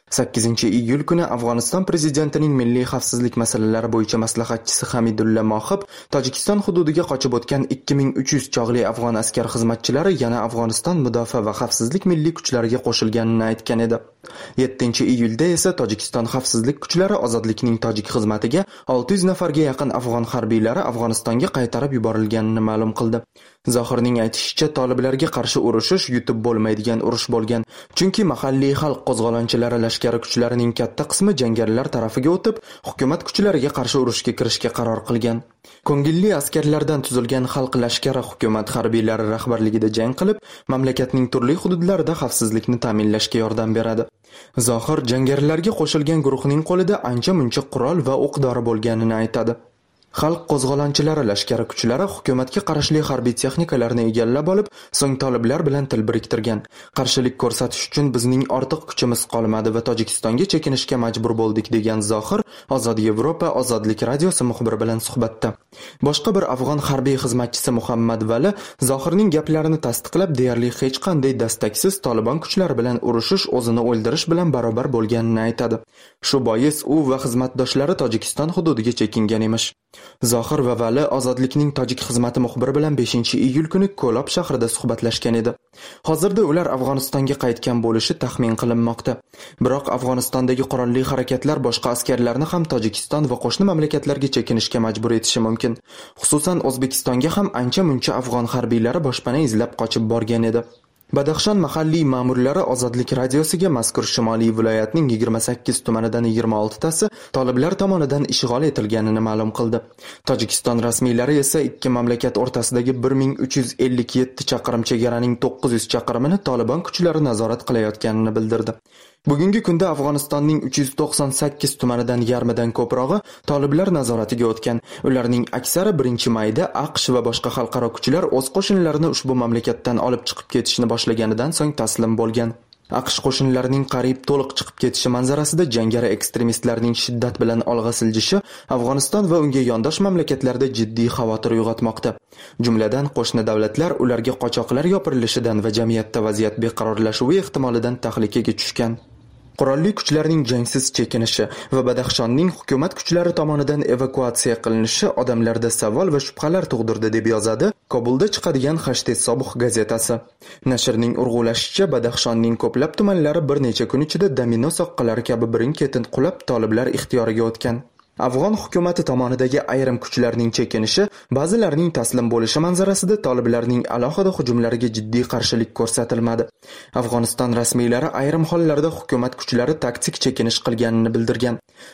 8-iyul kuni Afg'oniston prezidentining milliy xavfsizlik masalalari bo'yicha maslahatchisi Hamidulla Mohib Tojikiston hududiga qochib o'tgan 2300 chog'li afg'on askar xizmatchilari yana Afg'oniston mudofaa va xavfsizlik milliy kuchlariga qo'shilganini aytgan edi. 7-iyulda esa Tojikiston xavfsizlik kuchlari ozodlikning tojik xizmatiga 600 nafarga yaqin afg'on harbiylari Afg'onistonga qaytarib yuborilganini ma'lum qildi. Zohirning aytishicha, toliblarga qarshi urushish yutib bo'lmaydigan urush bo'lgan, chunki mahalliy xalq qo'zg'olonchilari lashkari kuchlarining katta qismi jangarilar tarafiga o'tib, hukumat kuchlariga qarshi urushga kirishga qaror qilgan. Ko'ngilli askarlardan tuzilgan xalq lashkari hukumat harbiylari rahbarligida jang qilib, mamlakatning turli hududlarida xavfsizlikni ta'minlashga yordam beradi. Zohir jangarilarga qo'shilgan guruhning qo'lida ancha-muncha qurol va o'q-dori bo'lganini aytadi. Xalq qo'zg'olonchilari lashkari kuchlari hukumatga qarashli harbiy texnikalarni egallab olib, so'ng toliblar bilan til biriktirgan. Qarshilik ko'rsatish uchun bizning ortiq kuchimiz qolmadi va Tojikistonga chekinishga majbur bo'ldik degan Zohir Ozod Yevropa Ozodlik radiosi muxbiri bilan suhbatda. Boshqa bir afg'on harbiy xizmatchisi Muhammad Vali Zohirning gaplarini tasdiqlab, deyarli hech qanday dastaksiz Tolibon kuchlari bilan urushish o'zini o'ldirish bilan barobar bo'lganini aytadi. Shu bois u va xizmatdoshlari Tojikiston hududiga chekingan emish. Zohir va Vali Ozodlikning tojik xizmati muxbiri bilan 5-iyul kuni Ko'lob shahrida suhbatlashgan edi. Hozirda ular Afg'onistonga qaytgan bo'lishi taxmin qilinmoqda. Biroq Afg'onistondagi qurolli harakatlar boshqa askarlarni ham Tojikiston va qo'shni mamlakatlarga chekinishga majbur etishi mumkin. Xususan O'zbekistonga ham ancha-muncha afg'on harbiylari boshpana izlab qochib borgan edi. Badaxshon mahalliy ma'murlari Ozodlik radiosiga mazkur shimoliy viloyatning 28 tumanidan 26tasi toliblar tomonidan ishg'ol etilganini ma'lum qildi. Tojikiston rasmiylari esa ikki mamlakat o'rtasidagi 1357 chaqirim chegaraning 900 chaqirimini Taliban kuchlari nazorat qilayotganini bildirdi. Bugungi kunda Afg'onistonning 398 tumanidan yarmidan ko'prog'i toliblar nazoratiga o'tgan. Ularning aksari 1-mayda AQSh va boshqa xalqaro kuchlar o'z qo'shinlarini ushbu mamlakatdan olib chiqib ketishni boshlaganidan so'ng taslim bo'lgan. AQSh qo'shinlarining qariyb to'liq chiqib ketishi manzarasida jangari ekstremistlarning shiddat bilan olg'a siljishi Afg'oniston va unga yondosh mamlakatlarda jiddiy xavotir uyg'otmoqda. Jumladan qo'shni davlatlar ularga qochoqlar yopirilishidan va jamiyatda vaziyat beqarorlashuvi ehtimolidan tahlikaga tushgan. Qurolli kuchlarning jangsiz chekinishi va Badaxshonning hukumat kuchlari tomonidan evakuatsiya qilinishi odamlarda savol va shubhalar tug'dirdi deb yozadi Kobulda chiqadigan #Sobiq gazetasi. Nashrning urg'ulashicha, Badaxshonning ko'plab tumanlari bir necha kun ichida domino soqqalari kabi birin-ketin qulab toliblar ixtiyoriga o'tgan. Afg'on hukumati tomonidagi ayrim kuchlarning chekinishi, ba'zilarning taslim bo'lishi manzarasida toliblarning alohida hujumlariga jiddiy qarshilik ko'rsatilmadi. Afg'oniston rasmiylari ayrim hollarda hukumat kuchlari taktik chekinish qilganini bildirgan.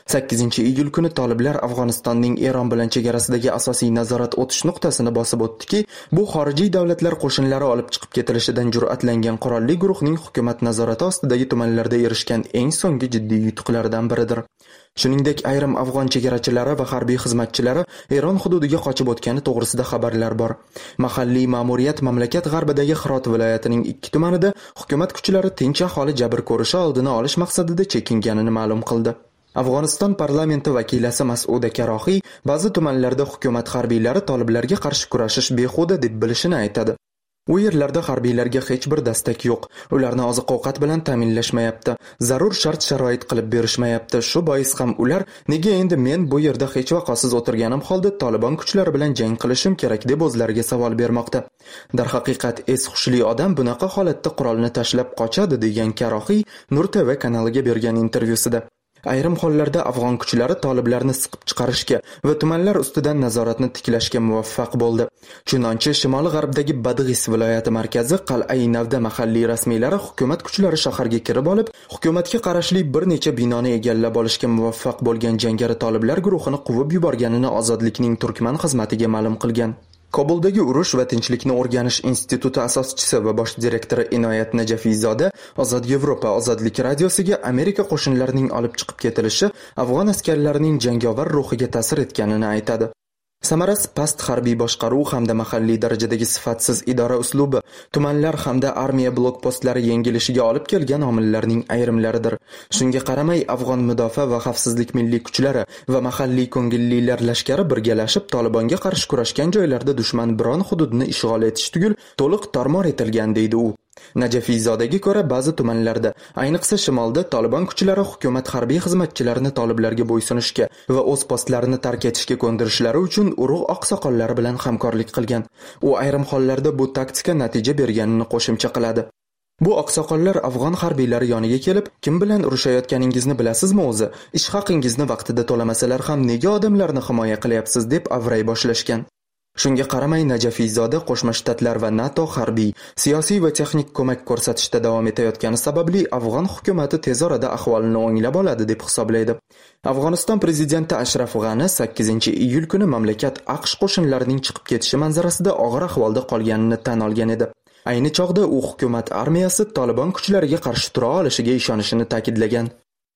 8-iyul kuni toliblar Afg'onistonning Eron bilan chegarasidagi asosiy nazorat o'tish nuqtasini bosib o'tdiki, bu xorijiy davlatlar qo'shinlari olib chiqib ketilishidan jur'atlangan qurolli guruhning hukumat nazorati ostidagi tumanlarda erishgan eng so'nggi jiddiy yutuqlardan biridir. Shuningdek, ayrim afg'on chegarachilari va harbiy xizmatchilari Eron hududiga qochib o'tgani to'g'risida xabarlar bor. Mahalliy ma'muriyat mamlakat g'arbidagi Hirot viloyatining 2 tumanida hukumat kuchlari tinch aholi jabr ko'rishi oldini olish maqsadida chekinganini ma'lum qildi. Afg'oniston parlamenti vakilasi Mas'uda Karohiy ba'zi tumanlarda hukumat harbiylari toliblarga qarshi kurashish behuda deb bilishini aytadi. U yerlarda harbiylarga hech bir dastak yo'q. Ularni oziq-ovqat bilan ta'minlashmayapti. Zarur shart-sharoit qilib berishmayapti. Shu bois ham ular nega endi men bu yerda hech vaqosiz o'tirganim holda Taliban kuchlari bilan jang qilishim kerak deb o'zlariga savol bermoqda. Darhaqiqat es-hushli odam bunaqa holatda qurolni tashlab qochadi degan Karohiy Nur TV kanaliga bergan intervyusida. Ayrim hollarda afg'on kuchlari toliblarni siqib chiqarishga va tumanlar ustidan nazoratni tiklashga muvaffaq bo'ldi. Chunonchi shimoli-g'arbdagi Badg'is viloyati markazi Qal'ai Navda mahalliy rasmiylari hukumat kuchlari shaharga kirib olib, hukumatga qarashli bir necha binoni egallab olishga muvaffaq bo'lgan jangari toliblar guruhini quvib yuborganini Ozodlikning Turkman xizmatiga ma'lum qilgan. Kobuldagi urush va tinchlikni o'rganish instituti asoschisi va bosh direktori Inoyat Najafiyzoda Ozod Yevropa Ozodlik radiosiga Amerika qo'shinlarining olib chiqib ketilishi afg'on askarlarining jangovar ruhiga ta'sir etganini aytadi. Samarasi past harbiy boshqaruv hamda mahalliy darajadagi sifatsiz idora uslubi, tumanlar hamda armiya blokpostlari yengilishiga olib kelgan omillarning ayrimlaridir. Shunga qaramay, afg'on mudofaa va xavfsizlik milliy kuchlari va mahalliy ko'ngillilar lashkari birgalashib Talibanga qarshi kurashgan joylarda dushman biron hududni ishg'ol etish tugul to'liq tarmor etilgan deydi u. Najafiyzodaga ko'ra, ba'zi tumanlarda, ayniqsa shimolda Taliban kuchlari hukumat harbiy xizmatchilarini toliblarga bo'ysunishga va o'z postlarini tark etishga ko'ndirishlari uchun urug' oqsoqollari bilan hamkorlik qilgan. U ayrim hollarda bu taktika natija berganini qo'shimcha qiladi. Bu oqsoqollar afg'on harbiylari yoniga kelib, kim bilan urushayotganingizni bilasizmi o'zi? Ish haqingizni vaqtida to'lamasalar ham nega odamlarni himoya qilyapsiz deb avray boshlashgan. Shunga qaramay, Najafiyzoda Qo'shma Shtatlar va NATO harbiy, siyosiy va texnik ko'mak ko'rsatishda davom etayotgani sababli afg'on hukumatı tez orada ahvolini o'nglab oladi deb hisoblaydi. Afg'oniston prezidenti Ashraf G'ani 8-iyul kuni mamlakat AQSh qo'shinlarining chiqib ketishi manzarasida og'ir ahvolda qolganini tan olgan edi. Ayni chog'da u hukumat armiyasi Taliban kuchlariga qarshi tura olishiga ishonishini ta'kidlagan.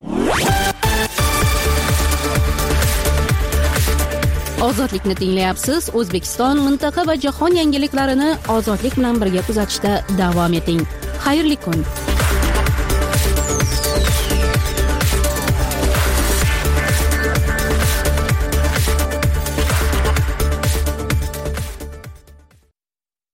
Ozodlikni tinglayapsiz. O'zbekiston, mintaqa va jahon yangiliklarini ozodlik bilan birga kuzatishda davom eting. Xayrli kun.